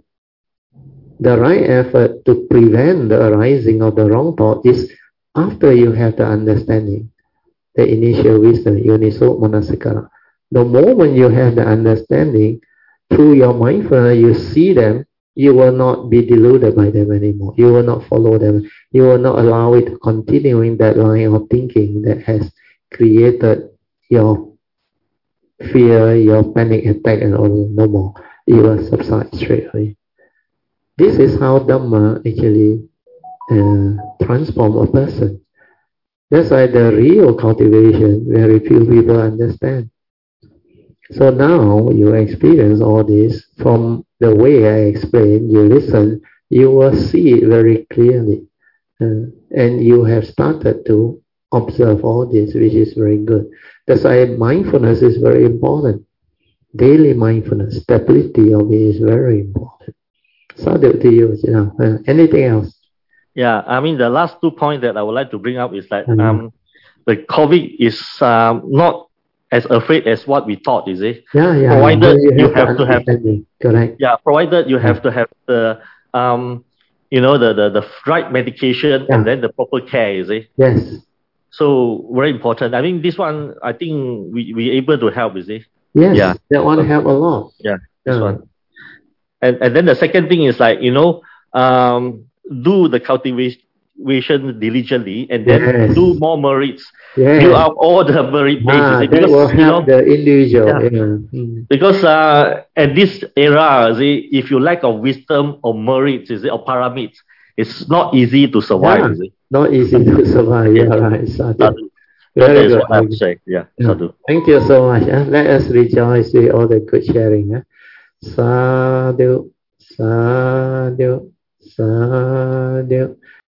the right effort to prevent the arising of the wrong thought is after you have the understanding, the initial wisdom, yoniso manasikara. The moment you have the understanding, through your mindfulness, you see them, you will not be deluded by them anymore. You will not follow them. You will not allow it to continue in that line of thinking that has created your fear, your panic attack, and all. No more. It will subside straight away. This is how Dhamma actually uh, transform a person. That's why the real cultivation, very few people understand. So now you experience all this from the way I explain, you listen, you will see it very clearly. Uh, and you have started to observe all this, which is very good. That's why mindfulness is very important. Daily mindfulness, stability of it is very important. So to you, you know, uh, anything else? Yeah, I mean, the last two points that I would like to bring up is that Mm. um, the COVID is um, not as afraid as what we thought, is it? Yeah, yeah. Provided You, you have, have to to have, correct. yeah, provided you Yeah. have to have the, um, you know, the, the, the right medication Yeah. and then the proper care, is it? Yes. So very important. I mean, this one, I think we we able to help, is it? Yes, Yeah. that one help a lot. Yeah, this Yeah. one. And and then the second thing is like, you know, um, do the cultivation diligently and then Yes. do more merits. Yes. Build up all the merit base, Ah, is it? that will Because, you know, help the individual. yeah. Yeah. Mm. because uh, at this era, is it, if you lack of wisdom or merits, is it, or pyramids, it's not easy to survive, Yeah. is it? Not easy to survive. Yeah. Yeah, right. Sadhu. Sadhu. That Very is good. what I would say. Yeah, Yeah. sadhu. Thank you so much. Huh? Let us rejoice with all the good sharing. Huh? Sadhu, sadhu, sadhu.